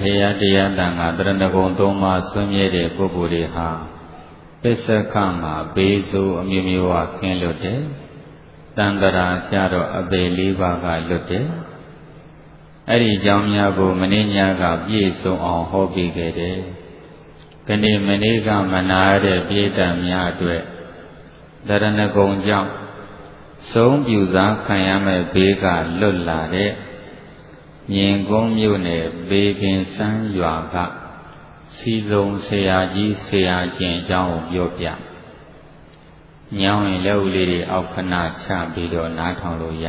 ယားတရားတန်ခါတရဏဂုံသုံးပါးဆွေးမြဲတဲ့ပုဂ္ဂိုလ်တွေဟာပစ္စကမှာဘေးဆိုးအမျိုးမျိုးကခင်းလွတ်တယ်တန်တရာကြတော့အပေ၄ပါးကလွတ်တယ်အဲ့ဒီအကြောင်းများကိုမင်းညာကပြည့်စုံအောင်ဟောပြခဲ့တယ်ခဏမနေ့ကမနာရတဲ့ပြည့်တံများအတွက်တရဏဂုံကြောင့်ဆုံးပြူစားခံရမဲ့ဘေးကလွတ်လာတဲ့မြင်ကုန်းမြို့နယ်ဘေးပင်စမ်းရွာကစီစုံဆရာကြီးဆရာကျင်အကြောင်းကိုပြောပြညောင်းရင်လက်ဦးလေးတွေအောက်ခဏချပြီးတော့နားထောင်လို့ရ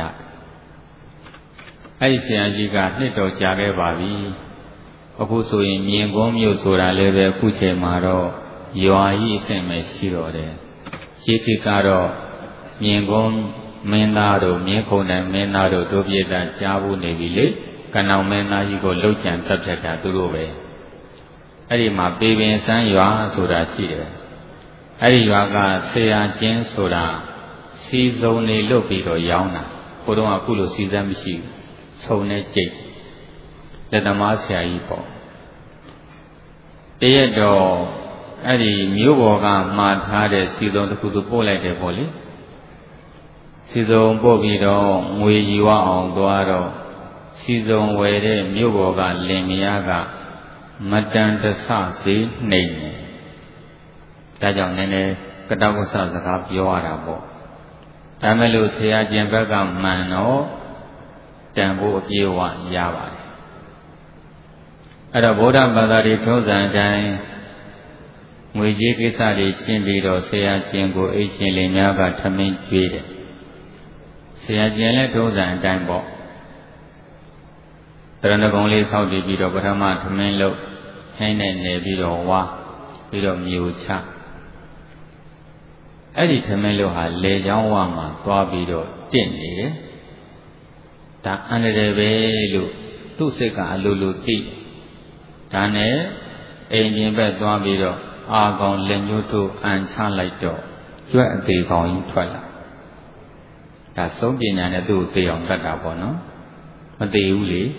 အဲ့ဒီဆရာကြီးကနှစ်တော်ကြာခဲ့ပါပြီအခုဆိုရင်မြင်ကုန်းမြို့ဆိုတာလည်းပဲအခုချိန်မှာတော့ရွာကြီးအဆင့်ပဲရှိတော့တယ်ရှိတိကတော့မြင်ကုန်းမင်းသားတို့မြင်းခုံတဲ့မင်းသားတို့တို့ပြည့်တာကြားဖို့နေပြီလေကဏ္ဍမင်းသားကြီးကိုလှုပ်ကြံတပ်ဖြတ်တာသူတို့ပဲအဲ့ဒီမှာပေပင်စမ်းရွာဆိုတာရှိတယ်အဲ့ဒီရွာကဆရာကျင်းဆိုတာစီစုံနေလွတ်ပြီးတော့ရောင်းတာဟိုတော့အခုလိုစီစမ်းမရှိဘူးဆုံနေကြိတ်လက်သမားဆရာကြီးပေါ့တရက်တော့အဲ့ဒီမြို့ပေါ်ကမှားထားတဲ့စီစုံတစ်ခုသူပို့လိုက်တယ်ပေါ့လေစီစုံပို့ပြီးတော့ငွေယူအောင်သွားတော့စီစုံဝယ်တဲ့မြို့ပေါ်ကလင်မယားကမတန်တဆစေးနှိမ့်နေဒါကြောင့်နည်းနည်းကတောက်ကဆစကားပြောရတာပေါ့ဒါမဲ့လို့ဆရာကျင်ဘက်ကမှန်တော့တန်ဖို့အပြေဝရပါတယ်အဲ့တော့ဗုဒ္ဓဘာသာတွေထုံးစံအတိုင်းငွေကြေးကိစ္စတွေရှင်းပြီးတော့ဆရာကျင်ကိုအိတ်ရှင်လင်များကထမင်းကျွေးတယ်ဆရာကျင်လည်းထုံးစံအတိုင်းပေါ့တရဏဂုံလေးဆောက်တည်ပြီးတော့ပထမထမင်းလုပ်ဟင်းနဲ့နေပြီးတော့ဝါပြီးတော့မြို့ချအဲ့ဒီထမင်းလုပ်ဟာလေချောင်းဝမှာသွားပြီးတော့တင့်နေတယ်ဒါအန္တရာယ်ပဲလို့သူ့စိတ်ကအလိုလိုသိဒါနဲ့အိမ်ပြင်ဘက်သွားပြီးတော့အာကောင်လက်ညှိုးတို့အန်ချလိုက်တော့ကျွတ်အသေးကောင်ကြီးထွက်လာဒါဆုံးပညာနဲ့သူ့ကိုသိအောင်တတ်တာပေါ့နော်မသိဘူးလေ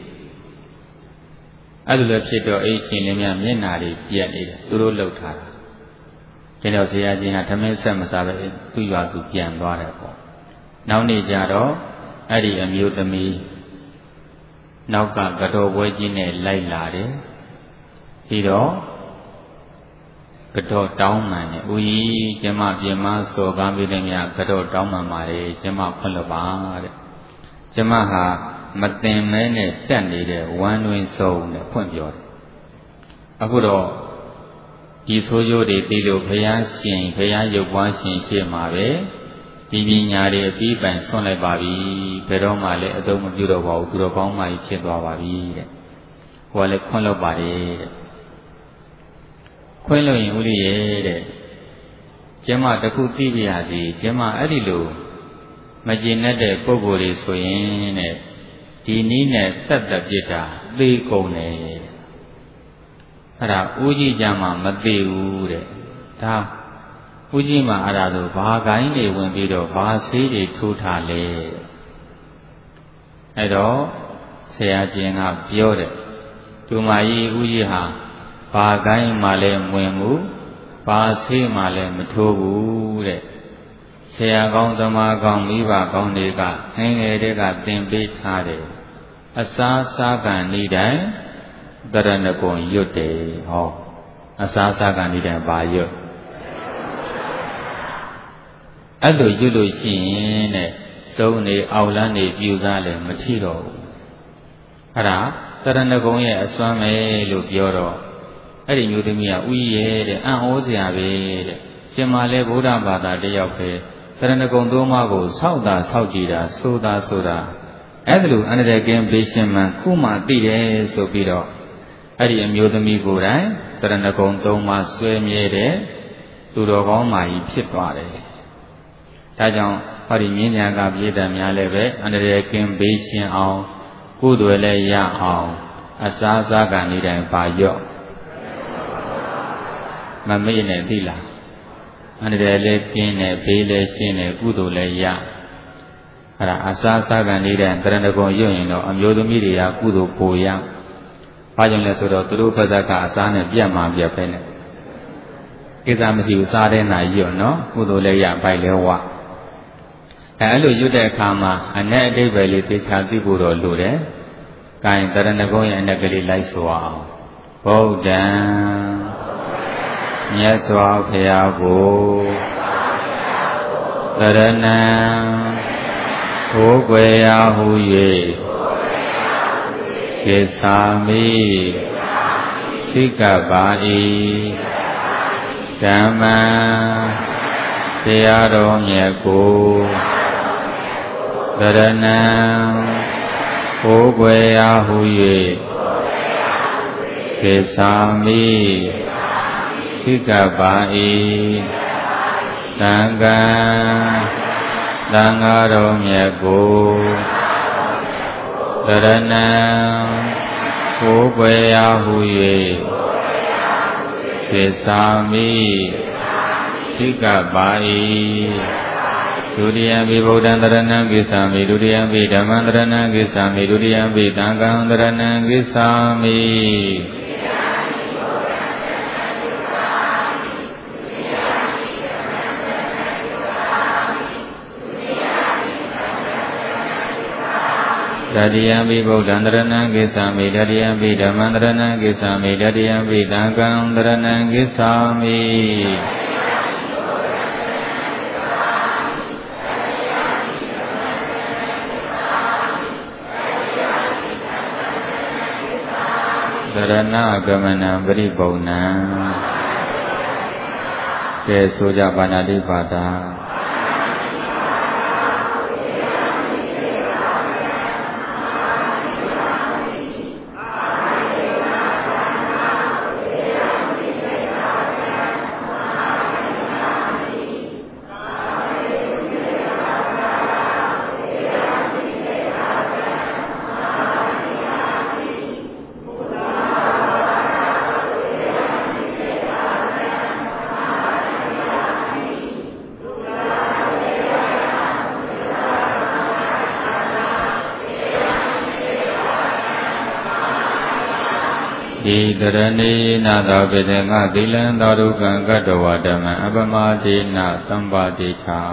အဲ့လိုလည်းဖြစ်တော့အိတ်ရှင်လေးများမျက်နာတွေပြက်နေတယ်သူတို့လှုပ်ထားတာကျတော့ဆရာကြီးကထမင်းဆက်မစားပဲသူ့ရွာသူပြန်သွားတယ်ပေါ့နောက်နေ့ကျတော့အဲ့ဒီအမျိုးသမီးနောက်ကကတော်ပွဲကြီးနဲ့လိုက်လာတယ်ပြီးတော့ကတော်တောင်းမှန်တယ်ဦးကြီးကျမပြင်မစော်ကားပြီးတယ်မြတ်ကတော်တောင်းမှန်ပါလေကျမဖွင့်လို့ပါတဲ့ကျမဟာမတင်မဲနဲ့တက်နေတဲ့ဝမ်းတွင်စုံနဲ့ဖွင့်ပြောတယ်အခုတော့ဒီဆိုးရိုးတွေသိလို့ဘုရားရှင်ဘုရားရုပ်ပွားရှင်ရှေ့မှာပဲဒီပညာတွေအပြီးပိုင်ဆွန့်လိုက်ပါပြီဘယ်တော့မှလည်းအသုံးမပြုတော့ပါဘူးသူတော်ကောင်းမှကြီးဖြစ်သွားပါပြီတဲ့ဟိုကလည်းခွင့်လို့ပါတယ်တဲ့ခွင့်လို့ရင်ဦးလေးရဲ့တဲ့ကျမတခုသိပြရစီကျမအဲ့ဒီလိုမကျေနပ်တဲ့ပုဂ္ဂိုလ်တွေဆိုရင်တဲ့ဒီနည်းနဲ့တက်တက်ပြစ်တာသိကုန်တယ်အဲ့ဒါဦးကြီးကြမှာမသိဘူးတဲ့ဒါဦးကြီးမှာအဲ့ဒါဆိုဘာကိုင်းတွေဝင်ပြီးတော့ဘာဆေးတွေထိုးထားလဲအဲ့တော့ဆရာကျင်ကပြောတယ်သူမကြီးဦးကြီးဟာဘာကိုင်းမှလည်းဝင်ဘူးဘာဆေးမှလည်းမထိုးဘူးတဲ့ဆရာကောင်းသမားကောင်းမိဘကောင်းတွေကငယ်ငယ်တည်းကသင်ပေးထားတယ်အစားစားကံဤတိုင်းတရဏဂုံရွတ်တယ်ဟောအစားစားကံဤတိုင်းဘာရွတ်အဲ့လိုရွတ်လို့ရှိရင်တဲ့စုံနေအောက်လန်းနေပြူစားလည်းမထီတော့ဘူးအဲ့ဒါတရဏဂုံရဲ့အစွမ်းပဲလို့ပြောတော့အဲ့ဒီမျိုးသမီးကဥယျရဲ့တဲ့အံ့ဩစရာပဲတဲ့ရှင်မလဲဗုဒ္ဓဘာသာတယောက်ပဲတရဏဂုံသုံးပါးကိုစောက်တာစောက်ကြည့်တာဆိုတာအဲ့ဒါလိုအန္တရာယ်ကင်းဘေးရှင်မှန်ခုမှသိတယ်ဆိုပြီးတော့အဲ့ဒီအမျိုးသမီးကိုယ်တိုင်တရဏဂုံသုံးပါးဆွဲမြဲတဲ့သူတော်ကောင်းမာကြီးဖြစ်သွားတယ်ဒါကြောင့်ဟောဒီမြင်းညာကပြည်တံများလည်းပဲအန္တရာယ်ကင်းဘေးရှင်အောင်ကုသိုလ်လည်းရအောင်အစားစားကံဤတိုင်းပါရော့မမေ့နဲ့သိလားအန္တရာယ်လည်းကင်းတယ်ဘေးလည်းရှင်းတယ်ကုသိုလ်လည်းရအဲ့ဒါအစားစားကံဤတိုင်းတရဏဂုံရွတ်ရင်တော့အမျိုးသမီးတွေကကုသိုလ်ပိုရဘာကြောင့်လဲဆိုတော့သူတို့ဘက်ကအစားနဲ့ပြတ်မှပြတ်ပဲနဲ့ကိစ္စမရှိဘူးစားတဲ့နာကြီးရောနော်ကုသိုလ်လည်းရပိုက်လည်းဝအဲ့လိုရွတ်တဲ့အခါမှာအ내အတိတ်ပဲလေးသိချာသိဖို့တော့လိုတယ်။ကိုင်တရဏဂုံရဲ့အ내ကလေးလိုက်ဆိုအောင်ဗုဒ္ဓံမြတ်စွာဘုရားကိုတရဏံဘိုးကွယ်ရာဟု၍ကိသာမိသိကပ္ပါ၏ဓမ္မံတရားတော်မြတ်ကိုတရဏံဘိုးကွယ်ရာဟု၍ကိသာမိသိကပ္ပါ၏သံဃာသံဃာတော်မြတ်ကိုတရဏံဘိုးကွယ်ရာဟု၍ကိသာမိသိကပ္ပါ၏ဒုတိယံပိဗုဒ္ဓံတရဏံကိသာမိဒုတိယံပိဓမ္မံတရဏံကိသာမိဒုတိယံပိသံဃံတရဏံကိသာမိတတိယံပိဗုဒ္ဓံတရဏံကိသာမိတတိယံပိဓမ္မံတရဏံကိသာမိတတိယံပိသံဃံတရဏံကိသာမိတရဏဂမနံပရိပုံဏံကဲဆိုကြပါဏာတိပါဒဒီတရဏေနာသောပိတေငသီလံသောဒုက္ခံကတ္တဝဓမ္မံအပမတိနသမ္ပါတိချာ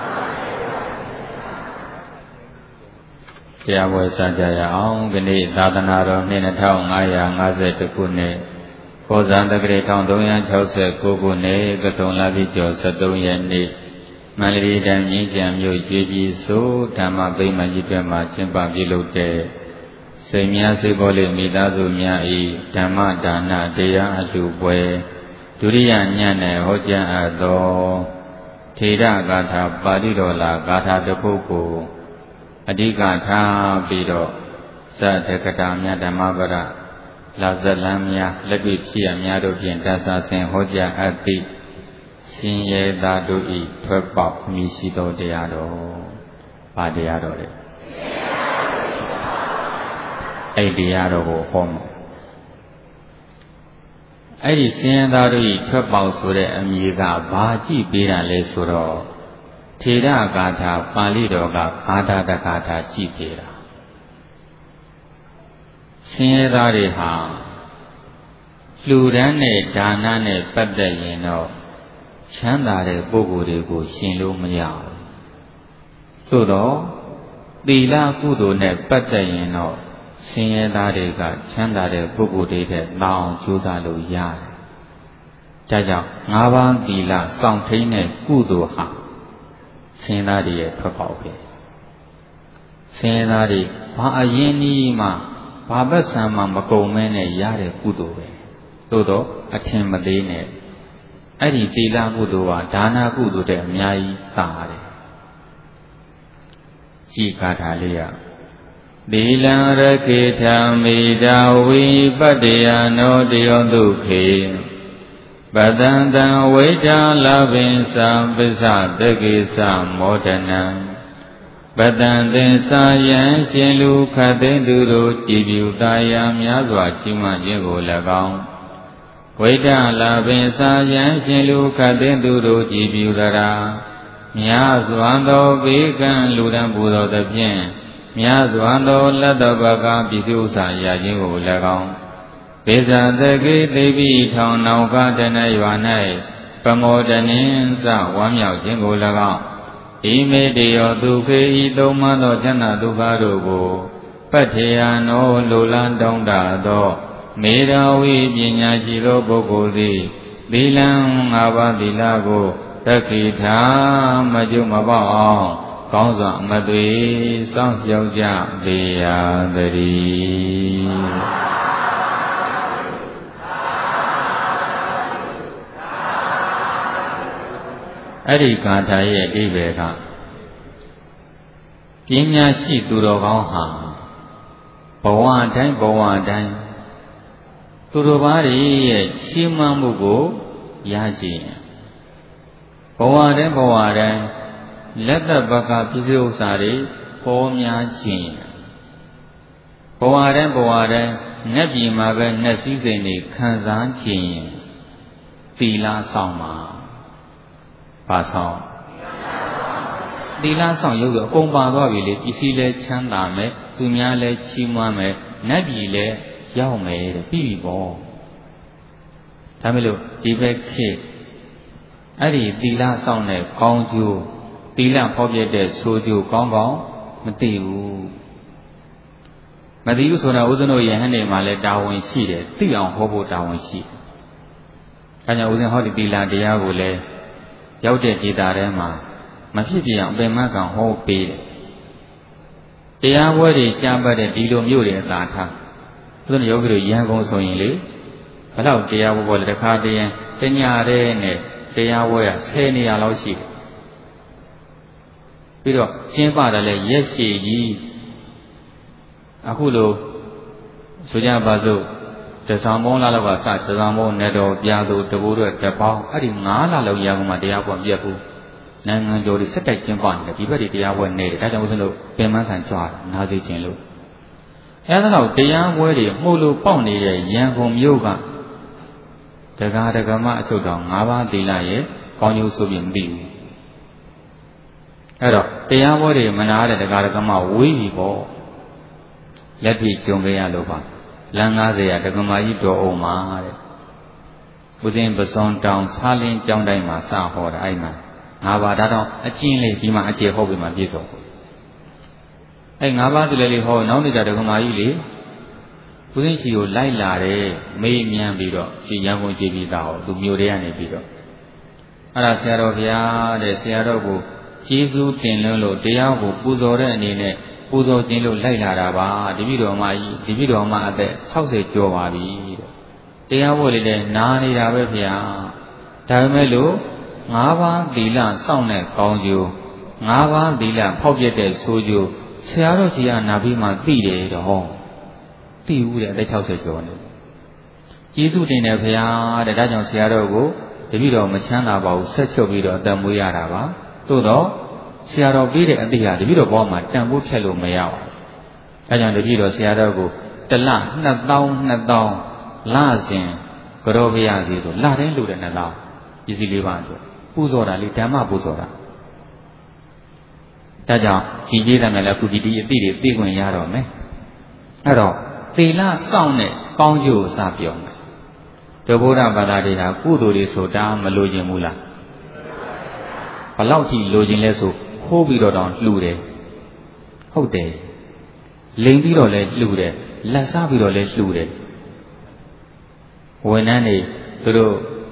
တရားပွဲစကြရအောင်ဒီနေ့သာသနာတော်နှစ်2552ခုနှစ်ကောဇန်တက္ကရာ1369ခုနှစ်ကဆုံလပြည့်ကျော်73ရက်နေ့မန္တလေးတိုင်းမြင်းကြံမြို့ရွှေပြည်ဆိုဓမ္မဗိမာန်ကြီးတွင်မှကျင်းပပြုလုပ်တဲ့စိတ်များစိတ်ပေါ်လေးမိသားစုများဤဓမ္မဒါနတရားအလှပွဲဒုတိယညနဲ့ဟောကြားအပ်သောထေရဂါထာပါဠိတော်လာဂါထာတစ်ပုဒ်ကိုအဓိကထားပြီးတော့ဇတကတာများဓမ္မပရလာဇလန်းများလက်တွေ့ဖြစ်ရများတို့ဖြင့်တသဆင်ဟောကြားအပ်သည့်ရှင်ယေသာတို့ဤထွက်ပေါက်မြည်ရှိသောတရားတော်ဘာတရားတော်လဲအဲ့ဒီတရားတော်ကိုဟောမှာအဲ့ဒီစင်ရသားတို့ဤထွက်ပေါက်ဆိုတဲ့အမည်ကဘာကြည့်ပေးတာလဲဆိုတော့ထေရဂါထာပါဠိတော်ကဂါထာတဂါထာကြည့်ပေးတာစင်ရသားတွေဟာလူဒန်းနဲ့ဒါနနဲ့ပတ်သက်ရင်တော့ချမ်းသာတဲ့ပုဂ္ဂိုလ်တွေကိုရှင်လို့မရဘူးသို့တော့သီလကုသိုလ်နဲ့ပတ်သက်ရင်တော့ဆင်းရဲသားတွေကချမ်းသာတဲ့ပုဂ္ဂိုလ်တွေတဲ့တောင်းကြိုးစားလို့ရတယ်။ဒါကြောင့်၅ပါးသီလစောင့်ထိန်တဲ့ကုသိုလ်ဟာဆင်းရဲသားတွေရဲ့ထွက်ပေါက်ပဲ။ဆင်းရဲသားတွေဘာအရင်ကြီးမှဘာပတ်စံမှမကုန်မဲနဲ့ရတဲ့ကုသိုလ်ပဲ။သို့တော့အထင်မသေးနဲ့အဲ့ဒီသီလကုသိုလ်ဟာဒါနကုသိုလ်တဲ့အများကြီးသာတယ်။ကြည်ကားတာလေးရသီလံရခေထမိတာဝိပတ္တယနောတယောဒုခေပတံတံဝိတာလဗိသံပစ္စတကိသမောဒနံပတံသင်္စာယံရှင်လူခတ်သိသူတို့ကြည်ပြူတာယာများစွာရှိမှခြင်းကို၎င်းဝိတာလဗိသံယံရှင်လူခတ်သိသူတို့ကြည်ပြူရာများစွာသောဘေကံလူတံပူသောသဖြင့်များစွာသောလက်တော်ဘကပစ္စည်းဥစ္စာရခြင်းကို၎င်းပေဇာတကေသိပိထောင်နောင်ကတနရွာ၌ပမောတနင်းစဝမ်းမြောက်ခြင်းကို၎င်းဣမေတယောဒုခေဤသုံးမသောဉာဏဒုက္ခတို့ကိုပတ္ထေယနောလိုလားတောင်းတသောမေတ္တာဝိပညာရှိသောပုဂ္ဂိုလ်သည်သီလံ၅ပါးသီလကိုတက္ခိထာမကျွမပေါအောင်ကောင်းစွာမသွေစောင့်ရှောက်ကြပေရသတည်းအဲ့ဒီဂါထာရဲ့အဓိပ္ပာယ်ကပညာရှိသူတော်ကောင်းဟာဘဝတိုင်းဘဝတိုင်းသူတော်ဘာတွေရဲ့ရှင်းမှန်းမှုကိုရရှိရင်ဘဝတိုင်းဘဝတိုင်းလက်သက်ဘကပြည့်စုံဥစ္စာတွေပေါ်များခြင်းဘဝတိုင်းဘဝတိုင်းငှက်ပြည်မှာပဲငှက်စည်းစိမ်တွေခံစားခြင်းသီလဆောင်မှာပါဆောင်သီလဆောင်ရုပ်တော့အကုန်ပါသွားပြီလေပစ္စည်းလဲချမ်းသာမယ်သူများလဲချီးမွမ်းမယ်နတ်ပြည်လဲရောက်မယ်တဲ့ပြီးပြီပေါ့ဒါမဲ့လို့ဒီဘက်ခေတ်အဲ့ဒီသီလဆောင်တဲ့ကောင်းကျိုးသီလဖော်ပြတဲ့ဆိုးကျိုးကောင်းကောင်းမသိဘူးမသိဘူးဆိုတာဦးဇင်းတို့ယဟန်တွေမှာလဲတာဝန်ရှိတယ်သိအောင်ဟောဖို့တာဝန်ရှိတယ်အဲကြောင့်ဦးဇင်းဟောဒီသီလတရားကိုလဲရောက်တဲ့ဒေတာထဲမှာမဖြစ်ပြအောင်ပင်မကံဟောပေးတယ်တရားပွဲတွေရှားပတ်တဲ့ဒီလိုမျိုးတွေအသာထားဘုရားယောဂီတို့ရန်ကုန်ဆိုရင်လေဘလောက်တရားပွဲပေါ်လဲတစ်ခါတည်းတညတည်းနဲ့တရားပွဲက10နေရာလောက်ရှိတယ်ပြီးတော့ကျင်းပတယ်လဲရက်ရှည်ကြီးအခုလိုဆိုကြပါစို့တဆောင်မုံလာလောက်ကစတဆောင်မုံနဲ့တော်ပြာသူတကူတို့တပေါင်းအဲ့ဒီ9လလောက်ရကုန်မှတရားပွဲပြတ်ဘူးနိုင်ငံကျော်တွေစက်တိုက်ကျင်းပနေတယ်ဒီဘက်တွေတရားပွဲနေတယ်ဒါကြောင့်ဦးဇင်းတို့ပင်မခံကြွားနားသိခြင်းလို့အဲဒါတော့တရားပွဲတွေမှုလို့ပေါက်နေတဲ့ရန်ကုန်မြို့ကဒကာဒကမအချုပ်တော်5ပါးသီလရဲ့ကောင်းကျိုးဆိုပြီးမသိဘူးအဲ့တော့တရားပွဲတွေမနာတဲ့ဒကာဒကမဝေးပြီပေါ့လက်ထိကြုံခဲ့ရလို့ပါလမ်း90ရာဒကမာကြီးတော်အောင်ပါတဲ့ဦးဇင်းပစွန်တောင်ဆားလင်းကျောင်းတိုင်းမှာစဟောတာအဲ့မှာ5ပါးဒါတော့အကျဉ်းလေးဒီမှာအခြေဟောပြီးမှပြည့်စုံအဲ့5ပါးသူလည်းလေးဟောနောက်နေတာဒကမာကြီးလေဦးဇင်းရှိကိုလိုက်လာတယ်မေးမြန်းပြီးတော့ဒီရန်ကုန်ကြည်ပြီးသားဟောသူမြို့ထဲကနေပြီးတော့အဲ့ဒါဆရာတော်ဘုရားတဲ့ဆရာတော်ကိုကျေးဇူးတင်လွန်းလို့တရားကိုပူဇော်တဲ့အနေနဲ့ပူဇော်ခြင်းလို့လိုက်လာတာပါတပည့်တော်မကြီးတပည့်တော်မအသက်60ကျော်ပါပြီတဲ့တရားဝတ်လေးနဲ့နားနေတာပဲဗျာဒါပေမဲ့လို့5ပါးသီလစောင့်တဲ့ကောင်းကျိုး5ပါးသီလဖောက်ပြတဲ့ဆိုးကျိုးဆရာတော်ကြီးကနာပြီးမှသိတယ်တော့သိဘူးတဲ့အသက်60ကျော်နေကျေးဇူးတင်တယ်ဗျာတဲ့ဒါကြောင့်ဆရာတော်ကိုတပည့်တော်မချမ်းသာပါဘူးဆက်ချုပ်ပြီးတော့အသက်မွေးရတာပါသို့တော့ဆရာတော်ပြီးတဲ့အတိဟာတပည့်တော်ဘောမှာတန်ဖိုးဖြတ်လို့မရဘူးအဲကြောင့်တပည့်တော်ဆရာတော်ကိုတလ2000လစဉ်ကြောပြရစီဆိုလတိုင်းလူတဲ့2000ပစ္စည်း၄ပါးအတွက်ပူဇော်တာလေဓမ္မပူဇော်တာဒါကြောင့်ဒီပြည်သားများလည်းအခုဒီအတိတွေသိခွင့်ရတော့မယ်အဲ့တော့သီလစောင့်တဲ့ကောင်းကျိုးကိုစပြောမယ်ဒုဗုဒ္ဓဘာသာတွေဟာကုသိုလ်တွေဆိုတာမလိုချင်ဘူးလားဘလောက်ထိလိုချင်လဲဆိုခိုးပြီးတော့တောင်လှူတယ်ဟုတ်တယ်လိန်ပြီးတော့လည်းလှူတယ်လက်စားပြီးတော့လည်းလှူတယ်ဝန်ထမ်းတွေသူတို့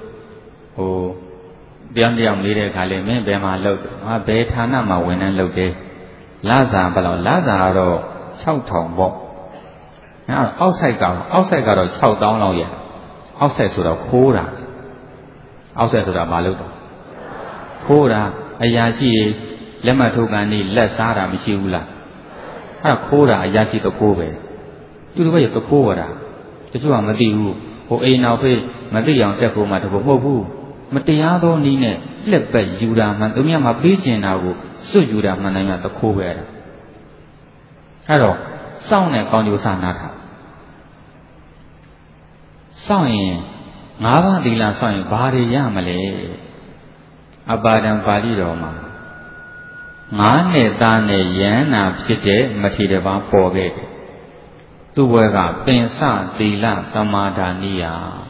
တရားမေးတဲ့အခါလဲမင်းဘယ်မှာလုပ်တယ်ငါဘယ်ဌာနမှာဝန်ထမ်းလုပ်တယ်လစာဘယ်လောက်လစာကတော့6000ပေါ့အောက်ဆိုင်ကတော့6000လောက်ရအောက်ဆိုင်ဆိုတော့ခိုးတာအောက်ဆိုင်ဆိုတာမလုပ်တော့ခိုးတာအရာရှိလက်မှတ်ထုတ်ကန်နေလက်စားတာမရှိဘူးလားအဲ့ဒါခိုးတာအရာရှိတော့ခိုးပဲသူတို့ကရတော့ခိုးရတာတချို့ကမသိဘူးဟိုအိမ်နောက်ဖေးမသိအောင်တက်ဖို့မှတခုမဟုတ်ဘူးမတရားသောနည်းနဲ့လက်ပတ်ယူတာမှန်သူများမှာပေးကျင်တာကိုစွတ်ယူတာမှန်တယ်များတခိုးပဲအဲ့တော့စောင့်တဲ့ကောင်းကျိုးစနာတာစောင့်ရင်5ပါးသီလစောင့်ရင်ဘာတွေရမလဲအပါဒံပါဠိတော်မှာ9နှစ်သားနဲ့ယန္နာဖြစ်တဲ့မထေရဘာပေါ်ခဲ့တယ်သူ့ဘွယ်ကပင်စသီလသမာဒါနိယ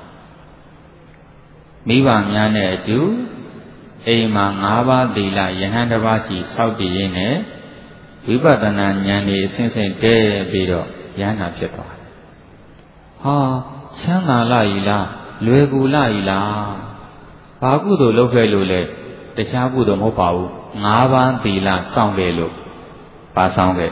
မိဘများနဲ့အတူအိမ်မှာ၅ပါးသီလယဟန်တစ်ပါးစီစောင့်တည်ရင်းနဲ့ဝိပဿနာဉာဏ်ကြီးအစဉ်စဉ်တည်ပြီးတော့ယန္တာဖြစ်သွားတယ်။ဟာချမ်းသာလာ၏လားလွယ်ကူလာ၏လားဘာကုသိုလ်လုပ်ခဲ့လို့လဲတခြားကုသိုလ်မဟုတ်ပါဘူး၅ပါးသီလစောင့်ခဲ့လို့ပါဆောင်ခဲ့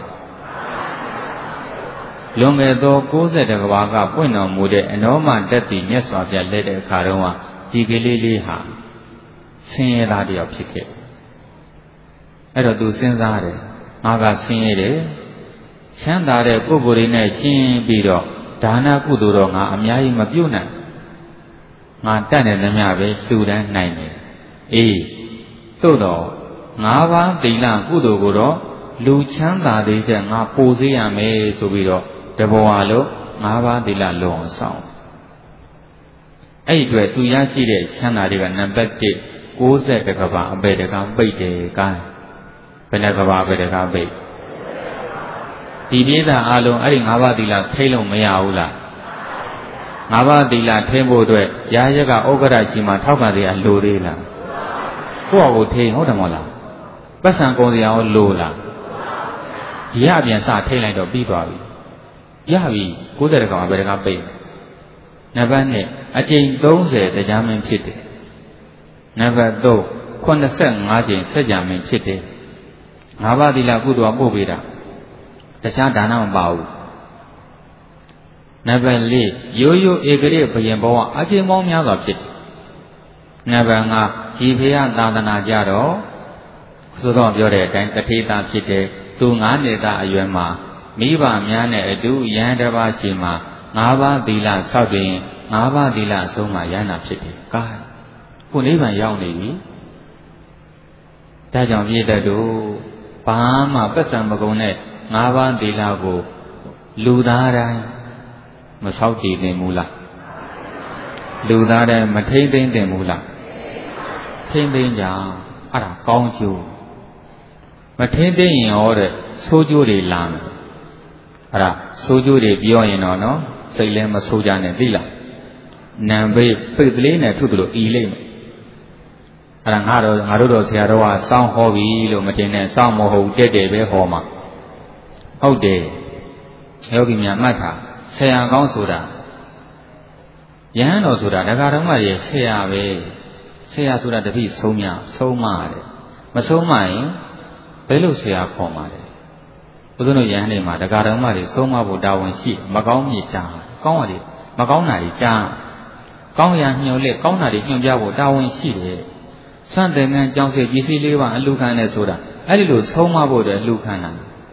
လွန်ခဲ့သော60ကဘာကပွင့်တော်မူတဲ့အနောမတတ္တိမြတ်စွာဘုရားလက်တဲ့အခါတုန်းကဒီကလေးလေးဟာဆင်းရဲသားတယောက်ဖြစ်ခဲ့အဲ့တော့သူစဉ်းစားတယ်ငါကဆင်းရဲတယ်ချမ်းသာတဲ့ပုဂ္ဂိုလ်တွေနဲ့ရှင်းပြီးတော့ဒါနကုသိုလ်တော့ငါအများကြီးမပြုတ်နိုင်ငါတတ်တဲ့သမျှပဲလှူဒန်းနိုင်တယ်အေးသို့တော့၅ပါးသီလကုသိုလ်ကိုတော့လူချမ်းသာသေးတဲ့ငါပို့စေရမယ်ဆိုပြီးတော့တဘောဟာလို့၅ပါးသီလလုံအောင်ဆောင်အဲ့ဒီအတွက်သူရရှိတဲ့ချမ်းသာတွေကနံပါတ်1 60ကဘာအပေတကပိတ်တယ်ကားဘယ်နှကဘာအပေတကပိတ်ဒီပြည့်တာအလုံးအဲ့ဒီ၅ပါးသီလထိလို့မရဘူးလား၅ပါးသီလထိဖို့အတွက်ရာရက်ကဩဃရရှိမှထောက်ခံစရာလိုသေးလားကိုယ့်အကိုထိဟုတ်တယ်မဟုတ်လားပတ်စံကုန်စရာရောလိုလားရပြန်စထိလိုက်တော့ပြီးသွားပြီရပြီ60ကောင်အပေတကပိတ်နံပါတ်2အကျိန်30တရားမင်းဖြစ်တယ်နံပါတ်3 85ကျိန်စัจ जा မင်းဖြစ်တယ်၅ပါးသီလကုသိုလ်ပို့ပေးတာတခြားဒါနမပါဘူးနံပါတ်4ရိုးရိုးဧကရိဘယင်ဘဝအကျိန်ပေါင်းများစွာဖြစ်တယ်နံပါတ်5ဒီဖေယသာသနာကြတော့သို့တော်ပြောတဲ့အတိုင်းတထေတာဖြစ်တယ်သူ9နှစ်သားအရွယ်မှာမိဘများနဲ့အတူယဟန်တစ်ပါးရှိမှာ၅ပါးသီလစောင့်တည်ရင်၅ပါးသီလအဆုံးမှာယန္တာဖြစ်တယ်ကားခုနိဗ္ဗာန်ရောက်နေပြီဒါကြောင့်ပြည့်တတ်တို့ဘာမှပတ်စံမကုန်တဲ့၅ပါးသီလကိုလူသားတိုင်းမစောင့်တည်နိုင်ဘူးလားလူသားတိုင်းမထိမ့်သိမ့်သင့်ဘူးလားထိမ့်သိမ့်ကြအဲ့ဒါကောင်းကျိုးမထိမ့်သိမ့်ရင်ဟောတဲ့ဆိုးကျိုးတွေလာမယ်အဲ့ဒါဆိုးကျိုးတွေပြောရင်တော့နော်စိတ်လည်းမဆိုးကြနဲ့သိလားနံပိတ်ပိတ်ကလေးနဲ့ထုသလိုဤလိမ့်မယ်အဲ့ဒါငါတို့တော့ဆရာတော်ကစောင်းဟောပြီလို့မတင်နဲ့စောင်းမဟုတ်တက်တယ်ပဲဟောမှာဟုတ်တယ်ယောဂီများမှတ်ထားဆရာကောင်းဆိုတာယဟန်တော်ဆိုတာဒကာတော်မရဲ့ဆရာပဲဆရာဆိုတာတပည့်ဆုံးမတယ်မဆုံးမရင်ဘယ်လိုဆရာခေါ်မှာလဲဘုရားတို့ယဟန်တွေမှာဒကာတော်မတွေဆုံးမဖို့တာဝန်ရှိမကောင်းမြစ်ကြားကောင်းရတယ်မကောင်းတာတွေကြားကောင်းရာညှို့လက်ကောင်းတာတွေညွှန်ပြဖို့တာဝန်ရှိတယ်စံတဲ့ငန်းကြောင်းစေပစ္စည်းလေးပါအလူခံနဲ့ဆိုတာအဲ့ဒီလိုဆုံးမဖို့တဲ့လူခံတာ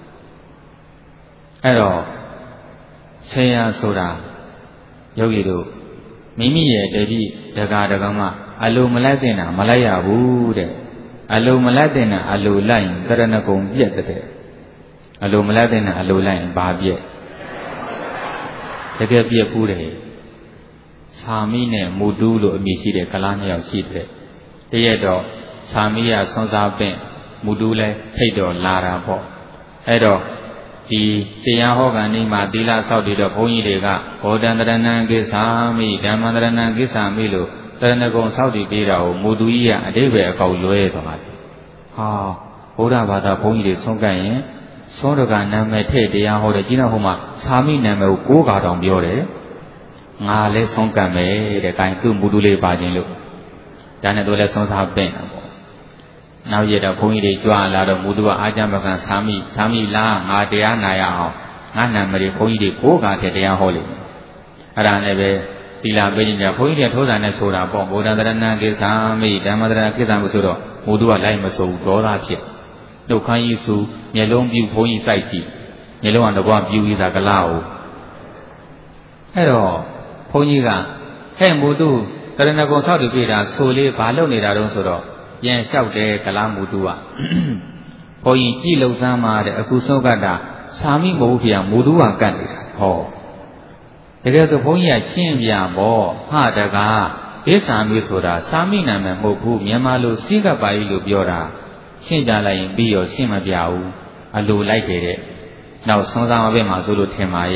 အဲ့တော့ဆရာဆိုတာယောဂီတို့မိမိရဲ့တတိဒကာဒကမအလိုမလိုက်တဲ့နာမလိုက်ရဘူးတဲ့အလိုမလိုက်တဲ့နာအလိုလိုက်ရင်တရဏဂုံပြက်တဲ့အလိုမလိုက်တဲ့နာအလိုလိုက်ရင်ဘာပြက်တကယ်ပြက်ဘူးတယ်သာမိနဲ့မူတူးလို့အမည်ရှိတဲ့ကလား2ယောက်ရှိတယ်တရက်တော့သာမိရဆွန်စားပင့်မူတူးလဲထိတ်တော့လာတာပေါ့အဲ့တော့ဒီတရားဟောကန်ဒီမှာသီလဆောက်တည်တော့ဘုန်းကြီးတွေကဘောဓံတရဏံကိစ္ဆာမိဓမ္မတရဏံကိစ္ဆာမိလို့တရဏဂုံဆောက်တည်ပေးတာကိုမူတူးကြီးကအတိပ္ပယ်အကောက်လွဲသွားတယ်ဟာဘုရားဘာသာဘုန်းကြီးတွေဆုံးကပ်ရင်သောတကနာမည်ထည့်တရားဟောတယ်ကြီးတော့ဟိုမှာသာမိနာမည်ကို9ခါတောင်ပြောတယ်ငါလည်းဆုံးကပ်မယ်တဲ့ခိုင်သူ့မူတူးလေးပါခြင်းလို့ဒါနဲ့တို့လည်းဆုံးစားပင့်တာပေါ့နောက်ရတော့ဘုန်းကြီးတွေကြွလာတော့မူတူးကအာကြမကန်သာမိလားငါတရားနာရအောင်ငါနာမည်ဘုန်းကြီးတွေ9ခါထည့်တရားဟောလိမ့်မယ်အဲ့ဒါနဲ့ပဲသီလပေးခြင်းကြဘုန်းကြီးတွေထိုးတာနဲ့ဆိုတာပေါ့ဗုဒ္ဓတရဏကိစ္ဆာမိဓမ္မတရဏကိစ္ဆာမိဆိုတော့မူတူးကလိုက်မစိုးဘူးဒေါသဖြစ်ဒုက္ခကြီးစုမျက်လုံးပြူဘုန်းကြီးစိုက်ကြည့်မျက်လုံးကတကွာပြူပြီးသားကလားဟုတ်အဲ့တော့ဘုန်းကြီးကဟဲ့မူတူးတရဏဂုံဆောက်တည်ပြတာဆိုလေးဘာလုပ်နေတာတုံးဆိုတော့ပြန်လျှောက်တယ်ကလားမူတူးကဘုန်းကြီးကြည်လုံစမ်းမှာတဲ့အခုဆုံးကတာသာမိမဟုတ်ဖေမူတူးကကတ်နေတာဟောတကယ်ဆိုဘုန်းကြီးကရှင်းပြပေါ့ဟာတကားကိစ္ဆာမိဆိုတာသာမိနာမည်မဟုတ်ဘူးမြန်မာလိုစိကပ်ပါဠိလိုပြောတာရှင်းကြလိုက်ရင်ပြီးရောရှင်းမပြဘူးအလိုလိုက်တယ်တဲ့နောက်ဆွမ်းစားမပဲမှာဆိုလို့ထင်ပါရဲ့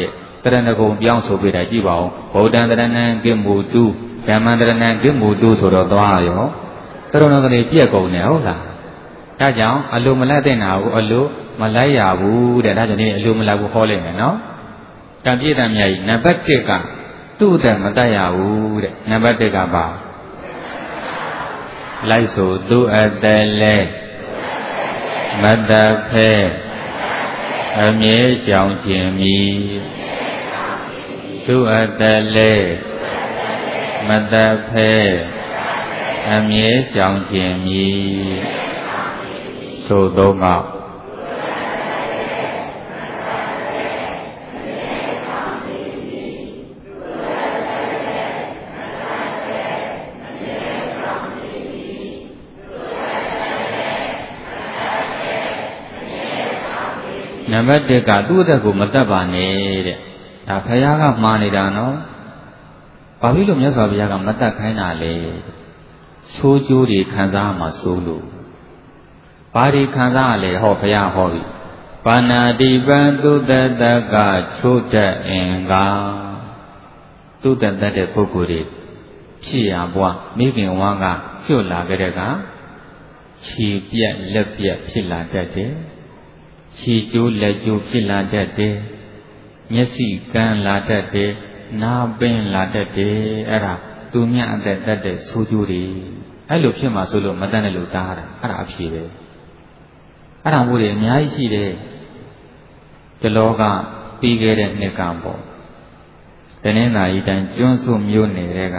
တရဏဂုံပြောင်းဆိုပြတာကြည့်ပါဦးဗုဒ္ဓံတရဏံကိမူတုဓမ္မံတရဏံကိမူတုဆိုတော့သွားရောတရဏဂတိပြက်ကုန်တယ်ဟုတ်လားဒါကြောင့်အလိုမလိုက်တဲ့နာကိုအလိုမလိုက်ရဘူးတဲ့ဒါကြောင့်ဒီအလိုမလိုက်ဘူးဟောလိုက်မယ်နော်တံပြည့်တံမြတ်ကြီးနံပါတ်1ကသူ့အသက်မတတ်ရဘူးတဲ့နံပါတ်1ကပါလိုက်ဆိုသူ့အသက်လဲမတတ်ဖဲအမြဲရှောင်ခြင်းမီသူအတ္တလေမတ္တဖေအမြဲရှောင်ခြင်းမီသို့သောငါနံပါတ်1ကသူ့အသက်ကိုမတတ်ပါနဲ့တဲ့ဒါဖယားကမှားနေတာနော်ဘာဖြစ်လို့မြတ်စွာဘုရားကမတတ်ခိုင်းတာလဲဆိုးကျိုးတွေခံစားမှဆိုးလို့ဘာတွေခံစားရလဲဟောဘုရားဟောပြီပါဏာတိပံသူတတ္တကချိုးတတ်အင်္ဂါသူတတ်တဲ့ပုဂ္ဂိုလ်တွေဖြစ်ရဘွားမိခင်ဝမ်းကဖြုတ်လာကြတဲ့ကခြေပြက်လက်ပြက်ဖြစ်လာတတ်တယ်ခြေကျိုးလက်ကျိုးဖြစ်လာတတ်တယ်မျက်စိကန်းလာတတ်တယ်နားပင်လာတတ်တယ်အဲ့ဒါသူမြတ်အသက်တတ်တဲ့ဆိုးကျိုးတွေအဲ့လိုဖြစ်မှာဆိုလို့မတတ်တဲ့လို့တားတာအဲ့ဒါအဖြစ်ပဲအဲ့ဒါမျိုးတွေအများကြီးရှိတယ်ဒီလောကပြီးခဲ့တဲ့နှစ်ကပေါ့တနင်္သာရီတိုင်းကျွန်းစုမြို့နယ်တွေက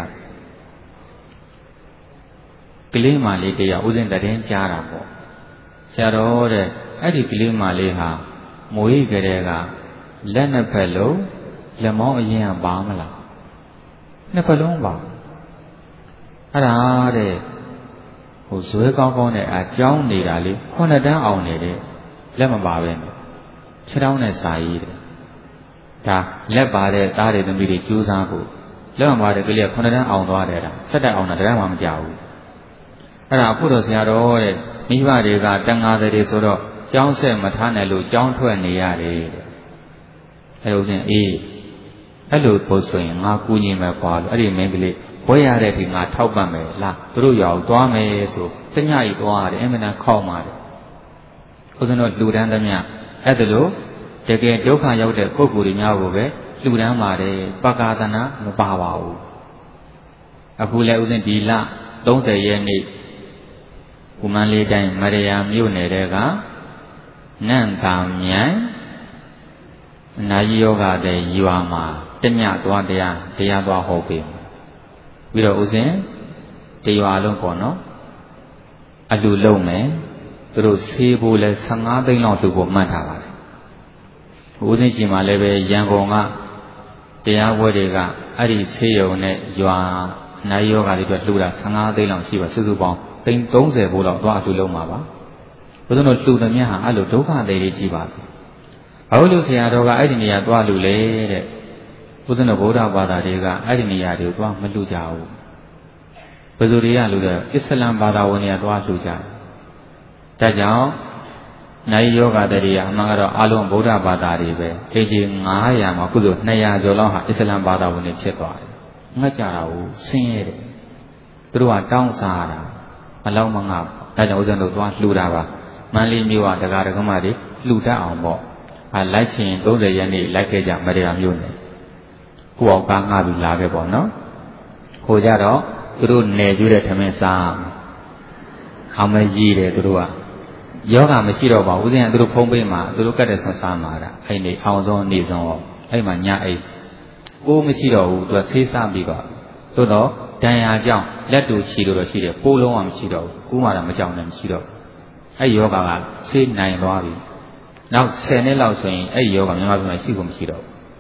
ကလေးမလေးတရားဥစဉ်တရင်ကြားတာပေါ့ဆရာတော်တဲ့အဲ့ဒီကလေးမလေးဟာမွေးကြတဲ့ကလက်နှစ်ဖက်လုံးလက်မောင်းအရင်ကပါမလားနှစ်ဖက်လုံးပါအဲ့ဒါတဲ့ဟိုဇွဲကောင်းကောင်းနဲ့အကြောင်းနေတာလေ9တန်းအောင်နေတဲ့လက်မပါပဲနဲ့ခြေထောက်နဲ့စာရေးတယ်ဒါလက်ပါတဲ့သားတွေသမီးတွေကြိုးစားဖို့လက်မပါတဲ့ကလေးက9တန်းအောင်သွားတယ်ဒါ7တက်အောင်တာတရားမှမကြောက်ဘူးအဲ့ဒါအခုတော့ဆရာတော်တဲ့မိဘတွေကတန်ဃာတွေဆိုတော့ကျောင်းဆက်မထားနိုင်လို့ကျောင်းထွက်နေရတယ်တဲ့အဲ့လိုချင်းအေးအဲ့လိုပို့ဆိုရင်ငါကူညီမယ်ကွာလို့အဲ့ဒီမင်းကလေးဘွဲရတဲ့ဒီငါထောက်ပံ့မယ်လားသူတို့ရောက်သွားမယ်ဆိုတညကြီးသွားရတယ်အမှန်တန်ခေါက်ပါတယ်ဦးဇင်းတို့လူတန်းသမျှအဲ့ဒါလို့တကယ်ဒုက္ခရောက်တဲ့ပုဂ္ဂိုလ်တွေများကိုပဲလူတန်းပါတယ်ပကာသနာမပါပါဘူးအခုလည်းဦးဇင်းဒီလ30ရက်နေ့ကုမန်းလေးတိုင်းမရယာမြို့နယ်တဲ့ကနန့်တာမြိုင်အနာကြီးယောဂတဲ့ရွာမှာတညသွားတရားသွားဟောပေးပြီးတော့ဦးဇင်းတရွာလုံးပေါ့နော်အလူလုံးမယ်သူတို့ဆေးဖို့လဲ15သိန်းလောက်သူ့ကိုမှတ်ထားပါတယ်ဦးဇင်းရှင်မှာလည်းပဲရန်ကုန်ကတရားပွဲတွေကအဲ့ဒီဆေးရုံနဲ့ရွာအနာကြီးယောဂတွေအတွက်လှူတာ15သိန်းလောက်ရှိပါစုစုပေါင်းသိန်း30ဘိုးလောက်သွားအလူလုံးမှာပါဘုရားတို့လှူသမျှဟာအဲ့လိုဒုက္ခတွေကြီးကြီးပါဘာလို့ဆရာတော်ကအဲ့ဒီနေရာသွားလူလဲတဲ့ဘုရားတို့ဗုဒ္ဓဘာသာတွေကအဲ့ဒီနေရာတွေကိုသွားမလူကြဘူးဘယ်သူတွေကလူလဲအစ္စလမ်ဘာသာဝင်တွေကသွားလူကြတယ်ဒါကြောင့်နိုင်ယောဂတည်းကအမှန်ကတော့အလုံးဗုဒ္ဓဘာသာတွေပဲအေဂျီ900မှာခုဆို200ကျော်လောက်ဟာအစ္စလမ်ဘာသာဝင်တွေဖြစ်သွားတယ်ငှက်ကြတာကိုဆင်းရဲတယ်သူတို့ကတောင်းစားတာမလောက်မငါဒါကြောင့်ဦးဇင်းတို့သွားလှူတာပါမန္တလေးမြို့ကတရားဓမ္မတွေလှူတတ်အောင်ပေါ့လိုက်ချင်30ရက်နေ့လိုက်ခဲ့ကြမရယာမြို့နယ်ကိုအောင်ကားငှပြီးလာခဲ့ပေါ့နော်ခိုကြတော့သူတို့နယ်ကျွေးတဲ့ထမင်းစားအောင်မကြီးတယ်သူတို့ကယောဂမရှိတော့ပါဘူးဦးဇင်းကသူတို့ဖုံးပေးမှာသူတို့ကတ်တဲ့ဆွမ်းစားမှာတာအဲ့နေအောင်ဆုံးနေဆုံးရောအဲ့မှာညအိတ်ကိုမရှိတော့ဘူးသူကဆေးစားပြီးပါသို့တော့ဒဏ်ရာကြောင့်လက်တူချီလို့တော့ရှိတယ်ပိုးလုံးကမရှိတော့ဘူးကူးမှတော့မကြောက်နဲ့မရှိတော့အဲ့ယောဂကဆေးနိုင်သွားပြီနောက်10နှစ်လောက်ဆိုရင်အဲ့ယောဂမြန်မာပြည်မှာရှိဖို့မရှိတော့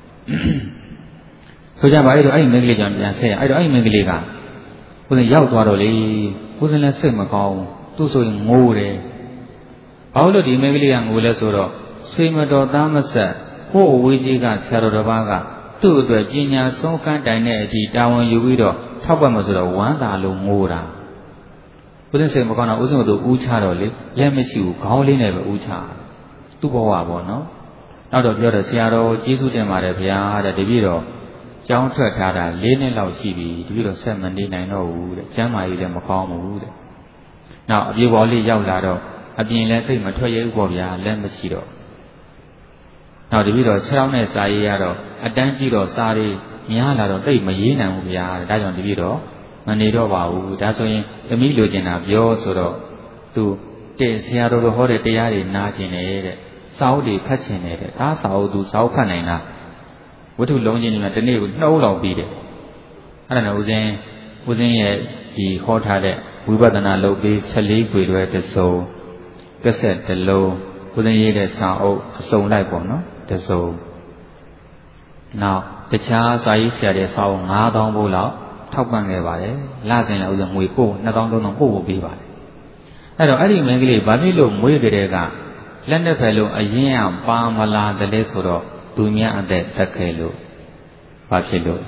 ဘူးဆိုကြပါအဲ့တော့အဲ့ဒီမိန်းကလေးကြောင့်ပြန်ဆက်ရအဲ့တော့အဲ့ဒီမိန်းကလေးကဦးဇင်းရောက်သွားတော့လေဦးဇင်းလည်းစိတ်မကောင်းသူ့ဆိုရင်ငိုတယ်ဘာလို့ဒီမိန်းကလေးကငိုလဲဆိုတော့ဆွေမတော်သားမဆက်ဟိုအဝေးကြီးကဆရာတော်တစ်ပါးကသူ့အတွက်ပညာဆုံးခန်းတိုင်တဲ့အထိတာဝန်ယူပြီးတော့ထောက်ပံ့မဆိုတော့ဝမ်းသာလို့ငိုတာဦးဇင်းစိတ်မကောင်းတော့ဦးဇင်းတို့ဦးချတော့လေလက်မရှိဘူးခေါင်းလေးနဲ့ပဲဦးချသူ့ဘဝပေါ့နော်နောက်တော့ပြောတော့ဆရာတော်ကျေးဇူးတင်ပါတယ်ဗျာတဲ့တပည့်တော်ကျောင်းထွက်ထားတာ4နှစ်လောက်ရှိပြီတပည့်တော်ဆက်မနေနိုင်တော့ဘူးတဲ့ကျမ်းမာရေးလည်းမကောင်းဘူးတဲ့နောက်အပြေပေါ်လေးရောက်လာတော့အပြင်လည်းသိမထွက်ရဘူးပေါ့ဗျာလက်မရှိတော့နောက်တပည့်တော်6ရောက်နဲ့စာရေးရတော့အတန်းကြီးတော့စာတွေများလာတော့သိမရေးနိုင်ဘူးဗျာတဲ့ဒါကြောင့်တပည့်တော်မနေတော့ပါဘူးဒါဆိုရင်သမီးလိုချင်တာပြောဆိုတော့သူတဲ့ဆရာတော်တို့ဟောတဲ့တရားတွေနားကျင်တယ်တဲ့စာအုပ်တွေဖတ်ကျင်တယ်တဲ့ဒါစာအုပ်သူစာအုပ်ဖတ်နိုင်လားဝတ္ထုလုံးချင်းတွေတနေ့ကို2အုပ်လောက်ပြီးတယ်အဲ့ဒါနဲ့ဦးဇင်းရဲ့ဒီဟောထားတဲ့ဝိပဿနာလုပ်ပြီး14ခွေတွဲတစ်စုံကက်ဆက်တစ်လုံးဦးဇင်းရေးတဲ့စာအုပ်အစုံလိုက်ပေါ့နော်တစ်စုံနောက်တခြားစာရေးဆရာတဲ့စာအုပ်9000ဘိုးလောက်ထောက်ပံ့ခဲ့ပါတယ်လစဉ်လည်းဦးဇင်းငွေပို့2000 3000ပို့ပေးပါတယ်အဲ့တော့အဲ့ဒီမင်းကလေးဘာဖြစ်လို့မွေးကြတဲ့ကလက်နဲ့ဖယ်လို့အရင်ကပါမလာတယ်လဲဆိုတော့သူများအသက်တက်ခဲ့လို့ဘာဖြစ်လို့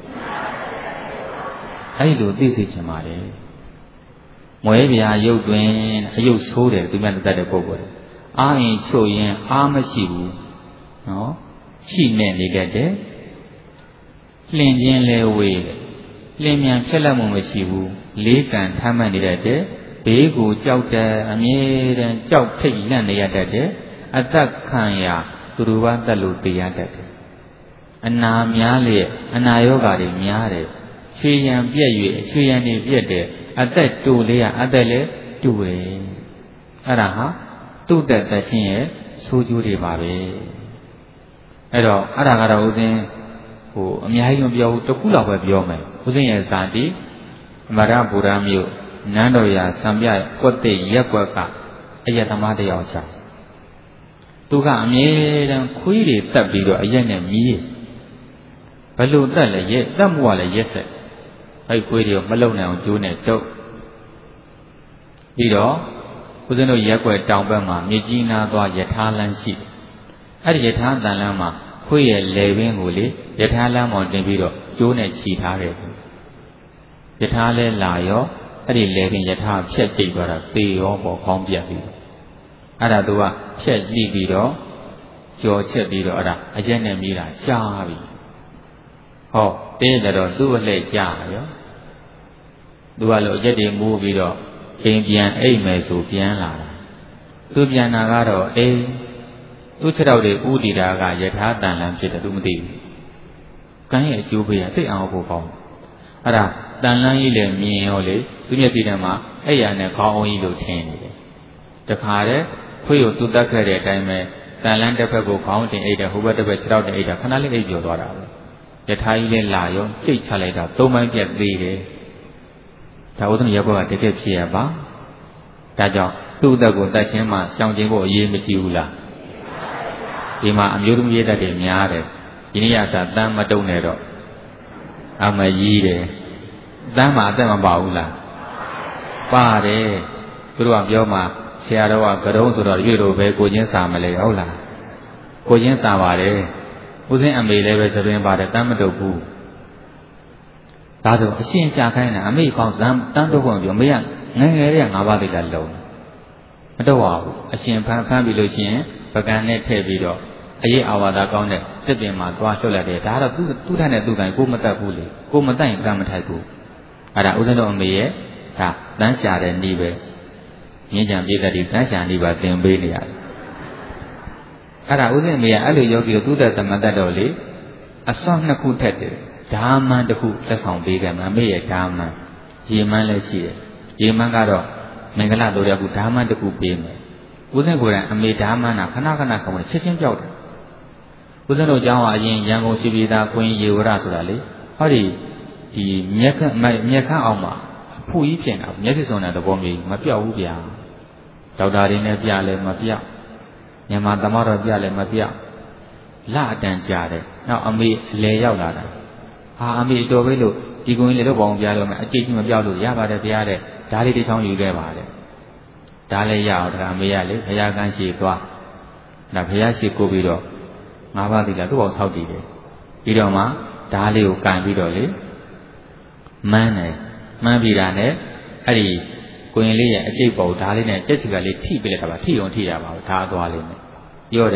အဲ့လိုသိစေချင်ပါတယ်မွဲပြာရုပ်တွင်အယုတ်ဆိုးတယ်သူများတက်တဲ့ပုဂ္ဂိုလ်အာရင်ချုပ်ရင်အားမရှိဘူးနော်ရှိနေတတ်တယ်လင်ချင်းလဲဝေးတယ်လင်မြန်ဖြက်လက်မှုမရှိဘူးလေးကံထမ်းမှန်နေတတ်တယ်ဘေးကိုကြောက်တဲ့အမြဲတမ်းကြောက်ထိတ်လန့်နေရတတ်တယ်အသက်ခံရာသူတို့ဘာတက်လို့သိရတတ်တယ်အနာများလေအနာယောဂါတွေများတယ်ခြေရံပြက်၍ခြေရံတွေပြက်တယ်အသက်တူလေးရအသက်လည်းတူတယ်အဲ့ဒါဟာသူ့တက်သက်ချင်းရဲ့ဆိုးကျိုးတွေပါပဲအဲ့တော့အဲ့ဒါကတော့ဦးဇင်းအများကြီးမပြောဘူးတစ်ခုလောက်ပဲပြောမယ်ဦးဇင်းရဲ့ဇာတိအမရဗုဒ္ဓမြို့နန်းတော်ရာစံပြကွက်တိရက်ကွက်ကအယက်သမားတယောက်ချသူကအမြဲတမ်းခွေးတွေတက်ပြီးတော့အရက်နဲ့မြည်ဘယ်လိုတက်လဲရက်တက်မှုကလည်းရက်ဆက်အဲ့ခွေးတွေမလုံနိုင်အောင်ကျိုးနဲ့တုပ်ပြီးတော့ဦးဇင်းတို့ရက်ကွက်တောင်ဘက်မှာမြေကြီးနားသွားယထာလန်းရှိအဲ့ဒီယထာတန်လန်းမှာခွေးရဲ့လေပင်ကိုလေယထာလန်းမောင်တင်ပြီးတော့ကျိုးနဲ့ချီထားတယ်ယထာလဲလာရောအဲ့ဒီလေပင်ယထာဖြက်ကျိတ်သွားတာသေရောပေါ်ခေါင်းပြတ်ပြီးအဲ့ဒါသူကဖြက်ကြည့်ပြီးတော့ကြော်ချက်ပြီးတော့အဲ့ဒါအရက်နဲ့မြည်တာကြားပြီဟောတင်းကြတော့သူ့အလှည့်ကြားရောသူကလို့အရက်တွေမူးပြီးတော့အိမ်ပြန်အိမ်မယ်ဆိုပြန်လာတာသူပြန်လာကတော့အိမ်သူ့ခြေထောက်တွေဥတီတာကယထာတန်လန်းဖြစ်တယ်သူမသိဘူးကန်းရဲ့အကျိုးပေးရသိအောင်ဖို့ကောင်းအဲ့ဒါတန်လန်းကြီးလည်းမြင်ရောလေသူမျက်စိထဲမှာအဲ့ရနဲ့ခေါင်းအောင်ကြီးလို့ထင်နေတယ်တခါတည်းခွေးကိုသူတက်ခဲ့တဲ့အတိုင်းပဲတန်လန်းတစ်ဖက်ကိုခေါင်းတင်အိတ်တယ်ဟိုဘက်တစ်ဖက်ခြေထောက်တင်အိတ်တာခဏလေးအိပ်ပျော်သွားတာပဲယထာကြီးလည်းလာရောကြိတ်ချလိုက်တာသုံးပိုင်းပြက်သေးတယ်ဒါဥဒ္ဒနာရောက်ကတကယ်ဖြစ်ရပါဒါကြောင့်သူ့အသက်ကိုတတ်ချင်းမှရှောင်ကျဉ်ဖို့အရေးမကြီးဘူးလားဒီမှာအမျိုးသမီးတက်တွေများတယ်ဒီနေ့ကစားတမ်းမတုံနဲ့တော့အမကြီးတယ်တမ်းမှာအသက်မပါဘူးလားပါတယ်သူတို့ကပြောမှဆရာတော်ကကတုံးဆိုတော့ရွေလို့ပဲကိုချင်းစာမလဲဟုတ်လားကိုချင်းစာပါတယ်ဦးစင်းအမေလည်းပဲသပင်ပါတယ်တမ်းမတုတ်ဘူးဒါဆိုအရှင်ရှာခိုင်းတာအမေကောင်းတမ်းတုတ်ဖို့ပြောမေကငယ်ငယ်လေးက5ပါးတိတ်လာလုံးမတော့ပါဘူးအရှင်ဖမ်းပြီးလို့ရှိရင်ပကံနဲ့ထည့်ပြီးတော့အရေးအာဝါဒကောင်းတဲ့တစ်ပင်မှာသွားလှုပ်လိုက်တယ်ဒါတော့သူ့ထက်နဲ့သူ့တိုင်းကိုမတတ်ဘူးလေကိုမတတ်ရင်တမ်းမထိုက်ဘူးအဲ့ဒါဦးဇင်းတို့အမေရဲ့ဒါတန်းရှာတဲ့နေ့ပဲမြင်းကြံပြည်သက်ဒီတန်းရှာနေပါသင်ပေးနေရတယ်အဲ့ဒါဦးဇင်းအမေကအဲ့လိုယောဂီတို့သူ့တဲ့သမတတ်တော့လေအစွမ်းနှစ်ခုထက်တယ်ဓာမန်တစ်ခုလက်ဆောင်ပေးကြမှာအမေရဲ့ဓာမန်ရေမန်းလည်းရှိတယ်ရေမန်းကတော့မင်္ဂလာတို့ရခုဓာမန်တစ်ခုပေးမယ်ဦးဇင်းကိုယ်တိုင်အမေဓာမန်ကခဏခဏခေါ်ချက်ချင်းပြောက်တယ်ဦးဇင်းတို့ကျောင်းကအရင်ရန်ကုန်ပြည်ပြည်သားခွင်းရေဝရဆိုတာလေဟောဒီမျက်ခမ်းအောင်မှာအဖူကြီးပြင်တာမျက်စိစုံတဲ့သဘောမျိုးမပြောက်ဘူးဗျာဒေါက်တာတွေနဲ့ပြလဲမပြောက်မြန်မာသမားတော်ပြလဲမပြောက်လအတန်ကြာတယ်နောက်အမေအလဲရောက်လာတာဟာအမေတော်ပဲလို့ဒီကုန်းလေးတော့ပေါင်းပြလို့မယ်အကျိတ်ကြီးမပြောက်လို့ရပါတယ်ဗျာတဲ့ဓာလေးတစ်ချောင်းယူခဲ့ပါတယ်ဓာလည်းရအောင်ဒါအမေရလေဘုရားကန်းရှိသွားဒါဘုရားရှိကိုပြီးတော့5ပါးသီလသူ့အောင်ဆောက်တည်တယ်ပြီးတော့မှဓာလေးကိုကန်ပြီးတော့လေမှန်းတယ်မှန်းပြီးတာနဲ့အဲ့ဒီကိုရင်လေးရဲ့အကျိတ်ပေါ်ဓာလေးနဲ့ကြက်ချီကလေးထိပြလိုက်တာပါထိအောင်ထိတာပါဓာသွားလေးနဲ့ပြောတယ်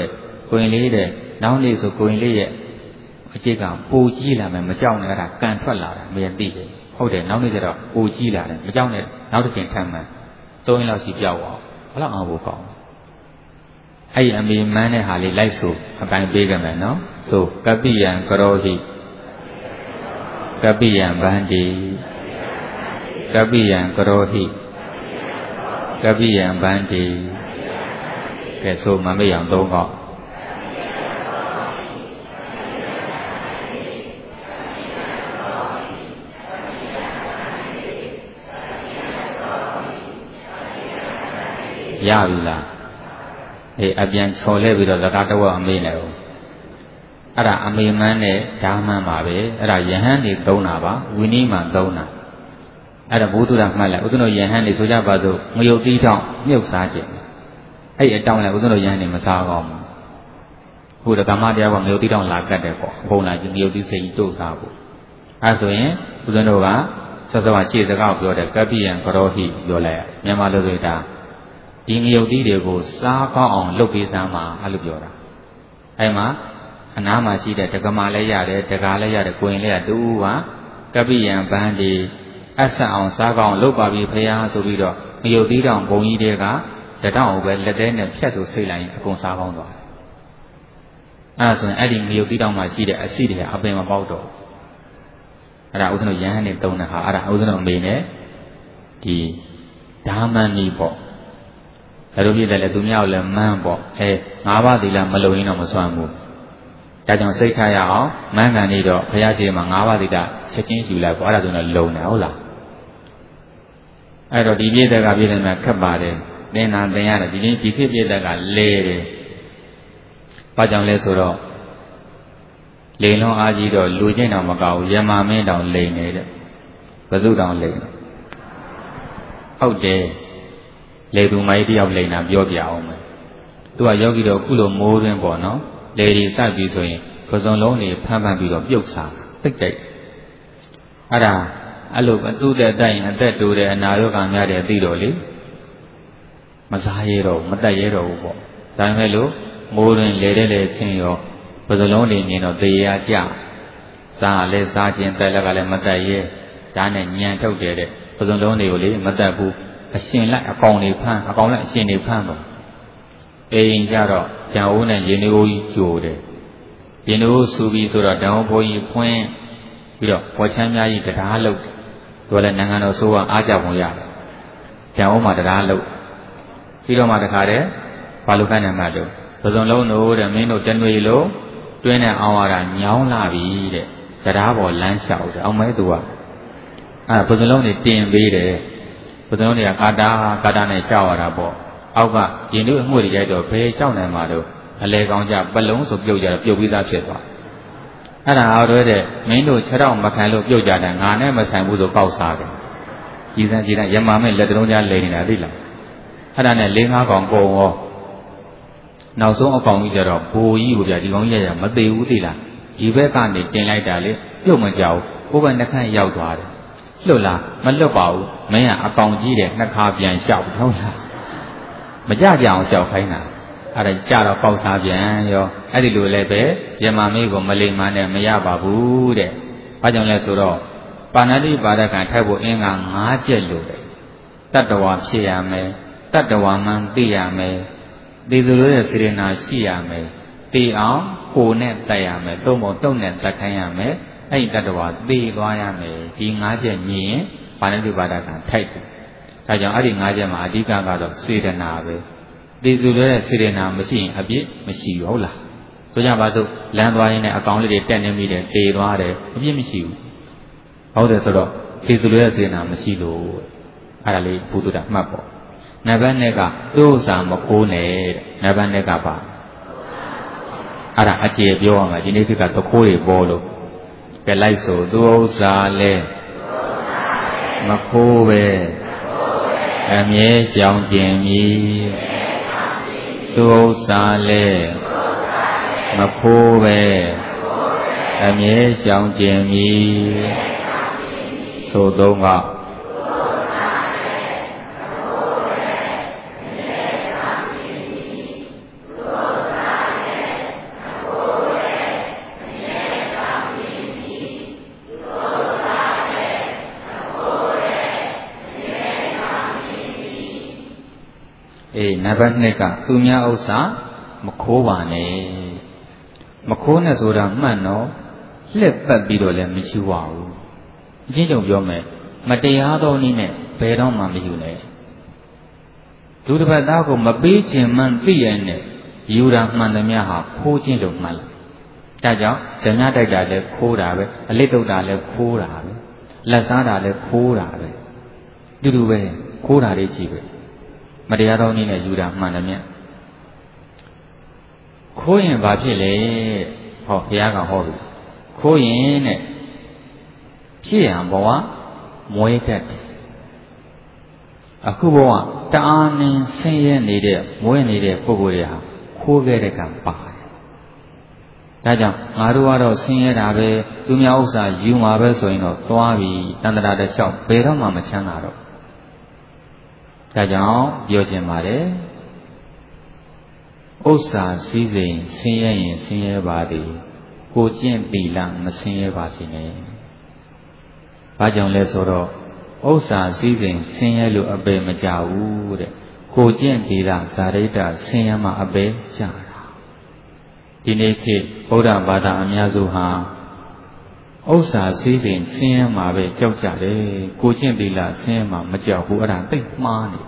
ကိုရင်လေးတဲ့နောက်နေ့ဆိုကိုရင်လေးရဲ့အကျိတ်ကပူကြီးလာမယ်မကြောက်နဲ့အဲ့ဒါကန်ထွက်လာတယ်မရသိတယ်ဟုတ်တယ်နောက်နေ့ကျတော့ပူကြီးလာတယ်မကြောက်နဲ့နောက်တစ်ချိန်ထမ်းမှန်း3ရက်လောက်ရှိပြောက်အောင်ဘယ်လောက်အောင်ဖို့ကောင်းအဲ့ဒီအမေမန်းတဲ့ဟာလေးလိုက်ဆိုအပိုင်းပေးကြမယ်နော်ဆိုကပိယံကရောဟိကပိယံဗန္တိကပိယံကရောဟိကပိယံဗန္တိကဲဆိုမမေ့အောင်3ခေါက်ရပြီလားအေးအပြန်ချော်လဲပြီးတော့သကားတော့အမေးလိုက်ဦးအဲ့ဒါအမေမန်းနဲ့ဓာမန်းပါပဲအဲ့ဒါယဟန်နေသုံးတာပါဝိနည်းမှသုံးတာအဲ့ဒါဘုသူရမှတ်လိုက်ဥဒ္ဒနောယဟန်နေဆိုကြပါစို့ငရုတ်တီးတောင်းမြုပ်စားခြင်းအဲ့အတောင်းလိုက်ဥဒ္ဒနောယဟန်နေမစားကောင်းဘူးဘုရားဓမ္မတရားကငရုတ်တီးတောင်းလာကတ်တယ်ပေါ့ဘုံလာငရုတ်တီးစိတ်တို့စားဖို့အဲ့ဆိုရင်ဥဒ္ဒနောကစောစောကရှေ့စကားပြောတယ်ကပ္ပိယံကရောဟိပြောလိုက်မြန်မာလိုဆိုတာဒီငရုတ်တီးတွေကိုစားကောင်းအောင်လုပ်ပေးစမ်းပါအဲ့လိုပြောတာအဲ့မှာအနားမှာရှိတဲ့ဒကမာလည်းရတယ်ဒကာလည်းရတယ်ကိုရင်လည်းရတူကကပ္ပိယံဗန္တိအဆက်အောင်စားကောင်းလုပ်ပါပြီဖရာဆိုပြီးတော့ငရုတ်တီးတောင်ဘုံကြီးတွေကတတောင်ပဲလက်သေးနဲ့ဖြတ်ဆိုဆိတ်လိုက်ရင်အကုန်စားကောင်းသွားတယ်အဲ့ဒါဆိုရင်အဲ့ဒီငရုတ်တီးတောင်မှာရှိတဲ့အစီတွေအပင်မပေါက်တော့အဲ့ဒါဥစ္စနရဟန်းနဲ့တုံးတဲ့ဟာအဲ့ဒါဥစ္စနအမေနဲ့ဒီဓာမန်ကြီးပေါ့ဒါတို့ပြည့်တယ်လေသူများကိုလည်းမန်းပေါ့၅ပါးသီလမလုံရင်တော့မစွမ်းဘူးဒါကြောင့်စိတ်ချရအောင်မန်းကန်နေတော့ဘုရားရှိခိုးမှာ၅ပါးသီလချက်ချင်းယူလိုက်ပေါ့အဲ့ဒါဆိုတော့လုံတယ်ဟုတ်လားအဲ့တော့ဒီပြည့်တဲ့ကပြည့်တယ်မှာခက်ပါတယ်သင်္နာသင်ရတယ်ဒီခေတ်ပြည့်တဲ့ကလဲတယ်ဘာကြောင့်လဲဆိုတော့လိန်လုံးအားကြီးတော့လူချင်းတောင်မကောက်ဘူးယမမင်းတောင်လိန်နေတဲ့ဘဇုတောင်လိန်ဟုတ်တယ်လေသူမကြီးတယောက်လိန်တာပြောပြအောင်မယ်သူကယောဂီတော့ခုလိုမိုးတွင်းပေါ့နော်လေဒီစပြီဆိုရင်ကစုံလုံးတွေဖမ်းပြီးတော့ပြုတ်စားတိတ်တိတ်အဲ့ဒါအဲ့လိုသူ့တဲ့တိုင်အသက်တူတဲ့အနာရောဂါများတယ်သိတော့လေမစားရတော့မတက်ရတော့ဘူးပေါ့ဒါပေမဲ့လို့မိုးတွင်းလေတဲ့လေဆင်းရောကစုံလုံးတွေမြင်တော့သေရကြစားလဲစားခြင်းတက်လက်ကလည်းမတက်ရဲဒါနဲ့ညံထုတ်တယ်တဲ့ကစုံလုံးတွေကိုလေမတက်ဘူးအရှင်လိုက်အကောင်တွေဖမ်းအကောင်လိုက်အရှင်တွေဖမ်းတော့အိမ်ကြတော့ဓာတ်အိုးနဲ့ရေနှိုးကြီးကြိုတယ်ရေနှိုးဆူပြီးဆိုတော့ဓာတ်အိုးဘိုးကြီးဖွင့်ပြီးတော့ဝချမ်းများကြီးတရားလုပ်တယ်လည်းနိုင်ငံတော်ဆိုးကအားကြပုံရတယ်ဓာတ်အိုးမှာတရားလုပ်ပြီးတော့မှတခါတည်းဘာလို့ခိုင်းနေမှာတော့ပစုံလုံးတို့တဲ့မင်းတို့တနွေလို့တွင်းနဲ့အောင်ရတာညောင်းလာပြီတဲ့တရားပေါ်လမ်းလျှောက်တယ်အောင်မဲသူကပစုံလုံးတွေတင်ပေးတယ်ပစုံလုံးတွေကကာတာနဲ့လျှောက်ရတာပေါ့အောက်ကရင်တို့အမှုတွေရိုက်တော့ဘယ်လျှောက်နိုင်မှာတော့အလဲကောင်းကြပလုံးဆိုပြုတ်ကြတော့ပြုတ်ပြီးသားဖြစ်သွားအဲ့ဒါအားတော့တဲ့မင်းတို့ခြေထောက်မခံလို့ပြုတ်ကြတယ်ငါနဲ့မဆိုင်ဘူးဆိုကောက်စားတယ်ကြီးစမ်းကြီးတိုင်းရမမဲ့လက်တုံးကြားလိန်နေတာသိလားအဲ့ဒါနဲ့၄-၅កောင်ကုန်ရောနောက်ဆုံးအကောင်ကြီးကြတော့ဘိုးကြီးကိုပြဒီကောင်ကြီးရမသေးဘူးသိလားဒီဘက်ကနေတင်လိုက်တာလေပြုတ်မကြောက်ကိုယ်ကနှခမ်းရောက်သွားတယ်လွတ်လားမလွတ်ပါဘူးမင်းကအကောင်ကြီးတဲ့နှစ်ခါပြန်လျှောက်ဟုတ်လားမကြကြအောင်လျှောက်ခိုင်းတာအဲ့ဒါကြတော့ပေါက်စားပြန်ရောအဲ့ဒီလိုလည်းပဲယမမေကိုမလိမ္မာနဲ့မရပါဘူးတဲ့ဘာကြောင့်လဲဆိုတော့ပါဏာတိပါဒကံထိုက်ဖို့အင်္ဂါ၅ချက်လို့ပဲတတ္တဝါဖြစ်ရမယ်တတ္တဝါမှန်သိရမယ်ဒီဆိုလိုတဲ့စေရနာရှိရမယ်သိအောင်ကိုယ်နဲ့တက်ရမယ်သုံးပုံတုံနဲ့တက်ခိုင်းရမယ်အဲ့ဒီတတ္တဝါသိသွားရမယ်ဒီ၅ချက်ညီရင်ပါဏာတိပါဒကံထိုက်တယ်ဒါကြောင့်အဲ့ဒီ၅ချက်မှာအဓိကကတော့စေရနာပဲဒီဆိုလိုတဲ့စေရနာမရှိရင်အပြစ်မရှိဘူးဟုတ်လားဆိုကြပါစို့လမ်းသွားရင်းနဲ့အကောင်လေးတွေတက်နေမိတယ်တေသွားတယ်အပြစ်မရှိဘူးဟုတ်တယ်ဆိုတော့ဒီဆိုလိုတဲ့စေရနာမရှိလို့အဲ့ဒါလေးဘုဒ္ဓတာမှတ်ပေါ့နံပါတ်2ကသူ့ဥစ္စာမခိုးနဲ့တဲ့နံပါတ်2ကပါအဲ့ဒါအကျေပြောရမှာဒီနေ့ခေတ်ကသခိုးတွေပေါ်လို့ကဲလိုက်ဆိုသူ့ဥစ္စာလဲမခိုးပဲအမြဲရှောင်ကျင်မည်သူဥစ္စာလဲမခိုးပဲအမြဲရှောင်ကျင်မည်ဆိုသုံးကမနံပါတ်2ကသူများဥစ္စာမခိုးပါနဲ့မခိုးနဲ့ဆိုတာမှန်တော့လှက်ပတ်ပြီးတော့လည်းမရှိပါဘူးအချင်းချင်းပြောမယ်မတရားသောနည်းနဲ့ဘယ်တော့မှမယူနဲ့လူတစ်ပတ်သားကိုမပေးခြင်းမှန်သိရတဲ့ယူတာမှန်သမျှဟာခိုးခြင်းလို့မှန်လားဒါကြောင့်ဓမြတိုက်တာလည်းခိုးတာပဲအလစ်တုတ်တာလည်းခိုးတာပဲလက်စားတာလည်းခိုးတာပဲတူတူပဲခိုးတာလေးကြီးပဲမတရားသောနည်းနဲ့ယူတာမှန်သမျှခိုးရင်ဘာဖြစ်လဲဟောဘုရားကဟောပြီခိုးရင်တဲ့ဖြစ်ရန်ဘဝမွေးတတ်တယ်အခုဘဝတအားနင်းဆင်းရဲနေတဲ့မွေးနေတဲ့ပုဂ္ဂိုလ်တွေဟာခိုးခဲ့တဲ့ကံပါတယ်ဒါကြောင့်ငါတို့ကတော့ဆင်းရဲတာပဲသူများဥစ္စာယူမှာပဲဆိုရင်တော့သွားပြီတန်တရာတစ်လျှောက်ဘယ်တော့မှမချမ်းသာတော့ဒါကြောင့်ပြောချင်ပါတယ်ဥစ္စာစည်းစိမ်ဆင်းရဲရင်ဆင်းရဲပါသည်ကိုကျင့်သီလမဆင်းရဲပါစေနဲ့ဘာကြောင့်လဲဆိုတော့ဥစ္စာစည်းစိမ်ဆင်းရဲလို့အပေမကြဘူးတဲ့ကိုကျင့်သီလဇာတိတဆင်းရဲမှအပေကြတာဒီနေ့ခေတ်ဗုဒ္ဓဘာသာအများစုဟာဥစ္စာစည်းစိမ်ဆင်းရဲမှပဲကြောက်ကြတယ်ကိုကျင့်သီလဆင်းရဲမှမကြောက်ဘူးအဲ့ဒါသိမှားနေ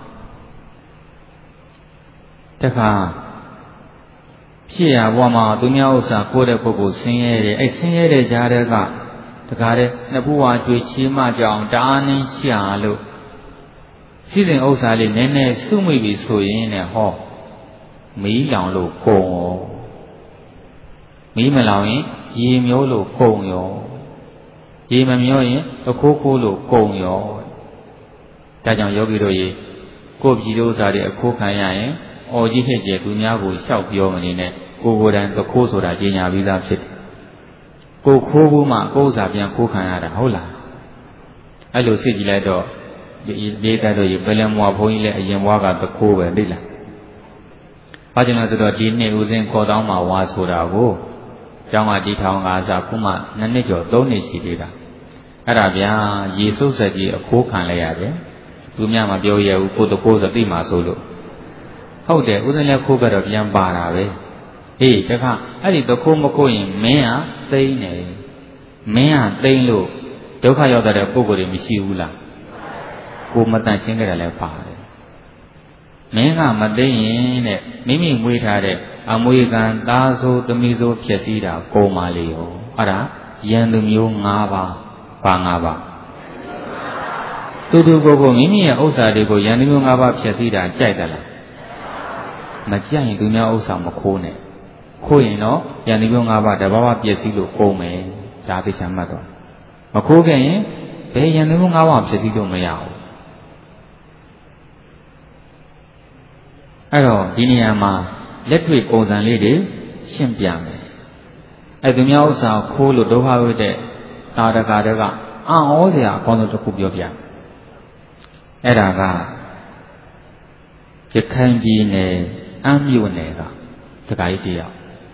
တခါဖြစ်ရဘဝမှာသူများဥစ္စာကိုတဲ့ပုဂ္ဂိုလ်ဆင်းရဲတယ်အဲ့ဆင်းရဲတဲ့ကြားတဲ့ကတခါတဲ့နှစ်ဖူးဝါကြွေချီးမကြောင်တားနှင်းရှာလို့စီစဉ်ဥစ္စာလေးနည်းနည်းစုမိပြီဆိုရင်လည်းဟောမီးလောင်လို့ကုန်ရောမီးမလောင်ရင်ရေမျိုးလို့ကုန်ရောရေမမျိုးရင်အခိုးခိုးလို့ကုန်ရောဒါကြောင့်ယောဂီတို့ရေကိုယ်ပြည်ဥစ္စာတွေအခိုးခံရရင်အော်ကြီးထက်ကျဲသူများကိုလျှောက်ပြောမနေနဲ့ကိုယ်တိုင်သခိုးဆိုတာကြီးညာပြီးသားဖြစ်တယ်ကိုခိုးဘူးမှကိုယ်ဥစ္စာပြန်ခိုးခံရတာဟုတ်လားအဲ့လိုစစ်ကြည့်လိုက်တော့ဒီတတ်တို့ရေဘယ်လဲမွားဘုန်းကြီးလည်းအရင်ဘွားကသခိုးပဲသိလားဘာကြောင့်လဲဆိုတော့ဒီနှစ်ဦးစင်းခေါ်တောင်းမှာဝါဆိုတာကိုကျောင်းကတီထောင်ကစားခုမှ2နှစ်ကျော်3နှစ်ရှိသေးတာအဲ့ဒါဗျာရေစုပ်ဆက်ကြီးအခိုးခံလိုက်ရတယ်သူများမပြောရဘူးကိုသခိုးဆိုသိမှဆိုလို့ဟုတ်တယ်ဦးစင်းလည်းခိုးကြတော့ပြန်ပါတာပဲအေးတခါအဲ့ဒီသခိုးမခိုးရင်မင်းကသိမ့်တယ်မင်းကသိမ့်လို့ဒုက္ခရောက်တဲ့ပုဂ္ဂိုလ်တွေမရှိဘူးလားကိုမတန်ရှင်းကြတယ်လည်းပါတယ်မင်းကမသိရင်တဲ့မိမိမွေးထားတဲ့အမွေခံသားစိုးသမီးစိုးဖြစ်စည်းတာကုန်ပါလေရောအဲ့ဒါယံသူမျိုး5ပါးပါ5ပါးတူတူကိုမိမိရဲ့ဥစ္စာတွေကိုယံသူမျိုး5ပါးဖြစ်စည်းတာကြိုက်တယ်လားမကြိုက်ရင်သူများဥစ္စာမခိုးနဲ့ခိုးရင်တော့ယံသူမျိုး5ပါးတဘာဝပြည့်စည်လို့ကုန်မယ်ဒါသိချင်မှတ်တော့မခိုးခဲ့ရင်ဘယ်ယံသူမျိုး5ပါးဖြစ်စည်းလို့မရဘူးအဲ့တော့ဒီနေရာမှာလက်တွေ့ပုံစံလေးတွေရှင်းပြမယ်အဲ့သူများဥစ္စာခိုးလို့ဒုက္ခဝိတဲ့တာတကာတကအံ့ဩစရာအကောင်းဆုံးတစ်ခုပြောပြအဲ့ဒါကရခိုင်ပြည်နယ်အမ်းမြို့နယ်ကတခါကြီးတယောက်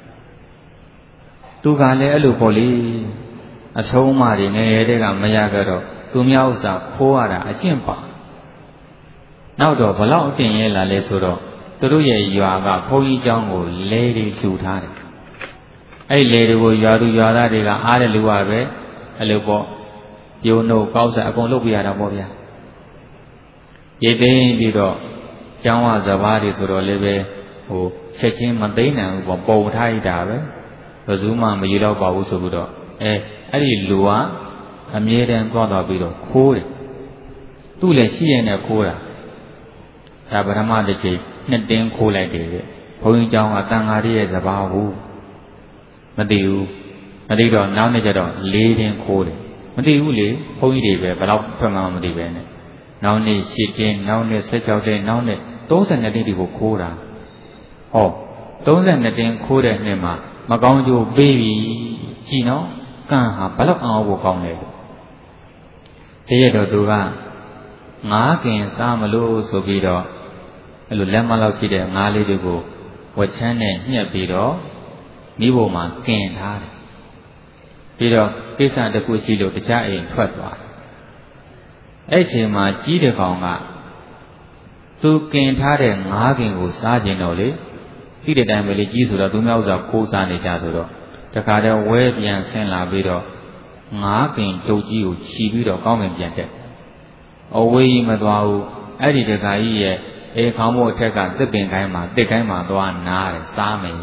သူကလည်းအဲ့လိုပေါ့လေအဆုံးအမတွေငယ်ငယ်တည်းကမရကြတော့သူများဥစ္စာခိုးရတာအကျင့်ပါနောက်တော့ဘလောက်အတင်ရဲလာလဲဆိုတော့သူတို့ရဲ့ရွာကဘုန်းကြီးကျောင်းကိုလဲတွေလှူထားတယ်အဲ့လေတွေကိုရွာသူရွာသားတွေကအားတဲ့လူကပဲအဲ့လိုပေါ့ပြိုးနှုတ်ကောက်ဆက်အကုန်လုပ်ပြရတာပေါ့ဗျာရေသိမ်းပြီးတော့ကျောင်းဝစဘာတွေဆိုတော့လည်းပဲဟိုချက်ချင်းမသိနိုင်ဘူးပေါ့ပုံထားရတာပဲဘယ်သူမှမယူတော့ပါဘူးဆိုပြီးတော့အဲ့ဒီလူကအမြဲတမ်းသွားပြီးတော့ခိုးတယ်သူ့လည်းရှိရနေခိုးတာဒါပထမတစ်ချိန်2တင်းခိုးလိုက်တယ်တဲ့ဘုန်းကြီးကျောင်းကတန်ဃာရဲ့စဘာဘူးမသိဘူးမသိတော့နောက်နေ့ကျတော့4တင်းခိုးတယ်မသိဘူးလေဘုန်းကြီးတွေပဲဘယ်တော့ဖက်မှမသိပဲနဲ့နောက်နေ့7တင်းနောက်နေ့16တင်းနောက်နေ့32တင်းဒီကိုခိုးတာဟော32တင်းခိုးတဲ့နှစ်မှာမကောင်းကျိုးပေးပြီကြည်နော်ကံဟာဘယ်လောက်အောင်ဖို့ကောင်းလဲတရက်တော့သူက9ခင်စားမလို့ဆိုပြီးတော့အဲ့လိုလက်မလောက်ရှိတဲ့ငါးလေးတွေကိုဝက်ချမ်းနဲ့ညှက်ပြီးတော့မိဘမှာကင်ထားတယ်ပြီးတော့ကိစ္စတစ်ခုရှိလို့တခြားအိမ်ထွက်သွားတယ်အဲ့ချိန်မှာကြီးတဲ့ကောင်ကသူသူကင်ထားတဲ့ငါးကင်ကိုစားခြင်းတော့လေတိတဲ့တိုင်ပဲလေကြီးဆိုတော့သူများဥစ္စာခိုးစားနေကြဆိုတော့တခါတည်းဝဲပြန်ဆင်းလာပြီးတော့ငါးကင်တုတ်ကြီးကိုခြီးပြီးတော့ကောင်းကင်ပြန်တက်အဝေးကြီးမသွားဘူးအဲ့ဒီတခါကြီးရဲ့အေခေါင်းမို့အထက်ကသစ်ပင်ကိုင်းမှာတစ်ကိုင်းမှာသွားနားတယ်စားမယ်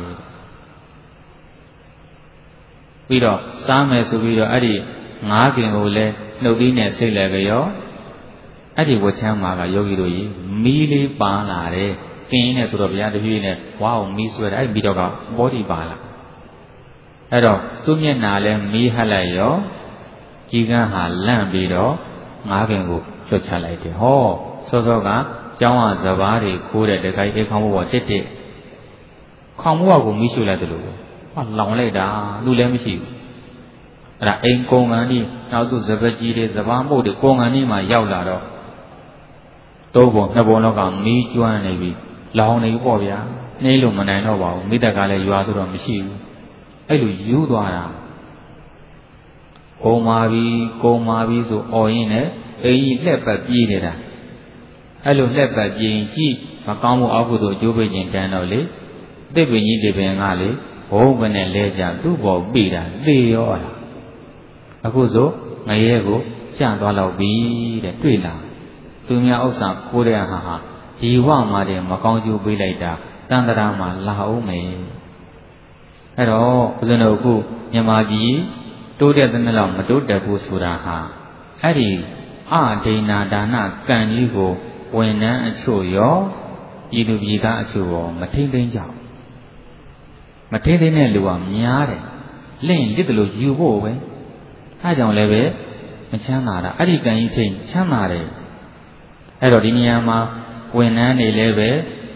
ပြီးတော့စားမယ်ဆိုပြီးတော့အဲ့ဒီငါးကင်ကိုလည်းနှုတ်သီးနဲ့ဆိတ်လည်းကြောအဲ့ဒီဝတ်ချမ်းမှာကယောဂီတို့ကြီးမီးလေးပါလာတယ်ကင်းနဲ့ဆိုတော့ဗျာတပြည့်နဲ့ဝါးအောင်မီးဆွဲတယ်အဲ့ပြီးတော့ကဘောဒီပါလာအဲ့တော့သူ့မျက်နှာလဲမီးဟပ်လိုက်ရောကြီးကန်းဟာလန့်ပြီးတော့ငါးကင်ကိုလွတ်ချလိုက်တယ်ဟောစောစောကကျောင်းကစဘာတွေခိုးတဲ့တခိုင်အေးခေါင်းဘောတစ်တစ်ခေါင်းဘောကိုမီးရှို့လိုက်တယ်လို့ဟာလောင်လိုက်တာလူလည်းမရှိဘူးအဲ့ဒါအိမ်ကုံကန်ကြီးနောက်သူစပကြီးတွေစဘာမှုတ်တွေကုံကန်ကြီးမှာရောက်လာတော့သုံးပုံနှစ်ပုံလောက်ကမီးကျွမ်းနေပြီလောင်နေပြီပေါ့ဗျာနှိမ့်လို့မနိုင်တော့ပါဘူးမိတက်ကလည်းရွာဆိုတော့မရှိဘူးအဲ့လိုယူသွားတာကုံမာပြီဆိုអော်ရင်းနဲ့အိမ်ကြီးလှက်ပတ်ပြေးနေတာအဲ့လိုလှက်ပတ်ပြေးရင်ကြည့်မကောင်းမှုအောက်ကိုကျိုးပိတ်ခြင်းတန်းတော့လေတစ်ပင်ကြီးတစ်ပင်ကလေဘုံကနဲ့လဲကြသူ့ဘောပြေးတာသေရောတာအခုဆိုငရဲကိုကျသွားတော့ပြီတဲ့တွေ့လားသူများဥစ္စာခိုးတဲ့ဟာဒီဝမှာတည်းမကောင်းကျိုးပေးလိုက်တာတန်တရာမှာလာအောင်မယ်အဲ့တော့ဦးဇင်းတို့အခုမြန်မာပြည်တိုးတဲ့တဲ့လောက်မတိုးတက်ဘူးဆိုတာဟာအဲ့ဒီအဒိဏဒါနကံကြီးကိုဝန်ထမ်းအချို့ရောပြည်သူပြည်သားအချို့ရောမထိမ့်သိမ်းကြဘူးမထိမ့်သိမ်းတဲ့လူကများတယ်လင့်လစ်တယ်လို့ယူဖို့ပဲအဲကြောင့်လည်းပဲမချမ်းသာတာအဲ့ဒီကံကြီးထိတ်ချမ်းသာတယ်အဲ့တော့ဒီနေရာမှာဝန်ထမ်းတွေလည်းပဲ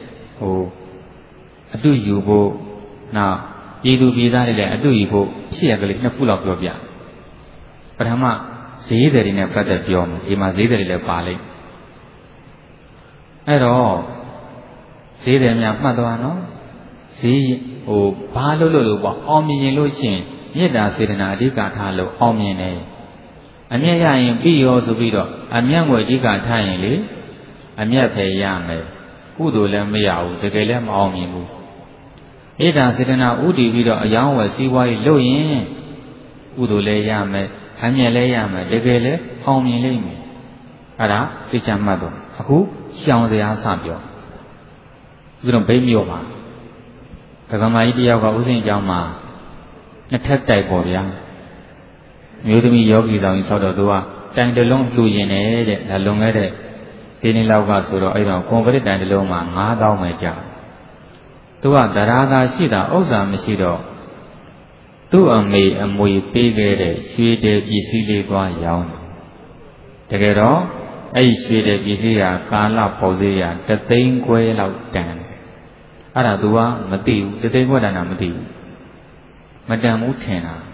အတုယူဖို့နောက်ပြည်သူပြည်သားတွေလည်းအတုယူဖို့ဖြစ်ရကလေးနှစ်ခုလောက်ပြောပြပထမဈေးတွေနဲ့ပတ်သက်ပြောမယ်ဒီမှာဈေးတွေလည်းပါလိမ့်အဲ့တော့ဈေးတွေများမှတ်သွားနော်ဈေးဘာလို့ပေါ့အောင်မြင်ရင်လို့ရှိရင်မေတ္တာစေတနာအဓိကထားလို့အောင်မြင်တယ်အမျက်ရရင်ပြီးရောဆိုပြီးတော့အမျက်ငွေအဓိကထားရင်လေအမျက်ဖယ်ရမယ်ကုသိုလ်လည်းမရဘူးတကယ်လည်းမအောင်မြင်ဘူးမေတ္တာစေတနာဥတည်ပြီးတော့အယောင်းဝယ်စီးပွားရေးလုပ်ရင်ကုသိုလ်လည်းရမယ်အမျက်လည်းရမယ်တကယ်လည်းအောင်မြင်လိမ့်မယ်အဲ့ဒါသိချမှတ်တော့အခုရှောင်စရာစပြောဥစဉ်ဘိမြို့မှာဒကမာကြီးတယောက်ကဥစဉ်အကြောင်းမှာနှစ်ထပ်တိုက်ပေါ်ဗျာမျိုးသမီးယောဂီတော်ကြီးဆောက်တော့သူကတိုင်တလုံးလှူရင်တဲ့ဒါလွန်ခဲ့တဲ့ဒီနေ့လောက်ကဆိုတော့အဲ့တော့ကွန်ကရစ်တိုင်တလုံးမှာ9000ပဲကြာသူကသရာသာရှိတာဥစ္စာမရှိတော့သူ့အမေအမွေပေးခဲ့တဲ့ရွှေတဲ့ပစ္စည်းလေးသွားရောင်းတယ်တကယ်တော့အဲ့ဒီရွှေတဲ့ပစ္စည်းကကာလပေါ်စေးရ3သိန်းခွဲလောက်တန်တယ်အဲ့ဒါသူကမသိဘူး3သိန်းခွဲတန်တာမသိဘူးမတန်ဘူးထင်တာ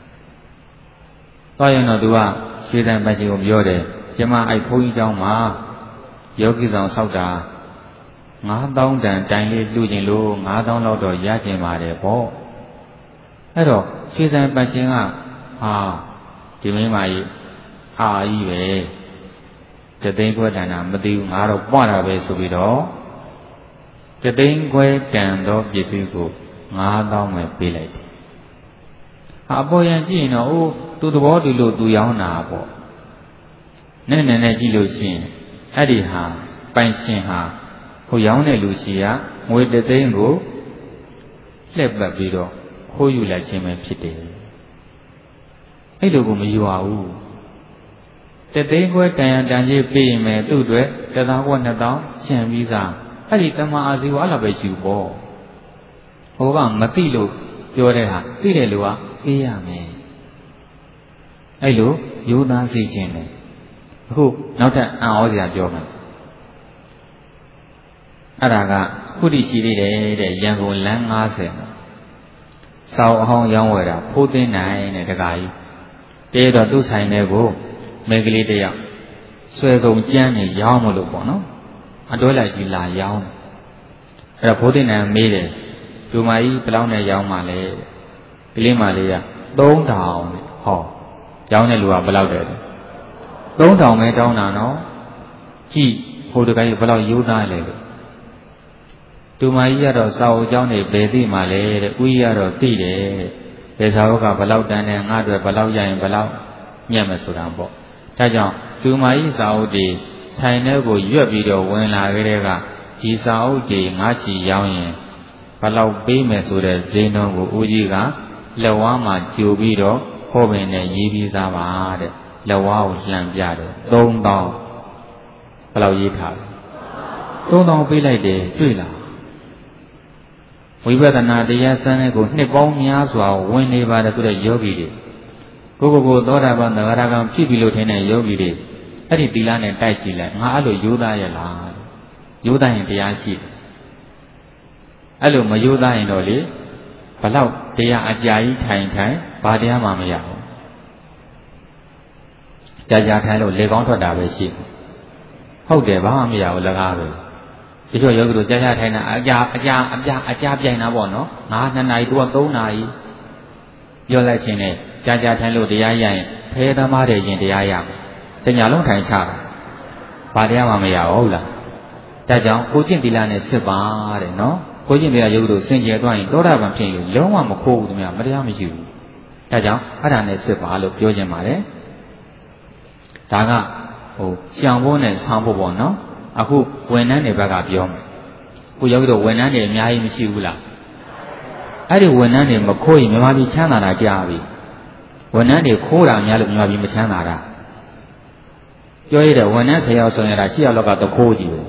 သွားရင်တော့သူကရွှေတန်ပတ်ရှင်ကိုပြောတယ်ကျမအဲ့ဘုန်းကြီးเจ้าမှာယောဂီဆောင်ဆောက်တာ9000တန်တိုင်လေးလှူခြင်းလို့9000လောက်တော့ရခြင်းပါတယ်ပေါ့အဲ့တော့ရွှေတန်ပတ်ရှင်ကဒီမင်းမကြီးအာကြီးပဲ3သိန်းခွဲတန်တာမသိဘူးငါတော့ပွားတာပဲဆိုပြီးတော့3သိန်းခွဲတန်သောပစ္စည်းကို9000ပဲပေးလိုက်တယ်အပေါ်ရန်ကြည့်ရင်တော့သူသဘောတူလို့သူရောင်းတာပေါ့နဲ့ကြည့်လို့ရှိရင်အဲ့ဒီဟာပိုင်ရှင်ဟာဟိုရောင်းတဲ့လူရှိကငွေ3သိန်းကိုလှည့်ပတ်ပြီးတော့ခိုးယူလိုက်ခြင်းပဲဖြစ်တယ်အဲ့လိုကိုမယူပါဘူး3သိန်းခွဲတန်ရန်တန်ကြီးပေးရင်မယ်သူ့အတွက်1000ခွဲ2000ရှင်းပြီးသားအဲ့ဒီတမအာဇီဝအဲ့လိုပဲယူပေါ့ဟိုကမသိလို့ပြောတဲ့ဟာသိတဲ့လူကပေးရမယ်အဲ့လိုယူသားစေခြင်းလေအခုနောက်ထပ်အံ့ဩစရာပြောမယ်အဲ့ဒါကခုတိရှိသေးတယ်တဲ့ရန်ကုန်လမ်း90စောင်းအဟောင်းရောင်းဝယ်တာဖိုးသိန်းနိုင်တဲ့တကားကြီးတဲတော့သူ့ဆိုင်ထဲကိုမိန်းကလေးတယောက်ဆွဲစုံကျန်းနေရောင်းမလို့ပေါ့နော်အတွဲလိုက်ကြီးလာရောင်းအဲ့တော့ဖိုးသိန်းနိုင်မေးတယ်လူမကြီးဘယ်လောက်နဲ့ရောင်းမှလဲကလေးမလေးက3000ဟောရောင်းတဲ့လူကဘယ်လောက်တဲ့3000ပဲတောင်းတာနော်ကြည့်ဘဟိုတကိုင်းဘယ်လောက်ယူသားလဲလို့သူမကြီးကတော့စာအုပ်ကျောင်းနေဘယ်သိမှလဲတဲ့ဦးကြီးကတော့သိတယ်တဲ့စာအုပ်ကဘယ်လောက်တန်းတယ်ငါတို့ဘယ်လောက်ရရင်ဘယ်လောက်ညံ့မယ်ဆိုတာပေါ့ဒါကြောင့်သူမကြီးစာအုပ်တွေဆိုင်ထဲကိုရွက်ပြီးတော့ဝင်လာကြတဲ့ကဒီစာအုပ်တွေငါချီရောင်းရင်ဘယ်လောက်ပေးမယ်ဆိုတဲ့ဈေးနှုန်းကိုဦးကြီးကလက်ဝါးမှာကြိုပြီးတော့ဟောပင်နဲ့ရေးပြီးစားပါတဲ့လက်ဝါးကိုလှန်ပြတယ်3000ဘယ်လောက်ရေးထားလဲ3000ပေးလိုက်တယ်တွေ့လားဝိပဿနာတရားစမ်းတဲ့ကိုနှစ်ပေါင်းများစွာဝင်နေပါတယ်ဆိုတဲ့ယောဂီတွေကိုသောတာပန်သဂရကံဖြစ်ပြီလို့ထင်တဲ့ယောဂီတွေအဲ့ဒီသီလနဲ့တိုက်ကြည့်လိုက်ငါအဲ့လိုယူသားရဲ့လားယူသားရင်တရားရှိတယ်အဲ့လိုမယူသားရင်တော့လေဘလောက်တရားအကြာကြီးထိုင်ဘာတရားမှမရဘူးကြာထိုင်လို့လေကောင်းထွက်တာပဲရှိဟုတ်တယ်ဘာမှမရဘူးလကားပဲဒီလိုယောဂီတို့ကြာထိုင်တာအကြာပြိုင်တာပေါ့နော်ငါ2နာရီသူက3နာရီပြောလိုက်ခြင်းနဲ့ကြာထိုင်လို့တရားရရင်ဖဲသမားတဲ့ရင်တရားရမယ်တညာလုံးထိုင်ချတာဘာတရားမှမရဘူးဟုတ်လားဒါကြောင့်ကိုကျင့်သီလနဲ့စစ်ပါတဲ့နော်ကိုကျင့်တရားယောဂီတို့စင်ကြယ်သွားရင်သောတာပန်ဖြစ်ရင်လုံးဝမခိုးဘူးတမမတရားမရှိဘူးဒါကြောင့်အဲ့ဒါနဲ့စစ်ပါလို့ပြောခြင်းပါတယ်ဒါကရှောင်ဖို့နဲ့ဆောင်းဖို့ပေါ့နော်အခုဝန်ထမ်းတွေဘက်ကပြောမယ်ကိုယောဂီတို့ဝန်ထမ်းတွေအများကြီးမရှိဘူးလားအဲ့ဒီဝန်ထမ်းတွေမခိုးရင်မြန်မာပြည်ချမ်းသာတာကြားပြီဝန်ထမ်းတွေခိုးတာများလို့မြန်မာပြည်မချမ်းသာတာပြောရတဲ့ဝန်ထမ်း10ယောက်ဆောင်ရတာ10ယောက်လောက်ကတခိုးကြီးပဲ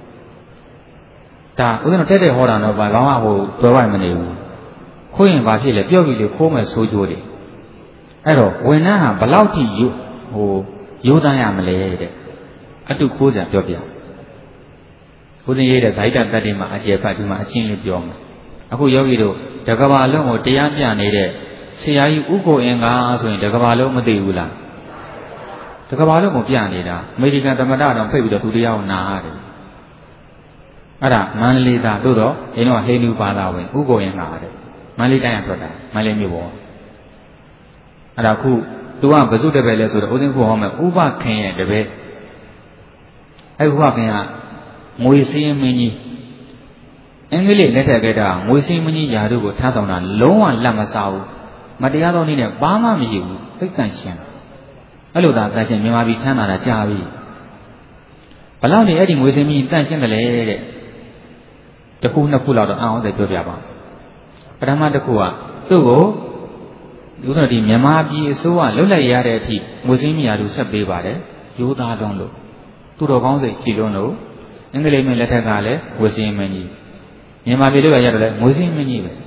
ဒါဦးဇင်းတို့တဲ့ဟောတာတော့ဘာမှပြောရမနေဘူးခိုးရင်ဘာဖြစ်လဲပြောပြီးလေခိုးမယ်ဆိုကြိုးတယ်အဲ့တော့ဝန်ထမ်းဟာဘလောက်ထိရိုးသားရမလဲတဲ့အတုခိုးစရာပြောပြဦးဇင်းရေးတဲ့ဇိုက်တတ္တိမှာအကျေဖတ်ဒီမှာအချင်းလေးပြောမှာအခုယောဂီတို့တကဘာလုံးကိုတရားပြနေတဲ့ဆရာကြီးဥက္ကိုအင်္ဂါဆိုရင်တကဘာလုံးမသိဘူးလားတကဘာလုံးကိုပြနေတာအမေရိကန်သမ္မတတော်ဖိတ်ပြီးတော့သူတရားကိုနာရတယ်အဲ့ဒါမန္တလေးသားသို့တော့ဒီတော့ဟိန္ဒူဘာသာဝင်ဥက္ကိုအင်္ဂါတဲ့မန္တလေးတိုင်းကထွက်တာမန္တလေးမြို့ပေါ်အဲ့ဒါခုသူကဘဇုတပည့်လဲဆိုတော့ဦးဇင်းခုဟောမယ်ဥပခင်ရဲ့တပည့်အဲ့ဥပခင်ကငွေစင်းမင်းကြီးအင်္ဂလိပ်လက်ထက်ကတည်းကငွေစင်းမင်းကြီးယာတို့ကိုထားဆောင်တာလုံးဝလက်မစားဘူးမတရားသောနည်းနဲ့ဘာမှမရဘူးသိက္ခာရှင်အဲ့လိုသာတန်ရှင်းမြန်မာပြည်ချမ်းသာတာကြားပြီဘလောက်နေအဲ့ဒီငွေစင်းမင်းကြီးတန်ရှင်းတယ်လေတဲ့တစ်ခုနှစ်ခုလောက်တော့အောင်အောင်ပြောပြပါပထမတစ်ခုကသူ့ကိုဒီတော့ဒီမြန်မာပြည်အစိုးရလွတ်လပ်ရတဲ့အထိငွေစင်းမင်းယာတို့ဆက်ပေးပါတယ်ရိုးသားလုံးလို့သူတော်ကောင်းစိတ်ကြည်လုံးလို့အင်္ဂလိပ်မင်းလက်ထက်ကလည်းငွေစင်းမင်းကြီးမြန်မာပြည်လို့ရတော့လဲငွေစင်းမင်းကြီးပဲ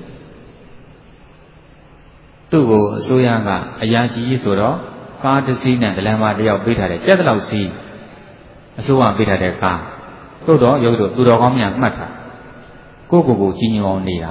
သူ့ကိုအစိုးရကအရာရှိကြီးဆိုတော့ကားတစ်စီးနဲ့ဒလန်မတယောက်ပေးထားတယ်ကြက်တလောက်စီးအစိုးရပေးထားတဲ့ကားသို့တော့ရုပ်တို့သူတော်ကောင်းများမှတ်ထားကိုကြီးညိုအောင်နေတာ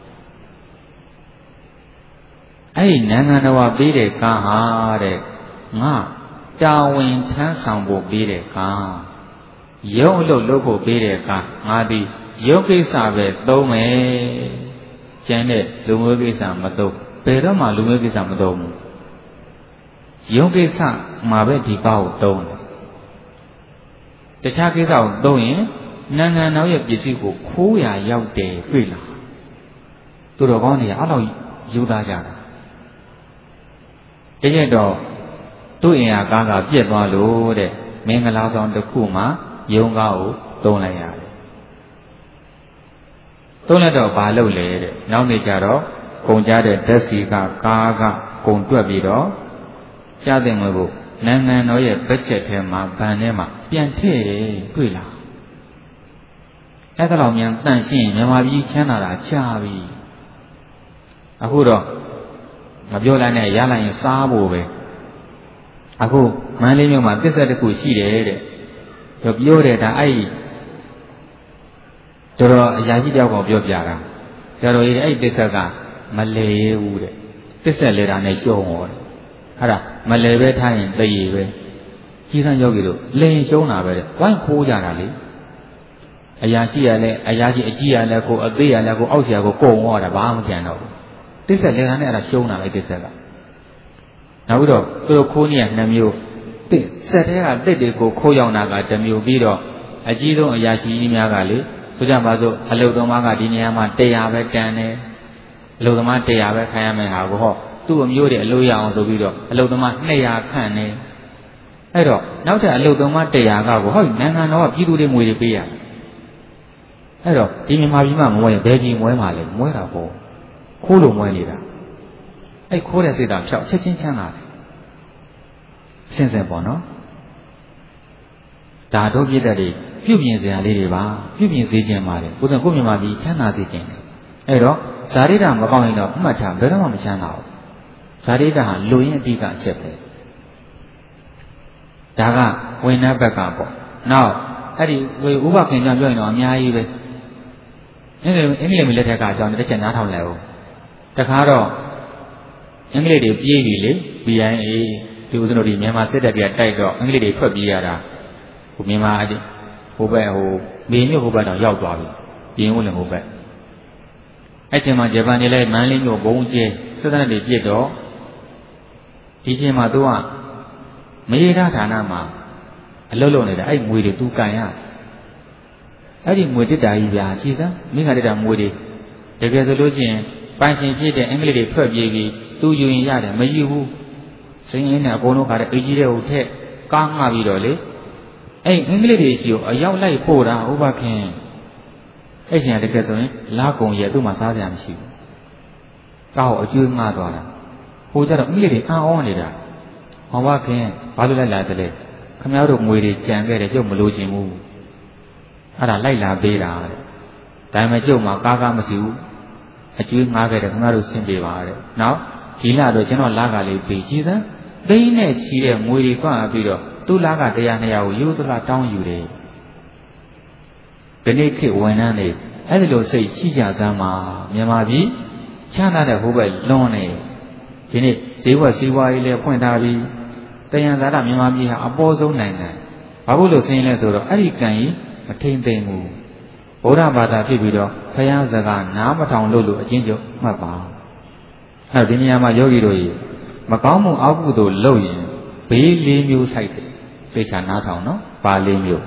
အဲ့ဒီနိုင်ငံတော်ပေးတဲ့ကားဟာတဲ့ငါတာဝန်ထမ်းဆောင်ဖို့ပေးတဲ့ကားရုံးအလုပ်လုပ်ဖို့ပေးတဲ့ကားငါဒီရုပ်ကိစ္စပဲသုံးမယ်ကျန်တဲ့လူမျိုးကိစ္စမသုံးဘယ်တော့မှလူမျိုးကိစ္စမသုံးဘူးရုပ်ကိစ္စမှာပဲဒီကားကိုသုံးတယ်တခြားကိစ္စကိုသုံးရင်နိုင်ငံတော်ရဲ့ပစ္စည်းကိုခိုးရရောက်တယ်တွေ့လားသူတော်ကောင်းတွေကအဲ့လိုယူသားကြတာတကယ်တော့သူ့အင်အားကားကပြက်သွားလို့တဲ့မင်္ဂလာဆောင်တစ်ခုမှာယုံကားကိုသုံးလိုက်ရတယ်သုံးလိုက်တော့ဘာလုပ်လဲတဲ့နောက်နေ့ကျတော့ကုန်ကြတဲ့ဓာတ်စီကကားကကုန်တွက်ပြီးတော့ကြားတဲ့ငွေကိုနိုင်ငံတော်ရဲ့ဘတ်ဂျက်ထဲမှာဗန်ထဲမှာပြန်ထည့်တယ်တွေ့လားအဲ့ဒါတော့မြန်တန့်ရှင်းမြန်မာပြည်ချမ်းသာတာကြားပြီအခုတော့မပြောလိုက်နဲ့ရလိုက်ရင်စားဖို့ပဲအခုမန္တလေးမြို့မှာသစ္စာတစ်ခုရှိတယ်တဲ့ပြောတယ်ဒါအဲ့တော်အရာကြီးတယောက်ကပြောပြတာဆရာတော်ကြီးအဲ့သစ္စာကမလဲဘူးတဲ့သစ္စာလဲတာနဲ့ကျုံဟောတယ်အဲ့ဒါမလဲပဲထားရင်တရေပဲကြီးစံယောဂီတို့လဲရင်ရှုံးတာပဲတဲ့ဝိုင်းခိုးကြတာလေအရာရှိရလဲအရာကြီးအကြီးရလဲကိုအသေးရလဲကိုအောက်ဆရာကိုကုံဟောတာဘာမှမကြံတော့ဘူးသစ္စာလဲတာနဲ့အဲ့ဒါရှုံးတာပဲသစ္စာကနောက်ပြီးတော့သူတို့ခိုးနေရ2မျိုးတစ်ဆက်ထဲကတစ်တွေကိုခိုးရောက်တာက1မျိုးပြီးတော့အကြီးဆုံးအရာရှိကြီးများကလေဆိုကြပါစို့အလုသမားကဒီနေရာမှာ100ပဲတန်တယ်အလုသမား100ပဲခံရမယ်ဟာကိုဟောသူ့အမျိုးတွေအလို့ရအောင်ဆိုပြီးတော့အလုသမား200ခန့်နေအဲ့တော့နောက်ထပ်အလုသမား100ကကိုဟောနိုင်ငံတော်ကပြည်သူတွေငွေတွေပေးရအဲ့တော့ဒီမြန်မာပြည်မှာမွဲရင်ဘယ်ပြည်မွဲမှာလဲမွဲတာပေါ့ခိုးလို့မွဲနေတာအဲ့ခိုးတဲ့စိတ်ဓာတ်ဖြောက်ချက်ချင်းချမ်းသာတယ်စင်စင်ပေါ့နော်ဒါတို့ပြည့်တဲ့တွေပြုပြင်စရာလေးတွေပါပြုပြင်စေခြင်းပါတယ်ကိုယ်စံကိုမြန်မာပြည်ချမ်းသာစေခြင်းတယ်အဲ့တော့ဇာတိတာမကောင်းရင်တော့အမှတ်ထားဘယ်တော့မှမချမ်းသာဘူးဇာတိတာဟာလူရင်းအဓိကအချက်ပဲဒါကဝိနည်းဘက်ကပေါ့နောက်အဲ့ဒီဥပခင်ကြောင့်ပြောရင်တော့အများကြီးပဲအင်္ဂလိပ်မလက်ထက်ကအကြောင်းတစ်ချက်နားထောင်လိုက်ဦးတခါတော့အင်္ဂလိပ်တွေပြေးပြီလေ BIA ဒီဦးဇင်းတို့ဒီမြန်မာစစ်တပ်တွေကတိုက်တော့အင်္ဂလိပ်တွေထွက်ပြေးရတာဟိုမြန်မာဟိုဘက်ဟိုမေမြို့ဟိုဘက်တော့ရောက်သွားပြီပြင်ဦးလင်ဟိုဘက်အဲ့ချိန်မှာဂျပန်တွေလည်းမန်းလေးမြို့ဘုံကျဲစစ်တပ်တွေပြစ်တော့ဒီချိန်မှာသူကမရေထားဌာနမှာအလုပ်လုပ်နေတာအဲ့ငွေတွေသူကန်ရအဲ့ဒီငွေတစ်တာကြီးဗျာကြည်စမ်းမိခါတစ်တာငွေတွေတကယ်ဆိုလို့ချင်းပိုင်ရှင်ဖြစ်တဲ့အင်္ဂလိပ်တွေထွက်ပြေးပြီးသူယူရင်ရတယ်မယူဘူးစင်းရင်းနဲ့အကုန်လုံးခါတဲ့အေးကြီးတဲ့ဟိုထက်ကားငှပြီးတော့လေအဲ့အင်္ဂလိပ်တွေရှိကိုအရောက်လိုက်ပို့တာဥပခင်အဲ့ရှင်ကတကယ်ဆိုရင်လာကုန်ရဲ့သူ့မှာစားစရာမရှိဘူးကားကိုအကျွေးငှသွားတာဟိုကျတော့အင်္ဂလိပ်တွေအံ့ဩနေတာဟောပါခင်ဘာလို့လိုက်လာတယ်လဲခမရတို့ငွေတွေကြံခဲ့တယ်ကျုပ်မလို့ချင်ဘူးအဲ့ဒါလိုက်လာပေးတာတဲ့ဒါပေမဲ့ကျုပ်မှာကားမရှိဘူးအကျွေးငှခဲ့တယ်ခမရတို့ဆင်းပေးပါတဲ့နောက်ဒီလတော့ကျွန်တော်လာကလေးပေးကြည်စမ်းသိန်းနဲ့ချီတဲ့ငွေတွေကွာပြီးတော့သူ့လာက100 200ကိုယူသလားတောင်းယူတယ်ဒီနေ့ခေတ်ဝန်ထမ်းတွေအဲ့ဒီလိုစိတ်ရှိကြစမ်းမှာမြန်မာပြည်ချမ်းသာတဲ့ဟိုဘက်လွန်နေဒီနေ့ဈေးဝယ်စီးပွားရေးလည်းဖွင့်ထားပြီးတယံဇာတမြန်မာပြည်ဟာအပေါ်ဆုံးနိုင်ငံဘာလို့လို့ဆင်းလဲဆိုတော့အဲ့ဒီကံကြီးမထိန်သိမ်းဘူးဗုဒ္ဓဘာသာဖြစ်ပြီးတော့ဘုရားစကားနားမထောင်လို့အချင်းချုပ်မှတ်ပါအဲ့ဒီနေရာမှာယောဂီတို့ကြီးမကောင်းမှုအောက်ကုသိုလ်လုပ်ရင်ဘေး၄မျိုးဆိုင်တယ်သိချာနားထောင်နော်ပါ၄မျိုး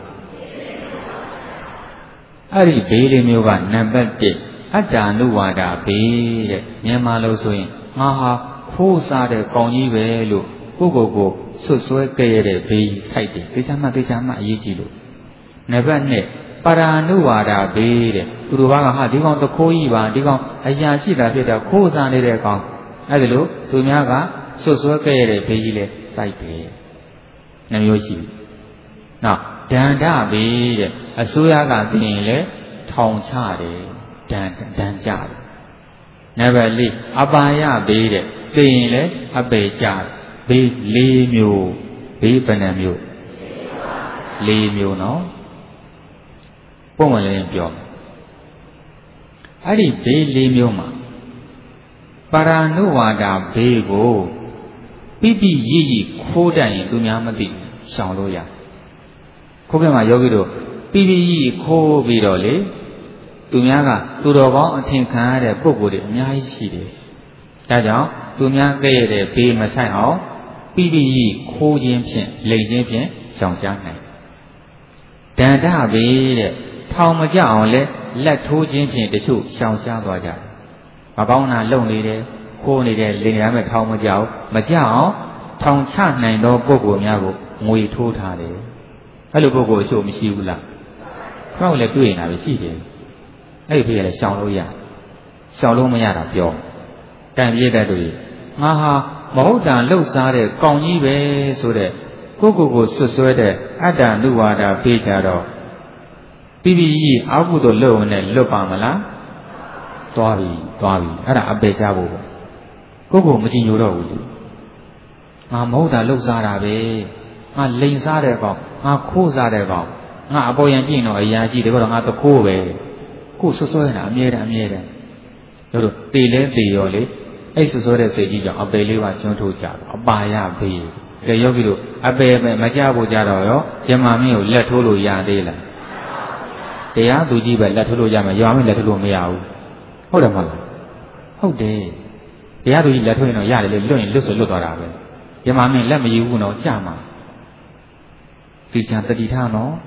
အဲ့ဒီဘေး၄မျိုးကနံပါတ်1အတ္တ ानु ဝါဒဘေးတဲ့မြန်မာလို့ဆိုရင်ငါဟာခိုးစားတဲ့ကောင်းကြီးပဲလို့ကိုယ့်ကိုယ်ဆွတ်ဆွဲကြရတဲ့ဘေးဆိုင်တယ်သိချာမှအရေးကြီးလို့နံပါတ်2ပရာနုဝါဒဘေးတဲ့သူတို့ဘာကဟာဒီကောင်တခိုးကြီးပါဒီကောင်အရာရှိတာဖြစ်တာခိုးစားနေတဲ့ကောင်အဲ့ဒါလို့သူများကဆွတ်ဆွဲကြရတဲ့ဘေးကြီးလဲစိုက်တယ်နှမျိုးရှိပြီနောက်ဒန္တဘေးတဲ့အစိုးရကသိရင်လဲထောင်ချတယ်ဒဏ်ကြတယ်နံပါတ်4အပါယဘေးတဲ့သိရင်လဲအပေကြတယ်ဘေး၄မျိုးဘေးဘယ်နှမျိုး၄မျိုးနော်ပုံမှန်လည်းပြောမယ်အဲ့ဒီဘေး၄မျိုးမှာပရာနုဝါဒဘေးကိုပိပိရိရိခိုးတတ်ရင်သူများမသိရှောင်လို့ရခိုးပြမှာယောဂီတို့ပိပိရိရိခိုးပြီးတော့လေသူများကသူတော်ကောင်းအထင်ခံရတဲ့ပုဂ္ဂိုလ်တွေအများကြီးရှိတယ်ဒါကြောင့်သူများကဲ့ရဲ့တဲ့ဘေးမဆိုင်အောင်ပိပိရိခိုးခြင်းဖြင့်လိမ်ခြင်းဖြင့်ရှောင်ရှားနိုင်ဒန္တဘေးတဲ့ထောင်မကြအောင်လဲလက်ထိုးခြင်းဖြင့်တချို့ရှောင်ရှားသွားကြတယ်မပေါင်းတာလုံနေတယ်ခိုးနေတယ်လိမ်ရမယ်ထောင်မကြအောင်မကြအောင်ထောင်ချနိုင်သောပုဂ္ဂိုလ်များကိုငွေထိုးထားတယ်အဲ့လိုပုဂ္ဂိုလ်အချို့မရှိဘူးလားခေါင်းလည်းတွေ့နေတာပဲရှိတယ်အဲ့ဒီဖေးလည်းရှောင်လို့ရရှောင်လို့မရတာပြောတန်ပြည့်တဲ့တို့ငါဟာမဟုတ်တာလှုပ်ရှားတဲ့ကောင်းကြီးပဲဆိုတဲ့ကိုဆွတ်ဆွဲတဲ့အတ္တ ानु ဝါဒပေးကြတော့ပြီးပြီးအာဟုတို့လှုပ်နဲ့လွတ်ပါမလားသွားပြီအဲ့ဒါအပေကြဖို့ကိုမကြည်ညိုတော့ဘူးလေငါမဟုတ်တာလှုပ်ရှားတာပဲငါလိန်စားတဲ့ကောင်ငါခိုးစားတဲ့ကောင်ငါအပေါ်ရန်ကြည့်တော့အရာရှိတယ်ကတော့ငါတခိုးပဲကိုဆွတ်ဆွဲနေတာအမြဲတမ်းတို့တေလဲတေရောလေအဲ့ဆွတ်ဆွဲတဲ့စိတ်ကြီးကြောင့်အပေလေးပါကျွန်းထုတ်ကြတော့အပါယဘေးကဲယောဂီတို့အပေမကြဖို့ကြတော့ရောဇမမင်းကိုလက်ထိုးလို့ရသေးလားတရားသူကြီးပဲလက်ထိုးလို့ရမယ်ရွာမင်းလက်ထိုးလို့မရဘူးဟုတ်တယ်မလားဟုတ်တယ်တရားသူကြီးလက်ထိုးရင်တော့ရတယ်လေလွတ်ရင်လွတ်ဆိုလွတ်သွားတာပဲဇမမင်းလက်မယူဘူးတော့ကြာမှာဒီချာတတိထားနော်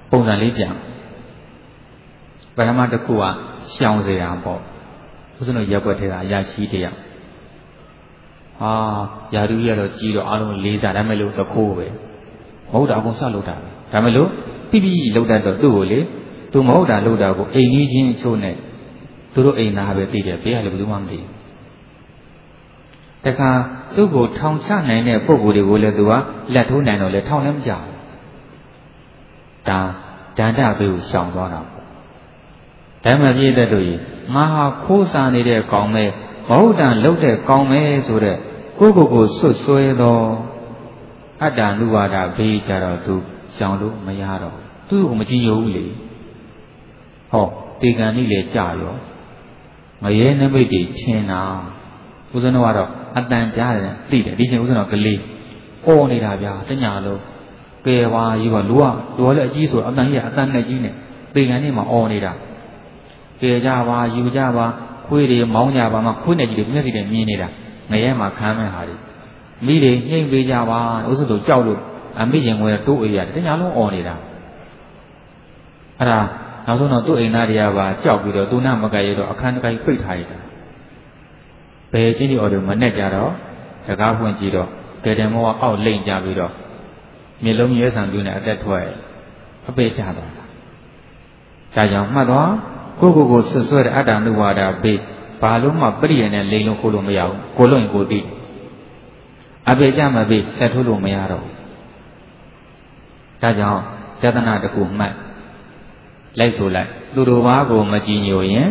ပုံစံလေးပြန်ပထမတစ်ခုကရှောင်စေတာပေါ့ဦးဇင်းတို့ရက်ွက်ထဲကအရာရှိတရားဟာယာတူကြီးကတော့ကြီးတော့အားလုံးလေးစားဒါမဲ့လို့သခိုးပဲမဟုတ်တာအကုန်စလုပ်တာပဲဒါမဲ့လို့ပြပြလောက်တတ်တော့သူ့ကိုလေသူမဟုတ်တာလုပ်တာကိုအိမ်ကြီးချင်းချိုးနဲ့သူတို့အိမ်သားပဲသိတယ်ဘေးကလည်းဘယ်သူမှမသိဘူးတခါသူ့ကိုထောင်ချနိုင်တဲ့ပုံကိုယ်တွေကိုလည်းသူကလက်ထိုးနိုင်တော့လေထောင်လည်းမကြဘူးဒါဒန္တဘေးကိုရှောင်သွားတာပေါ့ဒါမှပြည့်တဲ့တို့ကြီးငါဟာခိုးစားနေတဲ့ကောင်ပဲမဟုတ်တာလုပ်တဲ့ကောင်းမယ်ဆိုတဲ့ကိုဆွတ်ဆွဲသောအတ္တနုဝါဒဘေးကြတော့သူရှောင်လို့မရတော့သူ့ကိုမကြည့်ရဘူးလေဟောတေကံนี่လေကြာရောငရဲနမိတ်တွေထင်တာဦးဇင်းတို့ကတော့အတန်ကြားတယ်သိတယ်ဒီချိန်ဦးဇင်းတို့ကလေးအော်နေတာဗျာတညာလုံးကဲပါကြီးပါလူကလည်းအကြီးဆိုအတန်ကြီးကအတန်နဲ့ကြီးနဲ့တေကံนี่မှာအော်နေတာကဲကြပါယူကြပါခွေးတွေမောင်းကြပါမှခွေးနဲ့ကြီးတွေမျက်စိတွေမြင်နေတာငရဲမှာခမ်းမဲ့ဟာတွေမိတွေညှိမ့်ပေးကြပါဥစ္စာတို့ကြောက်လို့အမိရင်ဝင်တိုးအေးရတယ်တညာလုံးអော်နေတာအဲ့ဒါနောက်ဆုံးတော့သူ့အိမ်သားတွေကပါကြောက်ပြီးတော့သူနာမကရတော့အခန်းတကိုင်းပိတ်ထားရတာဘယ်ချင်းဒီအော်တွေမနဲ့ကြတော့တကားဖွင့်ကြည့်တော့ဒေတယ်မောကအောက်လိမ့်ကြပြီးတော့မျက်လုံးရဲဆံပြူးနဲ့အသက်ထွက်အပေချသွားတာဒါကြောင့်မှတ်တော့ကိုဆွဆွဲတဲ့အတ္တနုဝါဒဘေးဘာလို့မှပရိယနဲ့လိန်လို့ခိုးလို့မရဘူးကိုလွင့်ကိုသိအပေကြမဘေးတက်ထိုးလို့မရတော့ဒါကြောင့်ယတနာတကူမှတ်လိုက်ဆိုလိုက်သူတို့ဘာကိုမကြည်ညိုရင်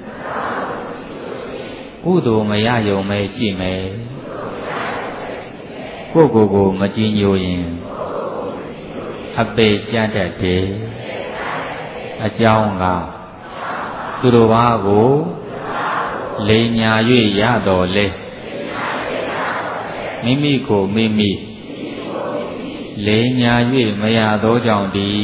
ကုသိုလ်မရယုံမဲရှိမယ်ကိုမကြည်ညိုရင်အပေကြတတ်တယ်အကြောင်းကသူတို့ဘာကိုလိမ်ညာ၍ရတော်လဲမိမိကိုမိမိလိမ်ညာ၍မရသောကြောင့်ဒီ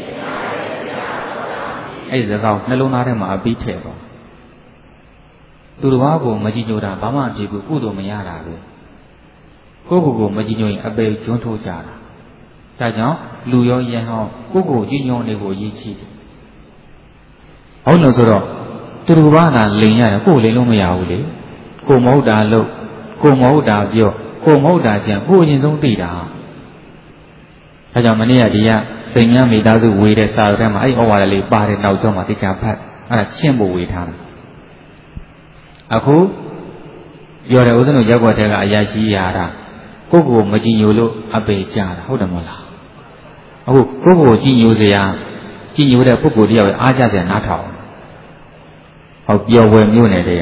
အဲ့ဒီစကားနှလုံးသားထဲမှာအပြီးထည့်ပါသူတို့ဘာကိုမကြည်ညိုတာဘာမှမဖြစ်ဘူးကုသိုလ်မရတာပဲကိုမကြည်ညိုရင်အပေကျွန်းထိုးကြတာဒါကြောင့်လူရောယဟောင်းကိုကြည်ညိုနေဖို့ရည်ချီတယ်ဟုတ်လို့ဆိုတော့သူတို့ဘာသာလိန်ရတယ်ကိုလိန်လို့မရဘူးလေကိုမဟုတ်တာလို့ကိုမဟုတ်တာပြောကိုမဟုတ်တာကြံကိုအရင်ဆုံးသိတာဒါကြောင့်မနေ့ကဒီကစိတ်များမိသားစုဝေတဲ့စာရုံးထဲမှာအဲ့ဩဝါဒလေးပါတယ်နောက်ကျောင်းမှာသိချာဖတ်အဲ့ဒါချင်းဖို့ဝေထားတာအခုပြောတယ်ဦးဇင်းတို့ရက်ွက်ထဲကအရာရှိရတာကိုမကြည်ညိုလို့အပေကြတာဟုတ်တယ်မဟုတ်လားအခုကိုကြည်ညိုစရာကြည်ညိုတဲ့ပုဂ္ဂိုလ်တယောက်ရဲ့အားကြစရာနားထောင်ဟုတ်ပျော်ဝယ်မျိုးနဲ့တည်း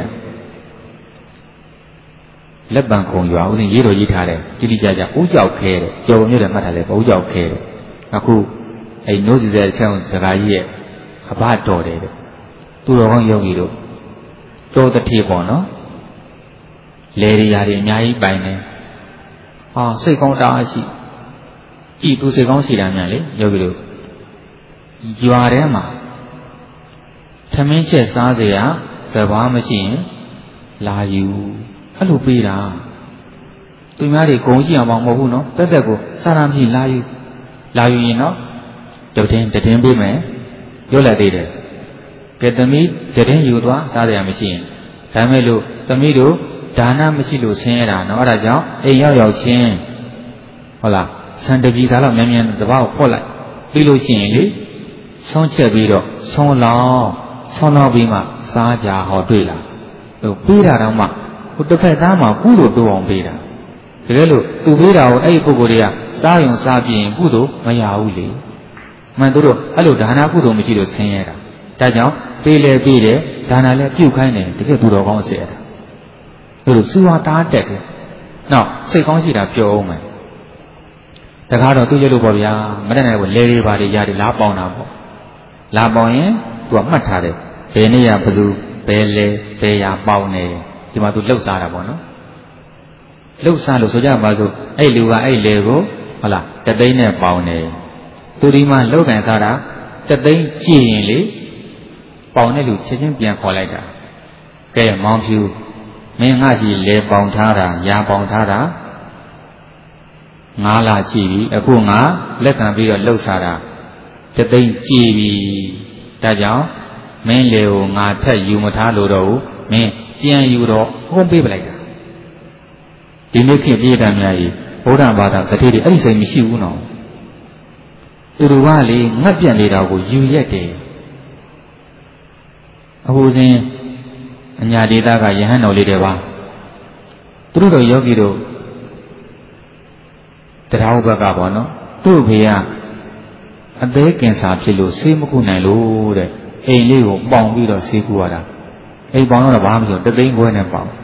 လက်ပံခုံရွာဦးဇင်းရေးတော်ရေးထားတယ်တိတိကျကျဦးကြောက်ခဲတယ်ပျော်ဝယ်မျိုးတွေမှတ်ထားတယ်ဦးကြောက်ခဲတယ်အခုအဲ့နိုးစီတဲ့ဆောင်းစကားကြီးရဲ့အဘတော်တယ်တဲ့သူတော်ကောင်းယောဂီတို့တော်တထေပေါ့နော်လေရီယာတွေအများကြီးပိုင်တယ်ဟာစိတ်ကောင်းတားရှိကြည်သူစိတ်ကောင်းရှိတာများလေယောဂီတို့ရွာထဲမှာထမင်းချက်စားเสียစဘာမရှိရင်လာယူအဲ့လိုပေးတာသူများတွေဂုံရှိအောင်မဟုတ်ဘူးနော်တက်ကိုစားရမဖြစ်လာယူရင်နော်တတင်းပေးမယ်ပြောလိုက်သေးတယ်ကဲသမီးတတင်းယူသွားစားရမရှိရင်ဒါမဲ့လို့သမီးတို့ဒါနမရှိလို့ဆင်းရတာနော်အဲ့ဒါကြောင့်အိမ်ရောက်ချင်းဟုတ်လားဆန်တပြီစားတော့မြန်စဘာကိုဖွက်လိုက်ပြီးလို့ရှိရင်လေဆုံးချက်ပြီးတော့ဆုံးလောက်ပြီးမှစားကြဟောတွေ့လားသူပေးတာတော့မှဟိုတစ်ဖက်သားမှာကုသိုလ်တိုးအောင်ပေးတာတကယ်လို့သူပေးတာကိုအဲ့ဒီပုဂ္ဂိုလ်တွေကစားရင်စားပြရင်ကုသိုလ်မရဘူးလေမှန်တို့အဲ့လိုဒါနကုသိုလ်မရှိလို့ဆင်းရဲတာဒါကြောင့်ပေးတယ်ဒါနလည်းပြုတ်ခိုင်းတယ်တကယ်သူတော်ကောင်းအစ်ရတာတို့လိုစူဟာတားတက်တယ်နောက်စိတ်ကောင်းရှိတာပြောအောင်မယ်တကားတော့သူ့ရလို့ပေါ့ဗျာမတတ်နိုင်ဘူးလဲလေးပါတွေရတယ်လားပေါင်တာပေါ့လာပေါင်ရင်သူကမှတ်ထားတယ်ဘယ်နေ့ရဘသူဘယ်လဲဘယ်ရပေါင်နေဒီမှာသူလှုပ်ရှားတာပေါ့နော်လှုပ်ရှားလို့ဆိုကြပါစို့အဲ့လူကအဲ့လေကိုဟုတ်လားတသိန်းနဲ့ပေါင်နေသူဒီမှာလှုပ်ကန်စားတာတသိန်းကြည့်ရင်လေပေါင်တဲ့လူချက်ချင်းပြန်ခေါ်လိုက်တာကဲမောင်ဖြူမင်းငါကြီးလေပေါင်ထားတာရာပေါင်ထားတာ9လရှိပြီအခုငါလက်ခံပြီးတော့လှုပ်ရှားတာတသိန်းကြည်ပြီဒါကြောင့်မင်းလေကိုငါထက်ယူမထားလို့တော့မင်းပြန်ယူတော့ဟုံးပေးပလိုက်တာဒီနေ့ခေတ်ပြည်တော်များကြီးဗုဒ္ဓဘာသာသတိတွေအဲ့ဒီစိတ်မရှိဘူးနော်သူတို့ကလေငတ်ပြတ်နေတာကိုယူရက်တယ်အခုစဉ်အညာဒေသကယဟန်တော်လေးတွေပါသူတို့တော့ယောဂီတို့တရားဥပကပေါ့နော်သူ့ဖေကအသေးကင်ဆာဖြစ်လို့ဆေးမကုနိုင်လို့တဲ့အိမ်လေးကိုပေါင်ပြီးတော့ဆေးကုရတာအိမ်ပေါင်တော့ဘာမှမဆိုတသိန်းခွဲနဲ့ပေါင်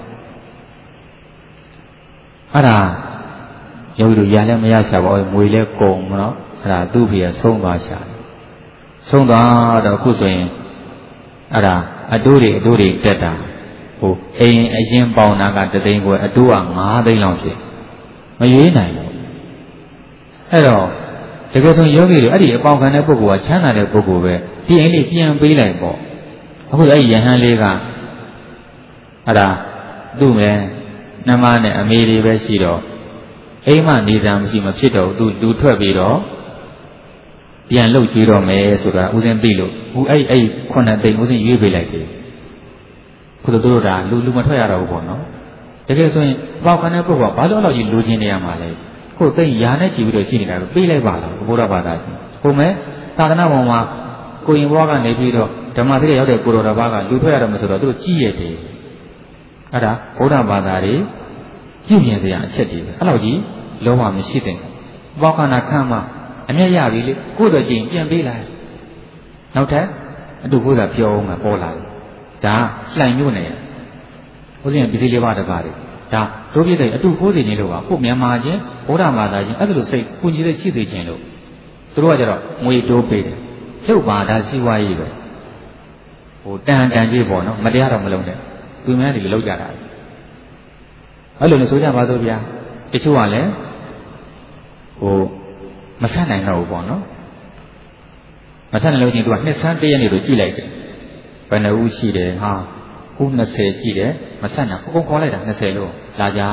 အဲ့ဒါယောဂီတို့ရလည်းမရရှာပါဘူးငွေလည်းကုန်မနော်အဲ့ဒါသူ့ဖေကဆုံးသွားရှာဆုံးသွားတော့အခုဆိုရင်အဲ့ဒါအတိုးတွေတက်တာဟိုအိမ်အရင်ပေါင်တာကတသိန်းခွဲအတိုးက9သိန်းလောက်ဖြစ်မရွေးနိုင်ဘူးအဲ့တော့တကယ်ဆိုယောဂီတွေအဲ့ဒီအပေါင်ခံတဲ့ပုဂ္ဂိုလ်ကချမ်းသာတဲ့ပုဂ္ဂိုလ်ပဲဒီအိမ်လေးပြန်ပေးလိုက်ပေါ့အခုအဲ့ဒီယဟန်လေးကအဲ့ဒါသူ့မဲ့နှမနဲ့အမေတွေပဲရှိတော့အိမ်မနေတာမရှိမဖြစ်တော့သူထွက်ပြီးတော့ပြန်လှုပ်ကြွေးတော့မယ်ဆိုတာဦးစင်းသိလို့ဦးအဲ့ခုနှစ်သိန်းဦးစင်းရွေးပေးလိုက်တယ်ခုတို့ဒါလူမထွက်ရတော့ဘူးပေါ့နော်တကယ်ဆိုရင်ပေါက်ခံတဲ့ပုဂ္ဂိုလ်ကဘာလို့အဲ့လိုကြီးလိုချင်နေရမှာလဲခုသိရာနဲ့ချီပြီးတော့ရှိနေတာကိုပေးလိုက်ပါလားဘုရားဘာသာရှင်ဟုတ်မဲ့သာသနာ့ဘောင်မှာကိုရင်ဘွားကနေပြီးတော့ဓမ္မစရိရောက်တဲ့ကိုတော်တစ်ပါးကလူထွက်ရတော့မဆိုတော့သူတို့ကြည်ရတယ်အဲ့ဒါဘုရားဘာသာတွေပြုပြင်စရာအချက်တွေပဲအဲ့လိုကြီးလုံးဝမရှိတဲ့ပေါက်ခန္ဓာခန့်မှအမျက်ရပြီလေကိုယ်တော့ကြင်ပြန်ပေးလိုက်နောက်ထပ်အတူကိုယ်ကပြောအောင်မှာပေါ်လာတယ်ဒါလှိုင်မြို့နယ်ဘုရားပစ္စည်းလေးပါးတစ်ပါးတွေဒါတို့ပြတဲ့အတူခိုးစီခြင်းလို့ပါကိုမြန်မာချင်းဗုဒ္ဓဘာသာချင်းအဲ့ဒါလိုစိတ်ပူညီတဲ့ရှိစေခြင်းလို့သူတို့ကကြတော့ငွေတိုးပေးတယ်လှုပ်ပါဒါစီးပွားရေးပဲဟိုတန်ကြွေးပေါ့နော်မတရားတော့မလုံးနဲ့သူများတွေလောက်ကြတာအဲ့လိုနဲ့ဆိုကြပါစို့ဗျာတချို့ကလည်းဟိုမဆက်နိုင်တော့ဘူးပေါ့နော်မဆက်နိုင်လို့ချင်းသူကနှစ်ဆန်းတည့်ရနေလို့ကြည့်လိုက်တယ်ဘယ်နှဦးရှိတယ်ဟာခု20ရှိတယ်မဆက်နိုင်ကိုခေါ်လိုက်တာ20လို့လာကြ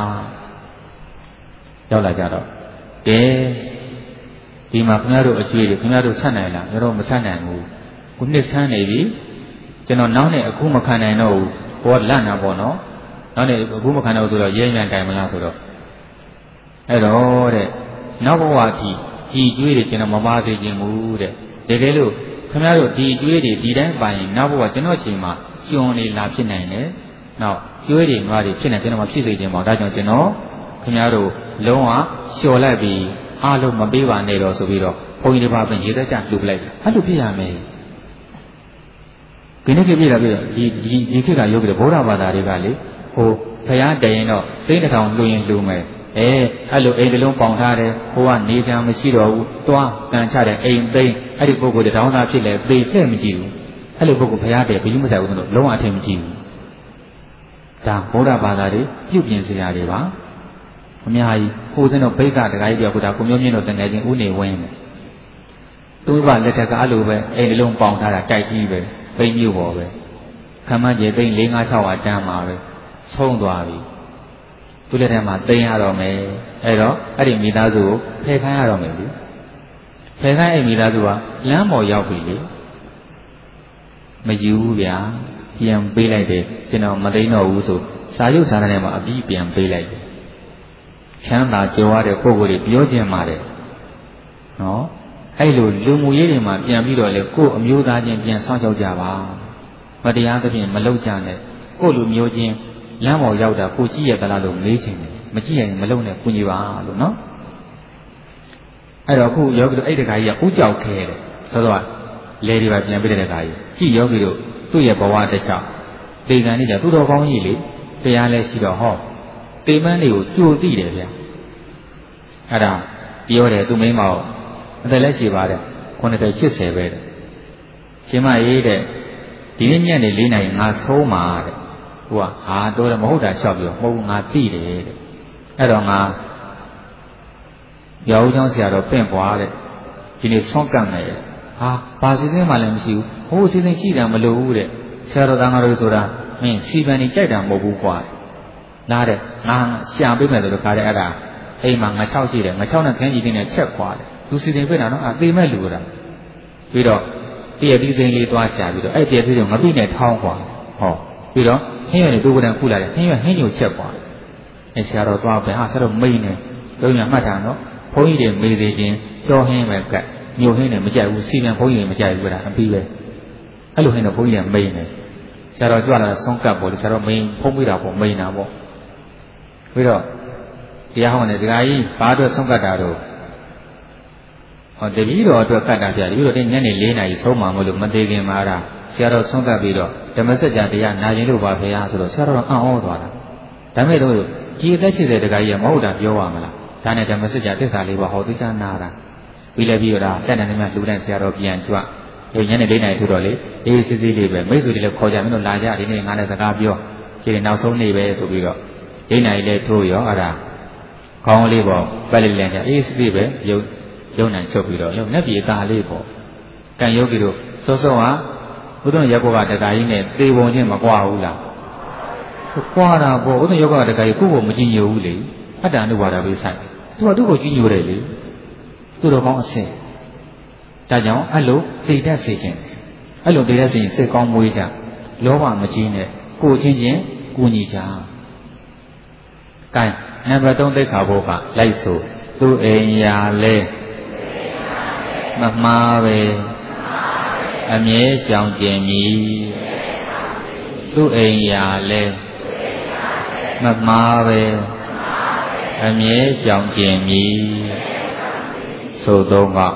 ရောက်လာကြတော့ကဲဒီမှာခင်ဗျားတို့အကျွေးတွေခင်ဗျားတို့ဆက်နိုင်လားကျွန်တော်မဆက်နိုင်ဘူးခုနှစ်ဆန်းနေပြီကျွန်တော်နောက်နဲ့အခုမခံနိုင်တော့ဘူးဘောလန့်တာပေါ့နော်နောက်နဲ့အခုမခံတော့ဆိုတော့ရဲညံတိုင်မလားဆိုတော့အဲ့တော့တဲ့နောက်ဘဝအထိဒီကျွေးတွေကျွန်တော်မပါစေခြင်းဘူးတဲ့တကယ်လို့ခင်ဗျားတို့ဒီကျွေးတွေဒီတိုင်းပိုင်နောက်ဘဝကျွန်တော်ချိန်မှာကျွန်းနေလာဖြစ်နိုင်တယ်နောက်ကျွေးတွေငွားတွေဖြစ်နေကျွန်တော်မဖြစ်စေခြင်းပါဒါကြောင့်ကျွန်တော်ခင်ဗျားတို့လုံးဝလျှော်လိုက်ပြီးအားလုံးမပေးပါနဲ့တော့ဆိုပြီးတော့ဘုန်းကြီးတစ်ပါးပြင်ရေသက်ကြလှုပ်လိုက်တယ်အဲ့လိုဖြစ်ရမယ်ဒီနေ့ခေတ်ပြည်တာပြဒီခေတ်ကယောဂီတွေဗုဒ္ဓဘာသာတွေကလေဟိုဖရာတရင်တော့သိန်းတစ်ထောင်လှူရင်လှူမယ်အဲ့လိုအိမ်တစ်လုံးပေါင်ထားတယ်ဟိုကနေကြမရှိတော့ဘူးသွားကန်ချတယ်အိမ်သိမ်းအဲ့ဒီပုဂ္ဂိုလ်တွေတောင်းတာဖြစ်လေသေလှဲ့မကြည့်ဘူးအဲ့လိုပုဂ္ဂိုလ်ဖရာတည်းဘယ်လိုမဆိုင်ဘူးလို့လုံးဝအထင်မကြည့်ဘူးဒါဗုဒ္ဓဘာသာတွေပြုပြင်စရာတွေပါအများကြီးဟိုစင်းတော့ဘိက္ခတခါကြီးပြောခုဒါကိုမျိုးမြင့်တော့တကယ်ချင်းဥနေဝင်းတယ်သူ့ဘလက်ထက်ကအဲ့လိုပဲအိမ်တစ်လုံးပေါင်ထားတာတိုက်ကြီးပဲပိန်းမြို့ပေါ်ပဲခမ်းမကြီးပိန်း4 5 6ဟာတန်းမှာပဲဆုံးသွားပြီသူ့လက်ထက်မှာသိမ်းရတော့မယ်အဲ့တော့အဲ့ဒီမိသားစုကိုဖယ်ခိုင်းရတော့မယ်လေဖယ်ခိုင်းအဲ့မိသားစုကလမ်းပေါ်ရောက်ပြီလေမယူဘူးဗျာပြန်ပေးလိုက်တယ်ကျွန်တော်မသိတော့ဘူးဆိုစာရုပ်စာတမ်းထဲမှာအပြီးပြန်ပေးလိုက်တယ်ချမ်းသာကြွယ်ဝတဲ့ပုဂ္ဂိုလ်တွေပြောခြင်းပါတယ်နော်အဲ့လိုလူမှုရေးတွေမှာပြန်ပြီးတော့လေကိုယ်အမျိုးသားချင်းပြန်ဆောင်းရောက်ကြပါမတရားသဖြင့်မလုပ်ကြနဲ့ကိုယ်လူမျိုးချင်းလမ်းပေါ်ရောက်တာကိုကြည့်ရသလားလို့မေးချင်တယ်မကြည့်ရင်မလုပ်နဲ့ကုညီပါလို့နော်အဲ့တော့အခုယောဂီတို့အဲ့တခါကြီးကဥကြောက်ခဲတယ်ဆိုတော့လေတွေပါပြန်ပြတဲ့တခါကြီးကြည့်ယောဂီတို့သူ့ရဲ့ဘဝတစ်လျှောက်တေကံနေကြသူတော်ကောင်းကြီးလေတရားလဲရှိတော့ဟောတေမန်းတွေကိုကြိုသိတယ်ဗျအဲ့ဒါပြောတယ်သူမိန်းမကိုအသက်လည်းရှိပါတယ်90 80ပဲတဲ့ရှင်မရေးတဲ့ဒီနေ့ညနေ4 နာရီငါဆုံးမှာတဲ့ဟိုကဟာတော့မဟုတ်တာလျှောက်ပြီးတော့မဟုတ်ငါသိတယ်တဲ့အဲ့တော့ငါရောဦးချောင်းဆရာတော်ပင့်ပွားတဲ့ဒီနေ့ဆွန့်ကပ်မယ်ဟာဘာစီစဉ်မှလည်းမရှိဘူးဟိုစီစဉ်ရှိတာမလိုဘူးတဲ့ဆရာတော်တန်ခါတော်ဆိုတာမင်းစီပန်ကြီးကြိုက်တာမဟုတ်ဘူးကွာလားတဲ့ငါရှာပေးမယ်ဆိုတော့ခါတဲ့အဲ့ဒါအိမ်မှာငါ6ရှိတယ်ငါ6နဲ့ခင်းကြီးတင်းနဲ့ချက်ခွာတယ်သူစီစဉ်ပြတာနော်အသေးမဲ့လူကပြီးတော့တည့်ရည်စိမ်းလေးသွားရှာပြီးတော့အဲ့တည့်ရည်စိမ်းငပိနဲ့ထောင်းကွာဟောပြီးတော့ဟင်းရွက်တွေသူ့ကိုယ်တိုင်ခုလာတယ်ဟင်းရွက်ဟင်းညိုချက်ကွာအဲ့ဆရာတော်သွားပဲဟာဆရာတော်မိန်နေတို့ညာမှတ်တာနော်ဘုန်းကြီးတွေမေးသေးခြင်းကြောဟင်းပဲကတ်မြို့ဟင်းတွေမကြိုက်ဘူးစီမံဘုန်းကြီးတွေမကြိုက်ဘူးဆိုတာအပြီးပဲအဲ့လိုဟင်းတော့ဘုန်းကြီးတွေမိန်နေဆရာတော်ကြွလာဆုံးကပ်ပေါ်တယ်ဆရာတော်မိန်ဖုံးပြတာပေါ့မိန်တာပေါ့ပြီးတော့တရားဟောတယ်ဒကာကြီးဘာအတွက်ဆုံးကပ်တာတော့ဟောတပည့်တော်အတွက်ကတ်တာပြတယ်ပြီးတော့ညနေ4 နာရီဆုံးမှမလို့မသေးခင်မှာဆရာတော်ဆုံးကပ်ပြီးတော့ဓမ္မစကြာတရားနာရင်လို့ပါဖေဟာဆိုတော့ဆရာတော်အံ့ဩသွားတာဒါမဲ့တော့ဒီအသက်80ဒကာကြီးကမဟုတ်တာပြောရမလားဒါနဲ့ဓမ္မစကြာသစ္စာလေးပါဟောသိချာနာတာပြီးလည်းပြီးတော့တက်တယ်နဲ့လူတိုင်းဆရာတော်ပြန်ကြွညနေ4 နာရီထို့တော့လေအေးစစ်စစ်လေးပဲမိတ်ဆွေတွေလည်းခေါ်ကြမင်းတို့လာကြဒီနေ့ငါနဲ့စကားပြောဒီနေ့နောက်ဆုံးနေ့ပဲဆိုပြီးတော့4 နာရီလေးထိုးရောအဲ့ဒါခေါင်းလေးပေါ့ပတ်လေးလည်းကြအေးစစ်စစ်ပဲရုံနိုင်ချုပ်ပြီးတော့လက်ပြေသားလေးပေါ့ကန်ရုပ်ပြီးတော့စောစောဟာဘုဒ္ဓရက်ကောကတကာကြီးနဲ့သေပုံချင်းမကွာဘူးလားကွာတာပေါ့ဘုဒ္ဓရက်ကောကတကာကြီးကိုယ့်ကိုမကြည့်ညိုဘူးလေအတ္တအနုပါဒပဲဆိုင်သူကသူ့ကိုကြည့်ညိုတယ်လေသူ့တော်ကောင်းအဆင်ဒါကြောင့်အဲ့လိုသိတတ်စေခြင်းအဲ့လိုသိတတ်စေရင်စိတ်ကောင်းမွေးကြလောဘမကြီးနဲ့ကိုချင်းချင်းကူညီကြ။ကဲနံပါတ်3သိက္ခာပုဒ်ကလိုက်ဆိုသူအိမ်ရာလဲမမှားပဲအမြဲရှောင်ကျင်မည်သူအိမ်ရာလဲမမှားပဲအမြဲရှောင်ကျင်မည်ဆိုတော့က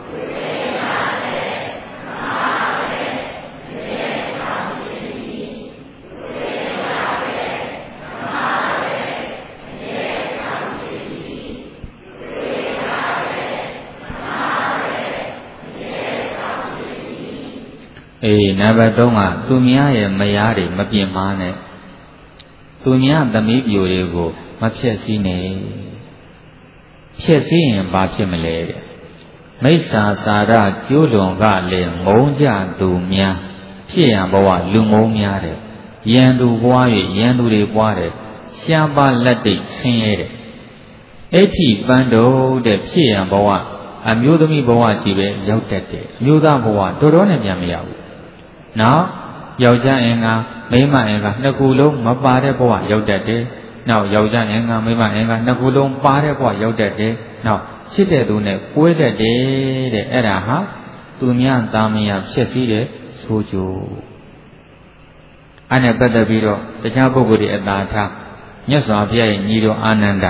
နံပါတ်3ကသူများရဲ့မယားတွေမပြင်းမာနဲ့သူများသမီးပြိုတွေကိုမဖြက်စည်းနဲ့ဖြက်စည်းရင်ဘာဖြစ်မလဲတဲ့မိစ္ဆာစာရကျိုးလွန်ကလည်းငုံကြသူများဖြစ်ရန်ဘဝလူငုံများတဲ့ရန်သူပွား၍ရန်သူတွေပွားတဲ့ရှားပါလက်တိတ်ဆင်းရဲတဲ့အဲ့ဒီပန်းတော်တဲ့ဖြစ်ရန်ဘဝအမျိုးသမီးဘဝကြီးပဲရောက်တတ်တယ်အမျိုးသားဘဝတော်တော်နဲ့ပြန်မရဘူးနောက်ယောက်ျားအင်္ဂါမိန်းမအင်္ဂါနှစ်ခုလုံးမပါတဲ့ဘဝရောက်တတ်တယ်နောက်ယောက်ျားအင်္ဂါမိန်းမအင်္ဂါနှစ်ခုလုံးပါတဲ့ဘဝရောက်တတ်တယ်နောက်ချစ်တဲ့သူနဲ့ကွဲတတ်တယ်တဲ့အဲ့ဒါဟာသူများသားမယားဖြစ်စည်းတဲ့ဆိုးကျိုးအဲ့နဲ့ပတ်သက်ပြီးတော့တခြားပုဂ္ဂိုလ်တွေအသာထားမြတ်စွာဘုရားရဲ့ညီတော်အာနန္ဒာ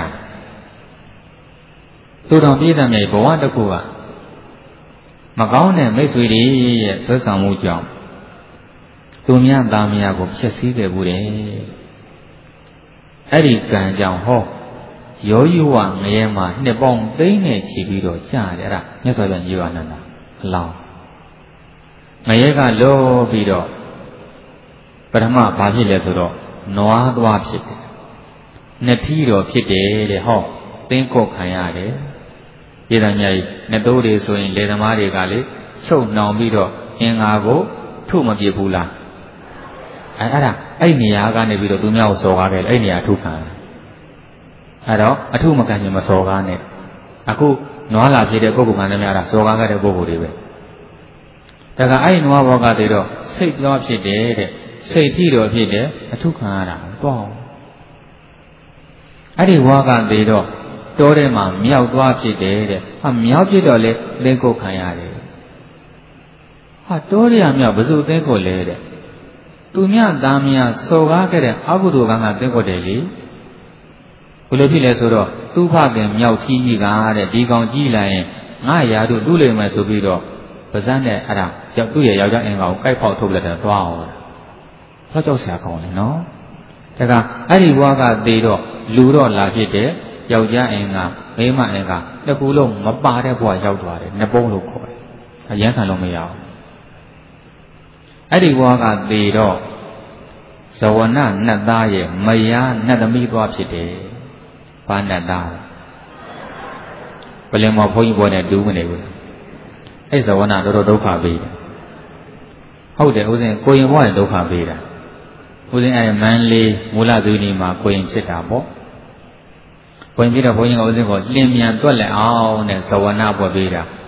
သူတော်ပြည့်တဲ့မြေဘဝတစ်ခုကမကောင်းတဲ့မိတ်ဆွေတွေရဲ့ဆွဲဆောင်မှုကြောင့်သူများသားမယားကိုဖျက်ဆီးခဲ့ဘူးတဲ့အဲ့ဒီကံကြောင့်ဟောယောယဝငရဲမှာနှစ်ပေါင်းသိန်းနဲ့ချီပြီးတော့ကြာတယ်အဲ့ဒါမြတ်စွာဘုရားညီတော်အာနန္ဒာအလောင်းငရဲကလောပြီးတော့ပထမဘာဖြစ်လဲဆိုတော့နွားသွားဖြစ်တယ်နှစ်ထီးတော်ဖြစ်တယ်တဲ့ဟောသင်္ကောခံရတယ်ပြည်တော်မြတ်ကြီးနှစ်တိုးတွေဆိုရင်လေသမားတွေကလေချုပ်နှောင်ပြီးတော့အင်္ဂါကိုထုမပြစ်ဘူးလားအဲ့ဒါအဲ့နေရာကနေပြီးတော့သူများကိုစော်ကားခဲ့တယ်အဲ့နေရာထုခံအဲ့တော့အထုမကန်ရင်မစော်ကားနဲ့အခုနွားလာဖြစ်တဲ့ပုဂ္ဂိုလ်မှန်တယ်များတာစော်ကားခဲ့တဲ့ပုဂ္ဂိုလ်တွေပဲဒါကအဲ့နွားဘောကတည်းတော့စိတ်သွားဖြစ်တယ်တဲ့စိတ်ထီတော်ဖြစ်တယ်အထုခံရတာတော့အဲ့ဒီဝါကတည်းတော့တောထဲမှာမြောက်သွားဖြစ်တယ်တဲ့ဟာမြောက်ဖြစ်တော့လေသင်္ကုတ်ခံရတယ်ဟာတောထဲကမြောက်ဘယ်သူသင်္ကုတ်လဲတဲ့သူများသားများစော်ကားခဲ့တဲ့အကုသိုလ်ကံကသင်္ကုတ်တယ်လေဘယ်လိုဖြစ်လဲဆိုတော့သူ့ဖခင်မြောက်ကြီးကြီးကတဲ့ဒီကောင်ကြီးလိုက်ရင်ငါရာတို့တူးလိမ့်မယ်ဆိုပြီးတော့ပါဇက်နဲ့အဲ့ဒါသူ့ရဲ့ယောက်ျားအင်္ဂါကိုကိုက်ဖောက်ထုတ်လိုက်တယ်သွားအောင်တော့ကြောက်စရာကောင်းတယ်နော်ဒါကအဲ့ဒီဘဝကသေတော့လူတော့လာဖြစ်တယ်ယောက်ျားအင်္ဂါမိန်းမအင်္ဂါတစ်ခုလုံးမပါတဲ့ဘဝရောက်သွားတယ်နှစ်ပုံးလို့ခေါ်တယ်အရန်ခံလို့မရအောင်အဲ့ဒီဘဝကသေတော့ဇဝနနတ်သားရဲ့မယားနတ်သမီးသွားဖြစ်တယ်ဘာနတ်သားဘယ်လင်မောဘုန်းကြီးဘောနဲ့တူးမနေဘူးအဲ့ဇဝနတော်တော်ဒုက္ခပေးတယ်ဟုတ်တယ်ဦးဇင်းကိုရင်ဘဝနဲ့ဒုက္ခပေးတာဦးဇင်းအဲ့မန်းလေးမူလသူနီမှာကိုရင်ဖြစ်တာပေါ့ကိုရင်ပြီးတော့ဘုန်းကြီးကဦးဇင်းကိုလင်းမြန်တွက်လက်အောင်တဲ့ဇဝနပွက်ပေးတာ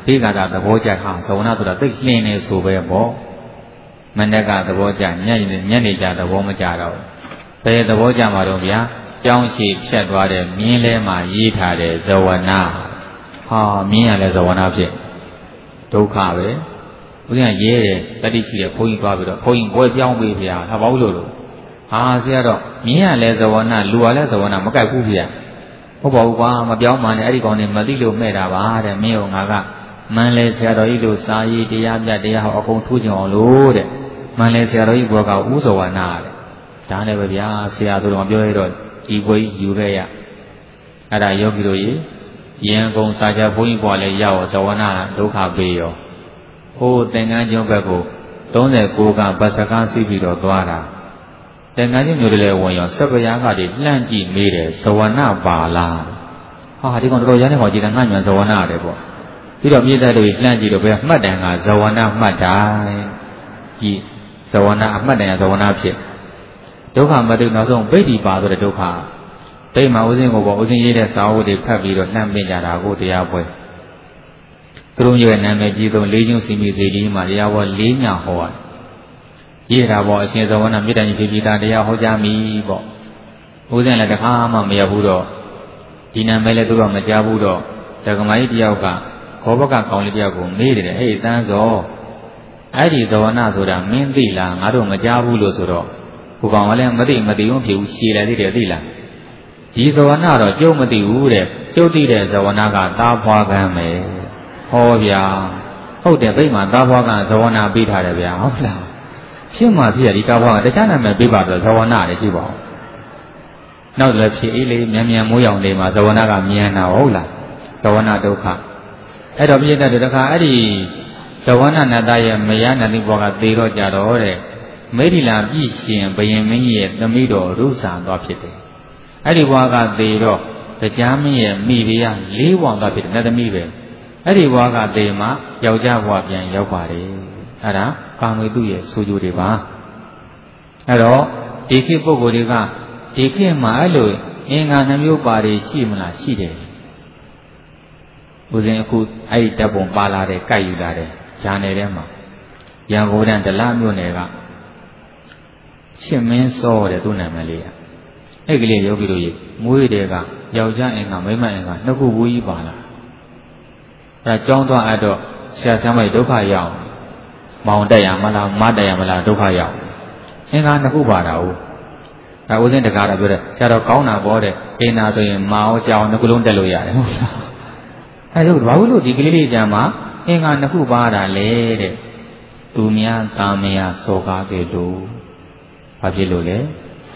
ဘေးကသာသဘောကျဟာဇဝနာဆိုတာသိလှင်းနေဆိုပဲပေါ့မန္တကသဘောကျညနေကြသဘောမကျတော့ဘယ်သဘောကျမှာတော့ဗျာကြောင်းရှိဖြတ်သွားတဲ့မြင်းလဲမှာရေးထားတဲ့ဇဝနာဟာမြင်းရလဲဇဝနာဖြစ်ဒုက္ခပဲဦးဇင်းကရဲတယ်တတိရှိတယ်ဘုန်းကြီးသွားပြီးတော့ဘုန်းကြီးဘွယ်ပြောင်းပေးဗျာဟာဘာလို့လို့ဟာဆရာတော့မြင်းရလဲဇဝနာလူရလဲဇဝနာမကိုက်ဘူးဗျာဟုတ်ပါဘူးကွာမပြောင်းမှလည်းအဲ့ဒီကောင်နဲ့မသိလို့မဲ့တာပါတဲ့မင်းတို့ငါကမန်လဲဆရာတော်ကြီးတို့စာရေးတရားပြတရားဟောအကုန်ထိုးကြအောင်လို့တဲ့မန်လဲဆရာတော်ကြီးဘောကဥဇဝနာတဲ့ဒါနဲ့ပဲဗျာဆရာဆိုတော့ပြောရတော့ဒီဘွယ်ကြီးယူခဲ့ရအဲ့ဒါယောဂီတို့ရေရန်ကုန်စာကြဘုန်းကြီးဘွားလည်းရောက်ဇဝနာဒုက္ခပေးရောဟိုသင်္ကန်းကျွန်းဘက်ကို39ကဗတ်စကားစီးပြီးတော့သွားတာသင်္ကန်းကျွန်းမျိုးတွေလည်းဝင်ရောစက်ပရားကတွေလှမ်းကြည့်မေးတယ်ဇဝနာပါလားဟာဒီကောင်တော်ရန်နေဟောကြည်တာငှညံဇဝနာတယ်ပေါ့ပြီးတော့မြေသားတို့လှမ်းကြည့်တော့ဘယ်မှတ်တန်ကဇဝနာမှတ်တိုင်းကြည့်ဇဝနာအမှတ်တန်ဇဝနာဖြစ်ဒုက္ခမတုနောက်ဆုံးဗိဓ္ဓိပါဆိုတဲ့ဒုက္ခဒိဋ္ဌိမှာဥစဉ်ကိုပေါ့ဥစဉ်ရေးတဲ့စာအုပ်တွေဖတ်ပြီးတော့နှမ်းပင်ကြတာကိုတရားပွဲသူတို့ရဲ့နာမည်ကြီးဆုံး၄ကျုံစီမီစီဒီမှာတရားပွဲ၄ညဟောရေးတာပေါ့အရှင်ဇဝနာမြေတ္တန်ကြီးပြည်တာတရားဟောကြားမိပေါ့ဥစဉ်လည်းတခါမှမရဘူးတော့ဒီနာမည်လည်းသူတို့မကြားဘူးတော့ဒကမကြီးတယောက်ကခောဘကကောင်းလေးတယောက်ကိုမေးတယ်ဟေးတန်းစောအဲ့ဒီဇဝနာဆိုတာမင်းသိလားငါတို့မကြားဘူးလို့ဆိုတော့ဟိုကောင်ကလည်းမသိဘူးဖြစ်ဘူးရှည်လည်းသိတယ်သိလားဒီဇဝနာတော့ကျုပ်မသိဘူးတဲ့ကျုပ်သိတဲ့ဇဝနာကသားဖွားကမ်းမယ်ဟောဗျာဟုတ်တယ်ဗိမာန်သားဖွားကမ်းဇဝနာပေးထားတယ်ဗျာဟုတ်လားဖြစ်မှဖြစ်ရဒီသားဖွားကတခြားနာမည်ပေးပါတော့ဇဝနာလည်းကြည့်ပါဦးနောက်လည်းဖြစ်အေးလေးမြန်မိုးရောင်လေးမှာဇဝနာကမြန်တာဟုတ်လားဇဝနာဒုက္ခအဲ့တော့ပြည့်တဲ့တခါအဲ့ဒီဇဝနာနတ်သားရဲ့မယားနတ်တိဘောကသေတော့ကြတော့တဲ့မေဒီလာပြည့်ရှင်ဘယင်မင်းကြီးရဲ့သမီးတော်ရုဆာသွားဖြစ်တယ်အဲ့ဒီဘွားကသေတော့တရားမင်းရဲ့မိဖုရား၄ဘွားသွားဖြစ်တယ်နတ်သမီးပဲအဲ့ဒီဘွားကသေမှယောက်ျားဘွားပြန်ရောက်ပါတယ်အဲ့ဒါကာမေတုရဲ့ဆိုကြတွေပါအဲ့တော့ဒီခေတ်ပုဂ္ဂိုလ်တွေကဒီခေတ်မှာအဲ့လိုအင်္ဂါနှမျိုးပါတယ်ရှိမလားရှိတယ်ဦးဇင်းအခုအဲ့ဒီတပ်ပုံပါလာတယ်ကြိုက်ယူလာတယ်ဈာနယ်ထဲမှာရန်ကုန်တန်ဒလမြို့နယ်ကရှင်းမင်းစောတဲ့သူ့နာမည်လေးအဲ့ကလေးယောဂီတို့ရေမွေးတဲ့ကယောက်ျားအင်္ဂါမိန်းမအင်္ဂါနှစ်ခုဘူးကြီးပါလာအဲ့ဒါကြောင်းသွားအပ်တော့ဆရာဆရာမကြီးဒုက္ခရောက်မောင်တက်ရမလားမတက်ရမလားဒုက္ခရောက်အင်္ဂါနှစ်ခုပါတာဟုတ်ဒါဦးစင်းတကားတော့ပြောတယ်ဆရာတော်ကောင်းတာပေါ့တဲ့အင်းနာဆိုရင်မအောင်ကြောင်းနှစ်ခုလုံးတက်လို့ရတယ်ဟုတ်လားအဲ့ဒါဘာလို့ဒီကလေးလေးကြမှာအင်္ဂါနှစ်ခုပါတာလေတဲ့သူများတာမယာစောကားခဲ့လို့ဘာဖြစ်လို့လဲ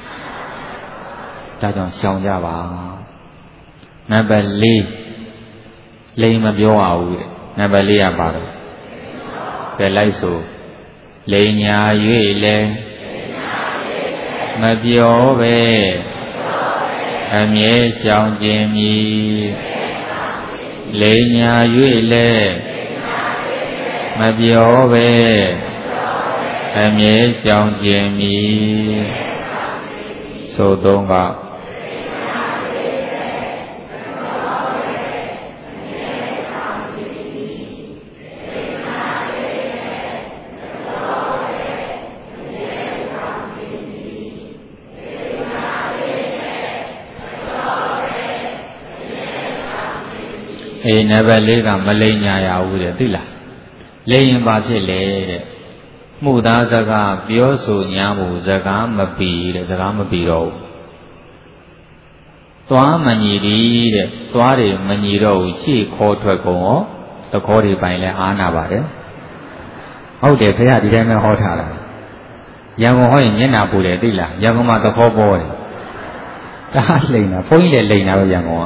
ဒါကြောင့်ရှောင်ကြပါနံပါတ်4လိမ်မပြောရဘူးတဲ့နံပါတ်4ကပါတော့ကဲလိုက်ဆိုလိမ်ညာ၍လဲမပြောပဲအမြဲရှောင်ခြင်းမည်လိမ်ညာ၍လဲမပြောပဲအမြဲရှောင်ခြင်းမည်ဆိုသုံးကအေးနံပါတ်4ကမလိမ်ညာရဘူးတဲ့သိလားလိမ်ရင်ဘာဖြစ်လဲတဲ့မှုသားစကားပြောဆိုညာမှုစကားမပီတဲ့စကားမပီတော့ဘူးသွားမညီသည်တဲ့သွားတွေမညီတော့ဘူးရှေ့ခေါ်ထွက်ကုန်ရောတခေါ်တွေပိုင်လဲအားနာပါတယ်ဟုတ်တယ်ခင်ဗျဒီတိုင်းပဲဟောထားတာရန်ကုန်ဟောရင်မျက်နာပူတယ်သိလားရန်ကုန်မှာတခေါ်ပေါ်တယ်ဒါလိမ်တာဘုန်းကြီးလည်းလိမ်တာပဲရန်ကုန်က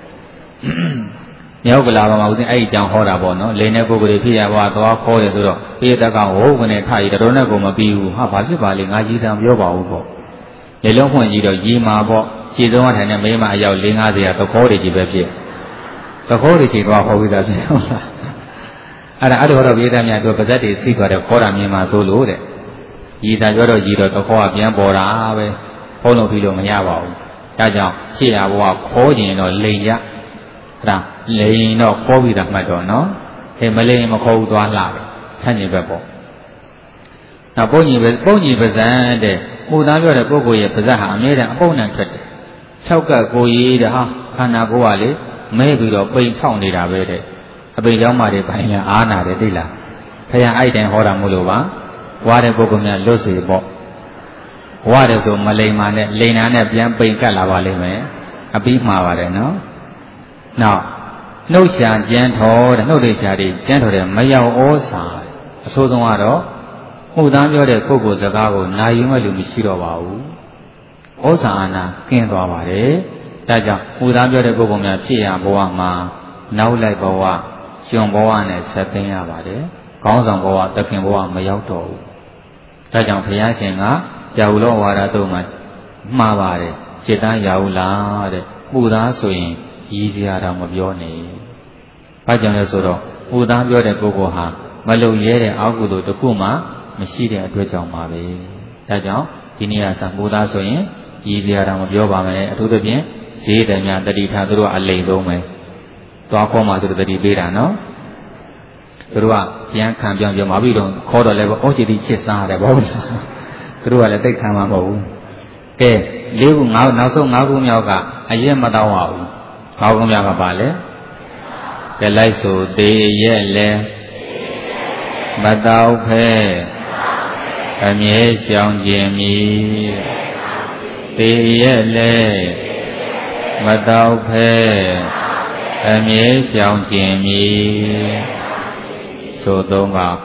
မြောက်ကလာပါမှာဦးစင်းအဲ့ဒီကြောင်ဟောတာပေါ့နော်လိန်တဲ့ပုဂ္ဂိုလ်တွေဖြစ်ရပါသွားခေါ်တယ်ဆိုတော့ပိယတကဝုတ်ကနေထားရတော်နဲ့ကိုမပြီးဘူးဟာဘာဖြစ်ပါလဲငါကြီးစံပြောပါဘူးပေါ့လေလုံးဖွင့်ကြည့်တော့ကြီးမှာပေါ့ခြေသုံးကထိုင်နေမိမအယောက်4-50ရာသခေါ်တွေကြီးပဲဖြစ်သခေါ်တွေကြီးသွားဟောပြီးသားဖြစ်ဟုတ်လားအဲ့ဒါတော့ပိယတများတို့ပါဇက်တွေစီးသွားတယ်ခေါ်တာမြင်မှာဆိုလို့တဲ့ကြီးသာပြောတော့ကြီးတော့သခေါ်ကပြန်ပေါ်တာပဲဖုံးလို့ပြီးလို့မရပါဘူးဒါကြောင့်ရှေ့ရဘဝခေါ်ခြင်းတော့လိန်ရအဲ့ဒါလိန်တော့ခေါ်ပြီးသားမှတ်တော့နော်မလိမ်မခေါ်သွားလာတယ်ဆန့်ကျင်ဘက်ပေါ့နောက်ပုံကြီးပါဇံတဲ့မှုသားပြောတဲ့ပုဂ္ဂိုလ်ရဲ့ပါဇက်ဟာအမြဲတမ်းအပုံနဲ့ထွက်တယ်၆ကပ်ကိုရေးတဲ့ဟာခန္ဓာကိုယ်ကလေမဲပြီးတော့ပိန်ဆောင်နေတာပဲတဲ့အပိန်ကြောင့်မှတွေဘိုင်းလည်းအားနာတယ်သိလားဖခင်အဲ့တိုင်ဟောတာမို့လို့ပါဝါတဲ့ပုဂ္ဂိုလ်များလွတ်စေပေါ့ဝါတယ်ဆိုမလိမ်မာနဲ့လိန်နာနဲ့ပြန်ပိန်ကတ်လာပါလိမ့်မယ်အပြီးမှာပါတယ်နော်နောက်နှုတ်ရှာကျန်းထော်တဲ့နှုတ်တွေရှာတွေကျန်းထော်တဲ့မရောက်ဩစာအဆိုးဆုံးကတော့မှုသားပြောတဲ့ပုဂ္ဂိုလ်စကားကိုနာယူမဲ့လူမရှိတော့ပါဘူးဩစာအာနာကင်းသွားပါတယ်ဒါကြောင့်မှုသားပြောတဲ့ပုဂ္ဂိုလ်များဖြစ်ရဘဝမှာနောက်လိုက်ဘဝကျွန်ဘဝနဲ့ဆက်သိမ်းရပါတယ်ခေါင်းဆောင်ဘဝတခင်ဘဝမရောက်တော့ဘူးဒါကြောင့်ဘုရားရှင်ကရာဟုလောဝါဒတုံးမှာမှားပါတယ်จิตသားရာဟုလားတဲ့မှုသားဆိုရင်ရည်စရာတော့မပြောနဲ့ဘာကြောင့်လဲဆိုတော့မှုသားပြောတဲ့ပုဂ္ဂိုလ်ဟာမလုံရဲတဲ့အောက်ကုသိုလ်တစ်ခုမှမရှိတဲ့အတွက်ကြောင့်ပါပဲဒါကြောင့်ဒီနေ့ကစမှုသားဆိုရင်ရည်စရာတော့မပြောပါနဲ့အထူးသဖြင့်ဈေးတယ်များတတိထားသူတို့အလိမ်ဆုံးပဲသွားခေါ်မှဆိုတော့တတိပေးတာနော်သူတို့ကပြန်ခံပြောင်းပြောမှာပြီးတော့ခေါ်တော့လည်းအော်ချီတီချစ်စားရတယ်ဘောဘူးသူတို့ကလည်းတိတ်ခံမှာမဟုတ်ဘူးကဲ၄ခုနောက်ဆုံး၅ခုမြောက်ကအရက်မတောင်းပါဘူး၅ခုမြောက်ကပါလေကဲလိုက်ဆိုတေရက်လဲမတောင်းဖဲအမြဲရှောင်ကျင်မည်တေရက်လဲမတောင်းဖဲအမြဲရှောင်ကျင်မည်ဆိုသုံးပါ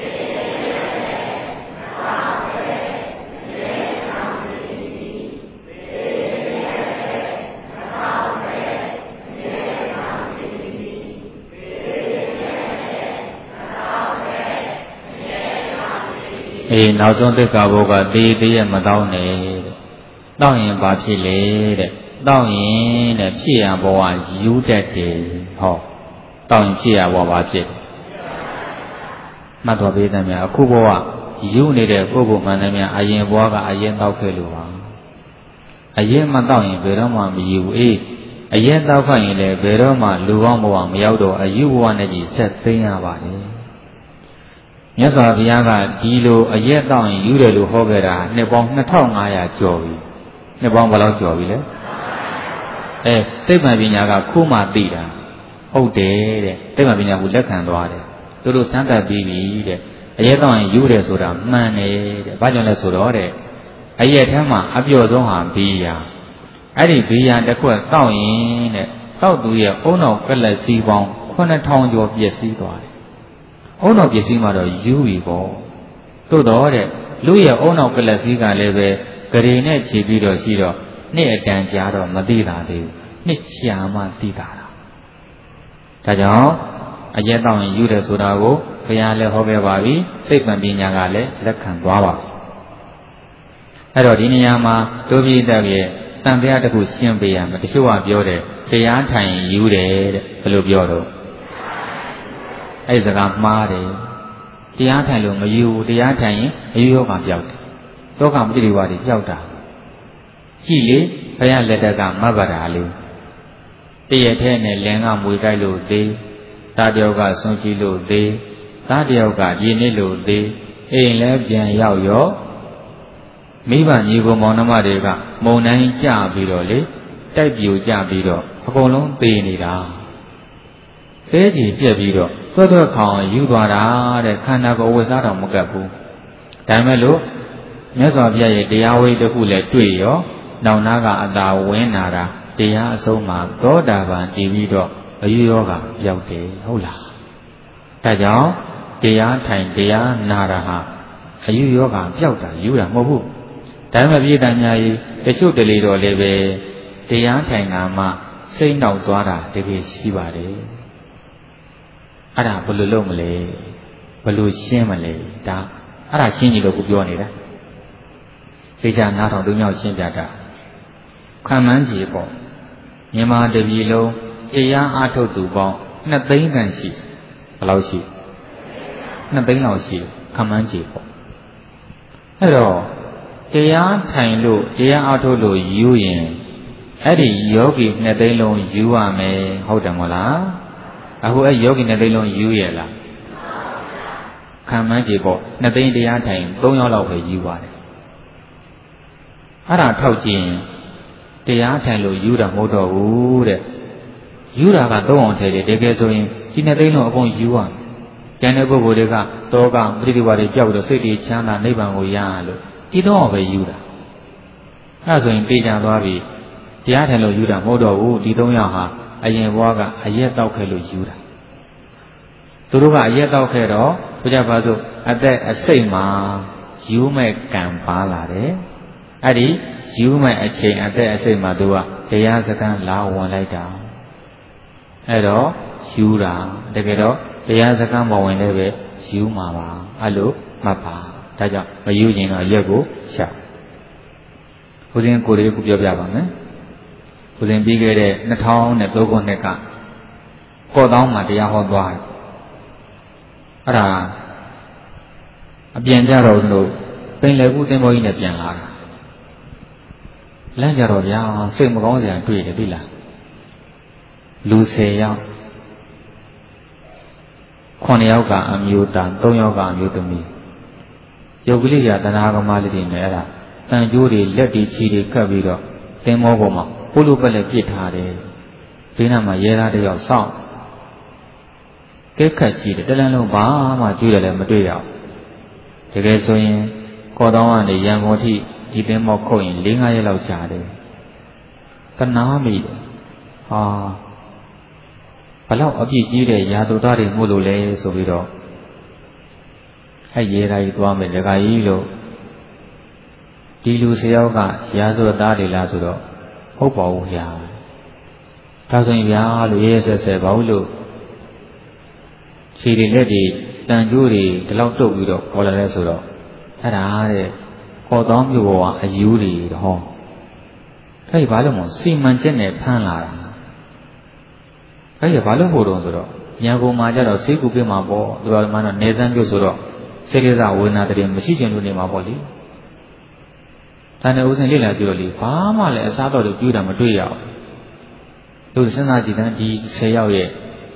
နောက်ဆုံးသစ္စာဘုကတေးရဲ့မတောင်းနဲ့တဲ့တောင်းရင်ဘာဖြစ်လဲတဲ့တောင်းရင်တဲ့ဖြစ်ရဘဝယူတတ်တယ်ဟောတောင်းရင်ဖြစ်ရဘဝဘာဖြစ်မှတ်တော်ပေးတယ်များအခုဘဝယူနေတဲ့ပုဂ္ဂိုလ်မှန်တယ်များအရင်ဘဝကအရင်တောက်ခဲ့လို့ပါအရင်မတောင်းရင်ဘယ်တော့မှမယူဘူးအရင်တောက်ခိုင်းရင်လည်းဘယ်တော့မှလူကောင်းဘဝမရောက်တော့အယူဘဝနဲ့ကြီးဆက်သိမ်းရပါတယ်မြတ်စွာဘုရားကဒီလိုအရက်တောင်းရင်ယူတယ်လို့ဟောခဲ့တာနှစ်ပေါင်း2500ကျော်ပြီနှစ်ပေါင်းဘယ်လောက်ကျော်ပြီလဲသိပ္ပံပညာကခုမှသိတာဟုတ်တယ်တဲ့သိပ္ပံပညာကလက်ခံသွားတယ်သူတို့စမ်းသပ်ပြီးပြီတဲ့အရက်တောင်းရင်ယူတယ်ဆိုတာမှန်တယ်တဲ့ဘာကြောင့်လဲဆိုတော့တဲ့အရက်ထဲမှာအပျော်ဆုံးဟာဘီယာအဲ့ဒီဘီယာတစ်ခွက်တောက်ရင်တဲ့တောက်သူရဲ့အုံနောက်ကလပ်စီးပေါင်း9000ကျော်ပြည့်စည်သွားတယ်အုံနောက်ပစ္စည်းမှာတော့ယူပြီပေါ့သို့တော့တဲ့လူရဲ့အုံနောက်ကလပ်စည်းကလည်းပဲဂရေနဲ့ခြေပြီးတော့ရှိတော့နှစ်အတန်ကြာတော့မသိတာသေးဘူးနှစ်ရှာမှသိတာဒါကြောင့်အရက်တောင်းရင်ယူတယ်ဆိုတာကိုဘုရားလည်းဟောခဲ့ပါပြီသိပ္ပံပညာကလည်းလက်ခံသွားပါပြီအဲ့တော့ဒီနေရာမှာဒုပိဋကရဲ့တန်တရားတစ်ခုရှင်းပေးရမယ်တချို့ကပြောတယ်တရားထိုင်ယူတယ်တဲ့ဘယ်လိုပြောတော့အဲ့စကားမှားတယ်တရားထိုင်လို့မယူတရားထိုင်ရင်အယူယောဂပြောက်တယ်တောကမတိရိဝါတွေပြောက်တာကြည့်လေဘုရားလက်ထက်ကမဘရာလေးတရထဲနဲ့လင်ကမွေတိုက်လို့သေးသားတယောက်ကဆွန့်ကြည့်လို့သေးသားတယောက်ကရင်းနစ်လို့သေးအိမ်လည်းပြန်ရောက်ရောမိဘညီကိုမောင်နှမတွေကမုံတိုင်းကြပြီးတော့လေတိုက်ပြိုကြပြီးတော့အကုန်လုံးသေနေတာသဲကြီးပြက်ပြီးတော့သွက်ခေါင်ယူသွားတာတဲ့ခန္ဓာကိုယ်ဝတ်စားတော်မကပ်ဘူးဒါမဲ့လို့မြတ်စွာဘုရားရဲ့တရားဝိတစ်ခုလည်းတွေ့ရောနောက်နာကအသာဝင်းနာတာတရားအဆုံးမှာသောတာပန်တည်ပြီးတော့အယူယောဂပြောက်တယ်ဟုတ်လားဒါကြောင့်တရားထိုင်တရားနာတာဟာအယူယောဂပြောက်တာယူတာမဟုတ်ဘူးဒါမှပြည့်တန်များကြီးတချို့တလေတော့လည်းပဲတရားထိုင်တာမှစိတ်နှောက်သွားတာတကယ်ရှိပါတယ်အဲ့ဒါဘယ်လိုလုပ်မလဲဘယ်လိုရှင်းမလဲဒါအဲ့ဒါရှင်းကြည့်လို့ကိုပြောနေတာသိချာနားထောင်သူမျိုးရှင်းပြတာခံမှန်းကြည့်ပေါ့မြန်မာတပြည်လုံးတရားအားထုတ်သူပေါင်း2သိန်းခန့်ရှိဘယ်လောက်ရှိ2သိန်းလောက်ရှိခံမှန်းကြည့်ပေါ့အဲ့တော့တရားထိုင်လို့တရားအားထုတ်လို့ယူရင်အဲ့ဒီယောဂီ2သိန်းလုံးယူရမယ်ဟုတ်တယ်မဟုတ်လားအခုအဲ့ယောဂီနှစ်သိန်းလုံးယူရလားခံမှန်းကြည့်ပေါ့နှစ်သိန်းတရားထိုင်3ယောက်လောက်ပဲယူပါတယ်အဲ့ဒါထောက်ကြည့်ရင်တရားထိုင်လို့ယူတာမဟုတ်တော့ဘူးတဲ့ယူတာက3အောင်ထည့်တယ်တကယ်ဆိုရင်ဒီနှစ်သိန်းလုံးအကုန်ယူရကျန်တဲ့ပုဂ္ဂိုလ်တွေကတောကပရိဒီဝါတွေကြောက်ပြီးတော့စိတ်တွေချမ်းသာနိဗ္ဗာန်ကိုရလို့ဒီ3အောင်ပဲယူတာအဲ့ဆိုရင်ပြေးကြသွားပြီတရားထိုင်လို့ယူတာမဟုတ်တော့ဘူးဒီ3ယောက်ဟာအရင်ဘဝကအရက်တောက်ခဲ့လို့ယူတာသူတို့ကအရက်တောက်ခဲ့တော့ဆိုကြပါစို့အသက်အစိတ်မှာယူမဲ့ကံပါလာတယ်အဲ့ဒီယူမဲ့အချိန်အသက်အစိတ်မှာသူကတရားစခန်းလာဝင်လိုက်တာအဲ့တော့ယူတာတကယ်တော့တရားစခန်းမဝင်လည်းပဲယူမှာပါအဲ့လိုမှတ်ပါဒါကြောင့်မယူရင်တော့ရက်ကိုရှာဦးဇင်းကိုလေးခုပြောပြပါမယ်ဦးဇင်းပြီးခဲ့တဲ့2003ခုနှစ်ကကော့တောင်းမှာတရားဟောသွားတယ်အဲ့ဒါအပြန်ကြတော့လို့ပင်လယ်ကူးသင်္ဘောကြီးနဲ့ပြန်လာတာလမ်းကြတော့ဗျာစိတ်မကောင်းစရာတွေ့တယ်သိလားလူ10ယောက်9ယောက်ကအမျိုးသား3ယောက်ကအမျိုးသမီးရုပ်ကလေးကတဏှာကမလေးတွေနဲ့အဲ့ဒါတန်ကြိုးတွေလက်တွေခြေတွေကပ်ပြီးတော့သင်္ဘောပေါ်မှာပုလူပက်လက်ပြစ်ထားတယ်ဒီနားမှာရဲသားတယောက်စောင့်ကဲခတ်ကြည့်တယ်တလန်းလုံးဘာမှကြွေးတယ်လည်းမတွေ့ရဘူးတကယ်ဆိုရင်ကော်တောင်းကနေရန်ကုန်ထိဒီသင်္ဘောခုတ်ရင်4-5ရက်လောက်ကြာတယ်တနာမိတယ်ဟာဘလောက်အပြည့်ကြီးတဲ့ရာသူသားတွေမို့လို့လဲဆိုပြီးတော့အဲ့ရဲသားကြီးသွားမယ်ဒကာကြီးလို့ဒီလူ10ယောက်ကရာဇဝတ်သားတွေလားဆိုတော့ဟုတ်ပါဘူးဗျာဒါဆိုရင်ဗျာလို့ရဲဆက်ဆက်ဘာလို့ခြေတွေလက်တွေတန်ကြိုးတွေဒီလောက်တုပ်ပြီးတော့ခေါ်လာလဲဆိုတော့အဲ့ဒါတဲ့ကော်တောင်းမျိုးပေါ်ကအယူတွေဟောအဲ့ဒီဘာလို့မို့စီမံချက်နဲ့ဖမ်းလာတာအဲ့ဒီဘာလို့ဖို့တော့ဆိုတော့ရန်ကုန်မှာကျတော့ဆေးကူပြမှာပေါ့သူတော်မှတော့နေစမ်းပြုတ်ဆိုတော့စိတ်ကစားဝေဒနာတွေမရှိကျင်လို့နေမှာပေါ့လေဒါနဲ့ဦးစင်လေးလာကြည့်တော့လေဘာမှလည်းအစားတော်တွေကြွေးတာမတွေ့ရဘူးသူစဉ်းစားကြည့်တဲ့ဒီ10ယောက်ရဲ့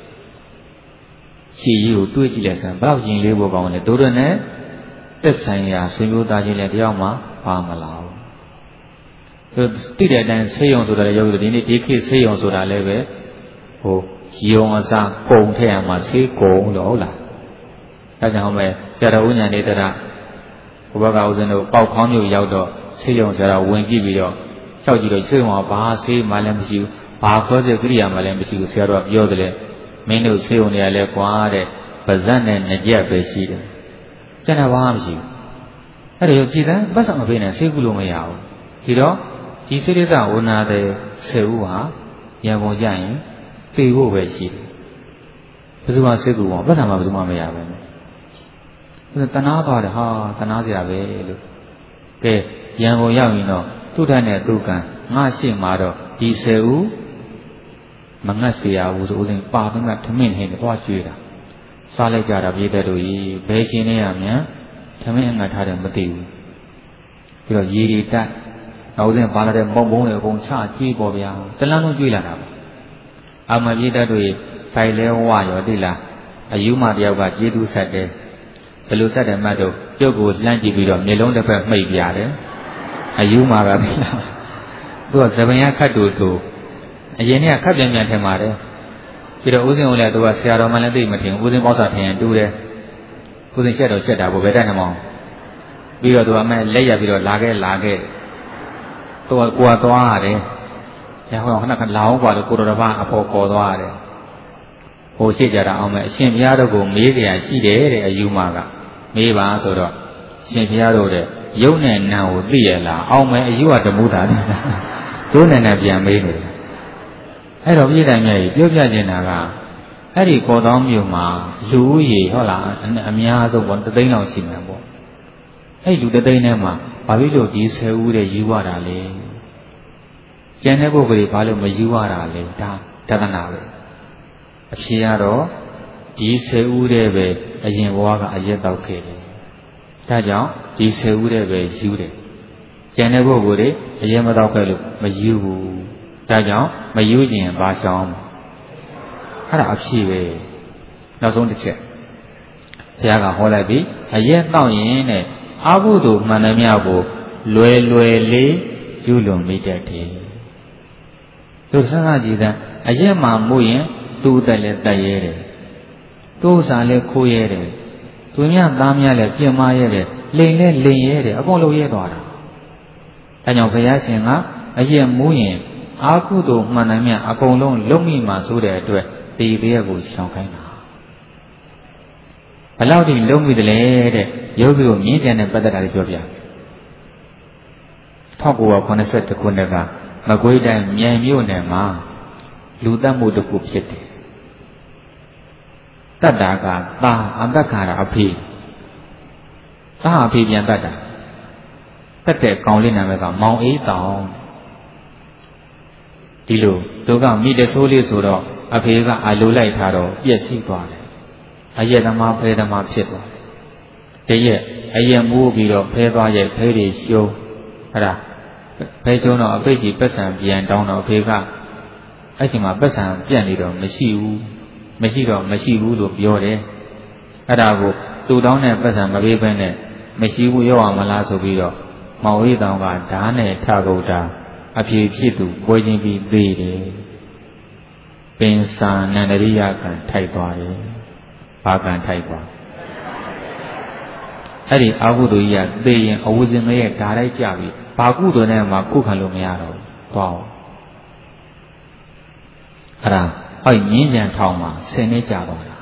ခြေကြီးကိုတွေးကြည့်လိုက်စမ်းဘယ်တော့ရင်လေးဖို့ကောင်းလဲတို့တို့နဲ့တက်ဆိုင်ရာဆွေမျိုးသားချင်းလည်းတယောက်မှပါမလာဘူးသူတိတဲ့အတိုင်းဆေးရုံဆိုတာလည်းရောက်လို့ဒီနေ့ဒီခေတ်ဆေးရုံဆိုတာလည်းပဲဟိုယုံအစားကုံထည့်ရမှာဆေးကုံလို့ဟုတ်လားအဲကြောင့်ပဲဆရာတော်ဦးညာနေတဲ့ဘုရားကဦးဇင်းတို့ပေါက်ခေါင်းမျိုးရောက်တော့ဆေးရုံဆရာတော်ဝင်ကြည့်ပြီးတော့ကြောက်ကြည့်တော့ဆေးရုံကဘာဆေးမှလည်းမရှိဘူးဘာခေါ်စေကိရိယာမှလည်းမရှိဘူးဆရာတော်ကပြောတယ်လေမင်းတို့ဆေးရုံတွေကလည်းကွာတဲ့ပါဇက်နဲ့နှကြက်ပဲရှိတယ်ကျန်တာဘာမှမရှိဘူးအဲ့ဒါရောကြည်တယ်ပတ်စံမပေးနဲ့ဆေးကုလို့မရဘူးဒီတော့ဒီစိတ္တသဝနာတဲ့10ဦးဟာရန်ကုန်ကြရင်ပေဖို့ပဲရှိတယ်ဘယ်သူမှဆေးကုမှာပတ်စံမှဘယ်သူမှမရပဲနဲ့တနာပါတယ်ဟာတနာစရာပဲလို့ကဲရန်ကုန်ရောက်ရင်တော့သူ့ထက်နဲ့သူ့ကံငါရှိမှာတော့ဒီ10ဦးမငတ်เสียဘူးဆိုဦးစင်ပါတော့ထမင်းဟင်းတွေသွားကျွေးတာစားလိုက်ကြတာပြည်သက်တို့ကြီးဘယ်ချင်းနေရမြန်ထမင်းငတ်ထားတယ်မသိဘူးပြီးတော့ရေတွေတက်နောက်ဦးစင်ပါလာတဲ့ပုံပုံးတွေအကုန်ချကျွေးပေါ်ဗျာတလန်းလုံးကျွေးလာတာပါအမပြည်သက်တို့ကြီးဖိုင်လဲဝရောသိလားအယူမတယောက်ကကျေးဇူးဆက်တယ်ဘယ်လိုဆက်တယ်မှတ်တော့ပြုတ်ကိုလှမ်းကြည့်ပြီးတော့မျက်လုံးတစ်ဖက်မှိတ်ပြတယ်အယူမကသိလားသူကသပင်ရခတ်တူအရင်ကခက်ပြန်ပြန်ထင်ပါတယ်ပြီးတော့ဦးစင်ဦးလည်းသူကဆရာတော်မှလည်းသိမထင်ဦးစင်ပေါက်စာထင်ရင်တူတယ်ဦးစင်ရှက်တော့ရှက်တာပေါ့ဘယ်တတ်နေမအောင်ပြီးတော့သူကမဲလက်ရပြီးတော့လာခဲ့သူကကိုယ်သွားရတယ်ရဟောခဏခဏလာအောင်กว่าလို့ကိုတော်တစ်ပါးအဖို့ခေါ်သွားရတယ်ဟိုရှိကြတာအောင်မဲအရှင်ဘုရားတို့ကိုမေးเสียရှိတယ်တဲ့အယူမကမေးပါဆိုတော့ရှင်ဘုရားတို့တဲ့ရုပ်နဲ့နာကိုသိရလားအောင်မဲအယူကတမှုတာတယ်သူနဲ့နဲ့ပြန်မေးနေတယ်အဲ့တော့ပြည်တိုင်မြတ်ကြီးပြောပြနေတာကအဲ့ဒီကော်တောင်းမြို့မှာလူဦးရေဟုတ်လားအများဆုံးပေါ့3သိန်းလောက်ရှိမှာပေါ့အဲ့လူ3သိန်းထဲမှာဘာဖြစ်လို့ဒီ10ဦးတဲ့ယူရတာလဲကျန်တဲ့ပုဂ္ဂိုလ်တွေဘာလို့မယူရတာလဲဒါတသနာပဲအဖြေကတော့ဒီ10ဦးတဲ့ပဲအရင်ဘဝကအရက်တောက်ခဲ့တယ်ဒါကြောင့်ဒီ10ဦးတဲ့ပဲယူတယ်ကျန်တဲ့ပုဂ္ဂိုလ်တွေအရက်မတောက်ခဲ့လို့မယူဘူးဒါကြောင့်မယူခြင်းဘာရှောင်းအဲ့ဒါအဖြစ်ပဲနောက်ဆုံးတစ်ချက်ဘုရားကဟောလိုက်ပြီအရက်တောက်ရင်တဲ့အာဟုတုမှန်သမျှကိုလွယ်လွယ်လေးယူလွန်မိတတ်တယ်သူစဉ်းစားကြည့်တဲ့အရက်မှာမှုရင်သူ့တက်လည်းတက်ရဲတယ်သူ့ဥစ္စာလည်းခိုးရဲတယ်သူများသားများလည်းပြင်မရဲတယ်လိန်လည်းလိန်ရဲတယ်အကုန်လုံးရဲသွားတာဒါကြောင့်ဘုရားရှင်ကအရက်မူးရင်အာဟုတုမှန်သမျှအကုန်လုံးလုံးမိမှဆိုတဲ့အတွက်ဒီဘေးကိုရှောင်ခိုင်းတာဘလောက်ထိလုံးမိတယ်လဲတဲ့ယောဂီတို့မြင်ကြတဲ့ပတ်သက်တာတွေပြောပြ1982ခုနှစ်ကမကွေးတိုင်းမြိုင်မြို့နယ်မှာလူတတ်မှုတစ်ခုဖြစ်တယ်တတ်တာကသာအတ္တခါရအဖေသာအဖေပြန်တတ်တာတတ်တဲ့ကောင်လေးနာမည်ကမောင်အေးတောင်ဒီလိုသူကမိတဆိုးလေးဆိုတော့အဖေကအလိုလိုက်ထားတော့ပြက်စီးသွားတယ်အရက်သမားဖဲသမားဖြစ်သွားတယ်တရက်အရက်မူးပြီးတော့ဖဲသွားရဲ့ဖဲတွေရှုံးအဲ့ဒါဖဲရှုံးတော့အပိတ်ကြီးပတ်စံပြန်တောင်းတော့အဖေကအဲ့ဒီမှာပတ်စံပြန့်နေတော့မရှိဘူးမရှိတော့မရှိဘူးလို့ပြောတယ်အဲ့ဒါကိုသူ့တောင်းတဲ့ပတ်စံမပေးဘဲနဲ့မရှိဘူးရောက်အောင်မလားဆိုပြီးတော့မောင်ဝိတောင်ကဓာတ်နဲ့ထကုတ်တာအဖြေဖြစ်သူပွဲချင်းပြီးသေးတယ်ပင်စာနန္ဒရိယကံထိုက်သွားတယ်ဘာကံထိုက်သွားအဲ့ဒီအာဟုတုကြီးကသေရင်အဝဇင်ငရဲ့ဓာတ်လိုက်ကြပြီဘာကုသိုလ်နဲ့မှကုခံလို့မရတော့ဘူးသွားအောင်အဲ့ဒါအဲ့ငင်းကြံထောင်မှာဆင်းနေကြတော့တာ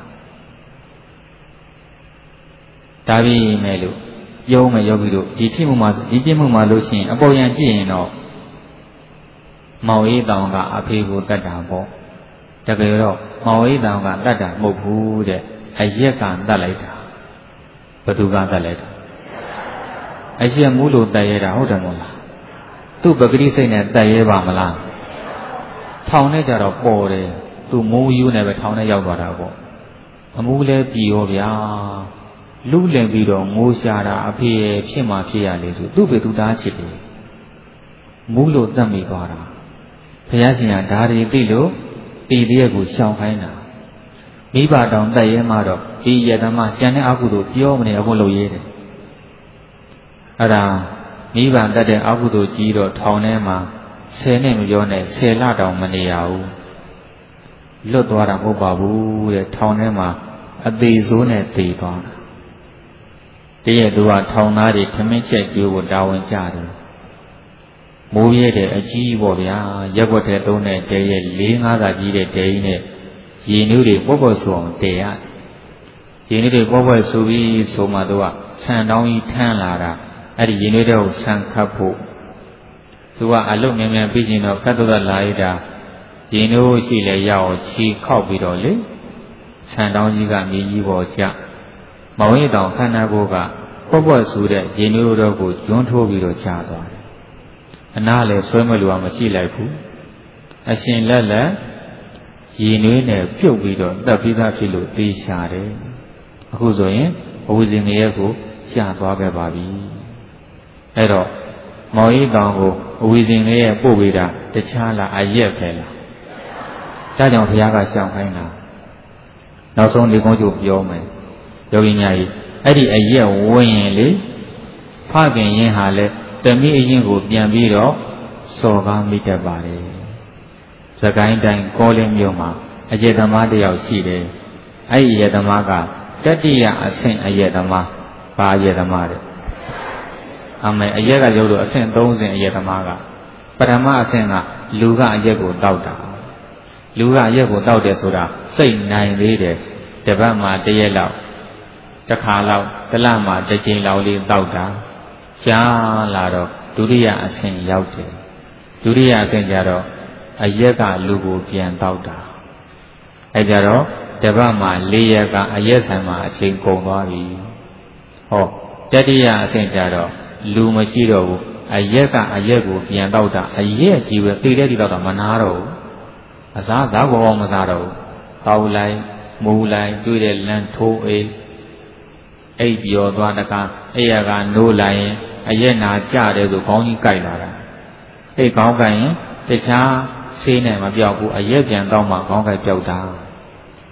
ဒါပြီးမဲ့လို့ပြောမယ်ယောဂီတို့ဒီဖြစ်မှုမှာဒီပြစ်မှုမှာလို့ရှိရင်အပေါ်ယံကြည့်ရင်တော့မောင်အေးတောင်ကအဖေကိုတတ်တာပေါ့တကယ်တော့မောင်အေးတောင်ကတတ်တာမဟုတ်ဘူးတဲ့အရက်ကတတ်လိုက်တာဘသူကတတ်လိုက်တာအရက်မူးလို့တတ်ရဲတာဟုတ်တယ်မို့လားသူ့ပဂတိစိတ်နဲ့တတ်ရဲပါမလားထောင်နဲ့ကြတော့ပေါ်တယ်သူမိုးယူနေပဲထောင်နဲ့ရောက်သွားတာပေါ့အမူးလဲပြီရောဗျာလူလင်ပြီးတော့ငိုရှာတာအဖေဖြစ်မှဖြစ်ရလေဆိုသူ့ဖေသူတားချစ်တယ်မူးလို့တတ်မိသွားတာဘုရားရှင်ကဓာရီသိလို့တီတရက်ကိုရှောင်ခိုင်းတာမိဘတောင်တတ်ရဲမှတော့ဒီယတမကျန်တဲ့အကုသို့ပြောမနေအခုလုပ်ရဲတယ်အဲ့ဒါမိဘတတ်တဲ့အကုသို့ကြီးတော့ထောင်ထဲမှာ10နှစ်မပြောနဲ့10လတောင်မနေရဘူးလွတ်သွားတာမဟုတ်ပါဘူးတဲ့ထောင်ထဲမှာအသေးစိုးနဲ့သေသွားတာတရက်သူကထောင်သားတွေထမင်းချက်ကျွေးဖို့တာဝန်ကြတယ်မိုးရဲတဲ့အကြီးပေါ့ဗျာရက်ွက်တဲ့သုံးတဲ့တဲရဲ့4-5သာကြီးတဲ့တဲကြီးနဲ့ရေနုတွေပေါ့ပေါ့ဆိုအောင်တဲရရေနုတွေပေါ့ပေါ့ဆိုပြီးဆိုမှသူကဆန်တောင်းကြီးထမ်းလာတာအဲ့ဒီရေနုတွေကိုဆန်ခတ်ဖို့သူကအလုတ်မြန်မြန်ပြီးကျင်တော့ခတ်တော့လာရတာရေနုရှိလဲရအောင်ချီခောက်ပြီးတော့လေဆန်တောင်းကြီးကမြေကြီးပေါ်ကျမောင်ရတောင်ခန္ဓာကိုယ်ကပေါ့ပေါ့ဆိုတဲ့ရေနုတော်ကိုကျွန်းထိုးပြီးတော့ကျသွားတယ်အနာလည်းဆွဲမလို့မရှိလိုက်ဘူးအရှင်လက်လက်ရည်နွေးနဲ့ပြုတ်ပြီးတော့တက်ပြီးသားဖြစ်လို့တေးရှာတယ်အခုဆိုရင်အဝဇင်ငရဲကိုရှာသွားခဲ့ပါပြီအဲ့တော့မောင်ကြီးတောင်ကိုအဝဇင်ငရဲပို့ပေးတာတခြားလားအရက်ပဲလားဒါကြောင့်ဘုရားကရှောင်ခိုင်းတာနောက်ဆုံးဒီကုန်းကျိုးပြောမယ်ယောဂီညာကြီးအဲ့ဒီအရက်ဝင်ရင်လေဖခင်ရင်ဟာလဲတမိအရင်ကိုပြန်ပြီးတော့စော်ကားမိတတ်ပါလေစကိုင်းတိုင်းကောလင်းမြို့မှာအရက်သမားတယောက်ရှိတယ်အဲ့ဒီအရက်သမားကတတိယအဆင့်အရက်သမားပါအရက်သမားတဲ့အမေအရက်ကရုပ်လို့အဆင့်30အရက်သမားကပထမအဆင့်ကလူကအရက်ကိုတောက်တာလူကအရက်ကိုတောက်တယ်ဆိုတာစိတ်နိုင်သေးတယ်တပတ်မှတစ်ရက်လောက်တစ်ခါလောက်တစ်လမှတစ်ချိန်လောက်လေးတောက်တာရှားလာတော့ဒုတိယအဆင့်ရောက်တယ်ဒုတိယအဆင့်ကျတော့အရက်ကလူကိုပြန်တောက်တာအဲကြတော့တပတ်မှ4ရက်ကအရက်ဆိုင်မှာအချိန်ကုန်သွားပြီဟောတတိယအဆင့်ကျတော့လူမရှိတော့ဘူးအရက်ကအရက်ကိုပြန်တောက်တာအရက်ကြီးပဲသိတဲ့ဒီတော့မနာတော့ဘူးအစားစားဘောမစားတော့ဘူးတောက်လိုက်မူလိုက်တွေ့တဲ့လမ်းထိုးအိပ်ပြောသွားတကားအဲ့ရကနိုးလိုက်ရင်အရက်နာကြတယ်ဆိုခေါင်းကြီးကိုက်လာတာအဲ့ခေါင်းကိုက်ရင်တခြားဆေးနဲ့မပြောက်ဘူးအရက်ပြန်တော့မှခေါင်းကိုက်ပြောက်တာ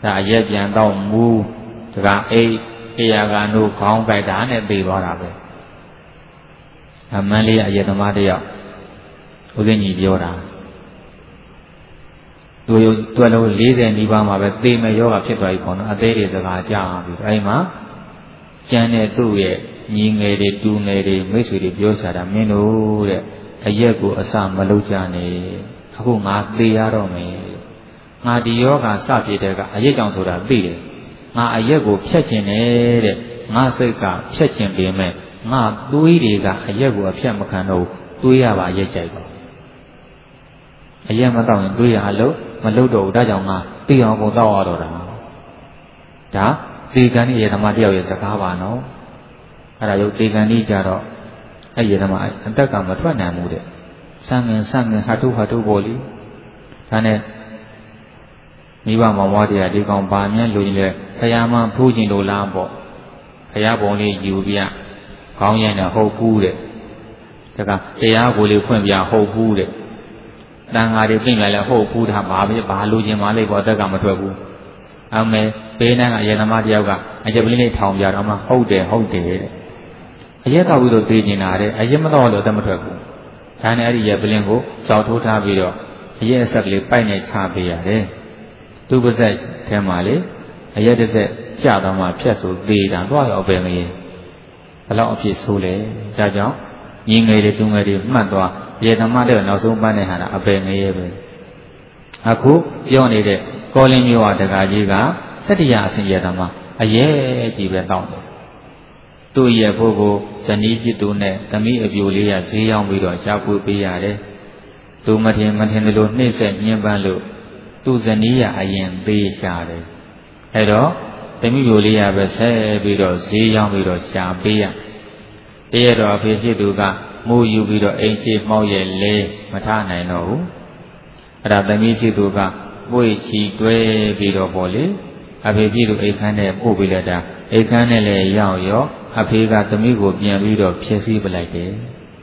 ဒါအရက်ပြန်တော့မူတကအိတ်တရားကနို့ခေါင်းကိုက်တာနဲ့ပြေသွားတာပဲအမန်းလေးအရက်သမားတယောက်ဦးစင်းကြီးပြောတာသူလုံး40နီးပါးမှာပဲသေမဲ့ယောဂဖြစ်သွားပြီပေါ့နော်အသေးတွေစကားကြားပြီးတော့အဲ့မှာကျန်တဲ့သူ့ရဲ့ညီငယ်တွေတူငယ်တွေမိတ်ဆွေတွေပြောချတာမင်းတို့တဲ့အရက်ကိုအစမလုပ်ကြနဲ့အခုငါသေရတော့မယ်ငါဒီယောဂစဖြစ်တဲ့ကအရက်ကြောင့်ဆိုတာသိတယ်ငါအရက်ကိုဖြတ်ခြင်းနဲ့တဲ့ငါစိတ်ကဖြတ်ခြင်းပေမဲ့ငါသွေးတွေကအရက်ကိုအဖြတ်မခံတော့သွေးရပါရက်ကြိုက်ပါအရက်မတော့ရင်သွေးရအလုံးမလုပ်တော့ဘူးဒါကြောင့်ငါသိအောင်ကိုတောက်ရတော့တာဒါသေကံဤရေသမားတယောက်ရဲ့စကားပါနော်အဲ့ဒါရုပ်သေကံဤကြတော့အဲ့ရေသမားအတက်ကမထွက်နိုင်ဘူးတဲ့စံငင်ဟာတုပေါ်လीဒါနဲ့မိဘမောင်မတရားဒီကောင်ဘာမြတ်လူကြီးလဲဖယားမဖူးခြင်းလို့လားပေါ့ဖယားပုံလေးယူပြခေါင်းရိုင်းနဲ့ဟုတ်ဘူးတဲ့ဒါကတရားကိုလေးဖွင့်ပြဟုတ်ဘူးတဲ့တန်ဃာတွေပြင်လိုက်လဲဟုတ်ဘူးဒါဘာလူချင်းမလေးပေါ့အတက်ကမထွက်ဘူးအမေဘေးနားကအရေသမားတယောက်ကအရက်ပလင်းလေးထောင်ပြတော့မှဟုတ်တယ်တဲ့အရက်တော့ပြီးတော့သိကျင်တာတဲ့အရက်မတော့လို့အသက်မထွက်ဘူးဒါနဲ့အဲ့ဒီရက်ပလင်းကိုစောက်ထိုးထားပြီးတော့အရက်အဆက်ကလေးပိုက်နဲ့ချပေးရတယ်သူပါဇက်ထဲမှာလေအရက်တစ်ဆက်ကျတော့မှဖြတ်ဆိုသေးတာတော့ရောက်ပဲမရင်ဘယ်လောက်အဖြစ်ဆိုးလဲဒါကြောင့်ညီငယ်တွေတူငယ်တွေမှတ်သွားရေသမားတဲ့နောက်ဆုံးပန်းတဲ့ဟာအပယ်ငရဲပဲအခုပြောနေတဲ့ကောလင်းမျိုးဝတကာကြီးကတတိယအစဉ်ရေသမားအရေးကြီးပဲတောင်းတယ်သူ့ရဲ့ဖို့ကိုဇနီးဖြစ်သူနဲ့သမီးအပြိုလေးရဈေးရောက်ပြီးတော့ရှားဖွေပေးရတယ်သူမထင်တယ်လို့နှိမ့်ဆက်ညှဉ်းပန်းလို့သူ့ဇနီးရအရင်သေးရှာတယ်အဲ့တော့သမီးပြိုလေးရပဲဆက်ပြီးတော့ဈေးရောက်ပြီးတော့ရှားပေးရတရတော့အဖေဖြစ်သူကမိုးယူပြီးတော့အိမ်ရှိမှောက်ရဲ့လဲမထနိုင်တော့ဘူးအဲ့ဒါသမီးဖြစ်သူကပွေချီတွဲပြီးတော့ပေါ့လေအဖေဖြစ်သူအိမ်ခန်းနဲ့ပို့ပေးလိုက်တာအိမ်ခန်းနဲ့လည်းရောက်ရောအဖေကသမီးကိုပြန်ပြီးတော့ဖြည့်ဆည်းပလိုက်တယ်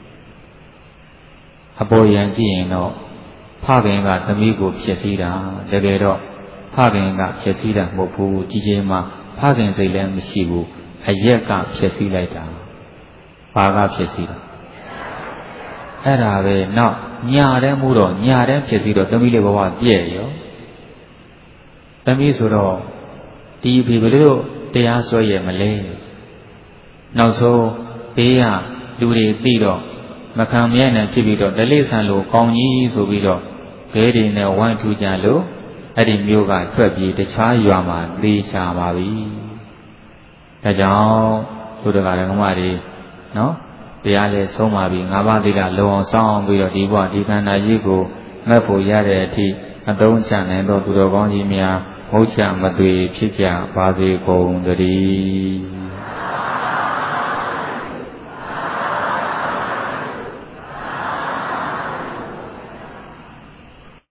အပေါ်ရန်ကြည့်ရင်တော့ဖခင်ကသမီးကိုဖြည့်ဆည်းတာတကယ်တော့ဖခင်ကဖြည့်ဆည်းတာမဟုတ်ဘူးကြီးကြီးမှဖခင်စိတ်လည်းမရှိဘူးအရက်ကဖြည့်ဆည်းလိုက်တာဘာကဖြည့်ဆည်းတာအဲ့ဒါပဲနောက်ညာတဲ့မှုတော့ညာတဲ့ဖြည့်ဆည်းတော့သမီးလေးဘဝပြည့်ရောသမီးဆိုတော့ဒီအဖေဘယ်လိုတရားစွဲရမလဲနောက်ဆုံးဘေးကလူတွေသိတော့မခံမြဲနဲ့ဖြစ်ပြီးတော့ဒလိဆန်လိုကောင်းကြီးဆိုပြီးတော့ဘဲတွေနဲ့ဝိုင်းထူကြလို့အဲ့ဒီမျိုးကထွက်ပြီးတခြားရွာမှာသေချာပါပြီဒါကြောင့်သူတို့ကလည်းဓမ္မတွေနော်တရားလဲဆုံးပါပြီ၅ပါးသီလလုံအောင်စောင့်ပြီးတော့ဒီဘဝဒီခန္ဓာကြီးကိုငတ်ဖို့ရတဲ့အထိအသုံးချနိုင်တော့သူတော်ကောင်းကြီးများမဟုတ်ချမသွေဖြစ်ကြပါစေကုန်သတည်း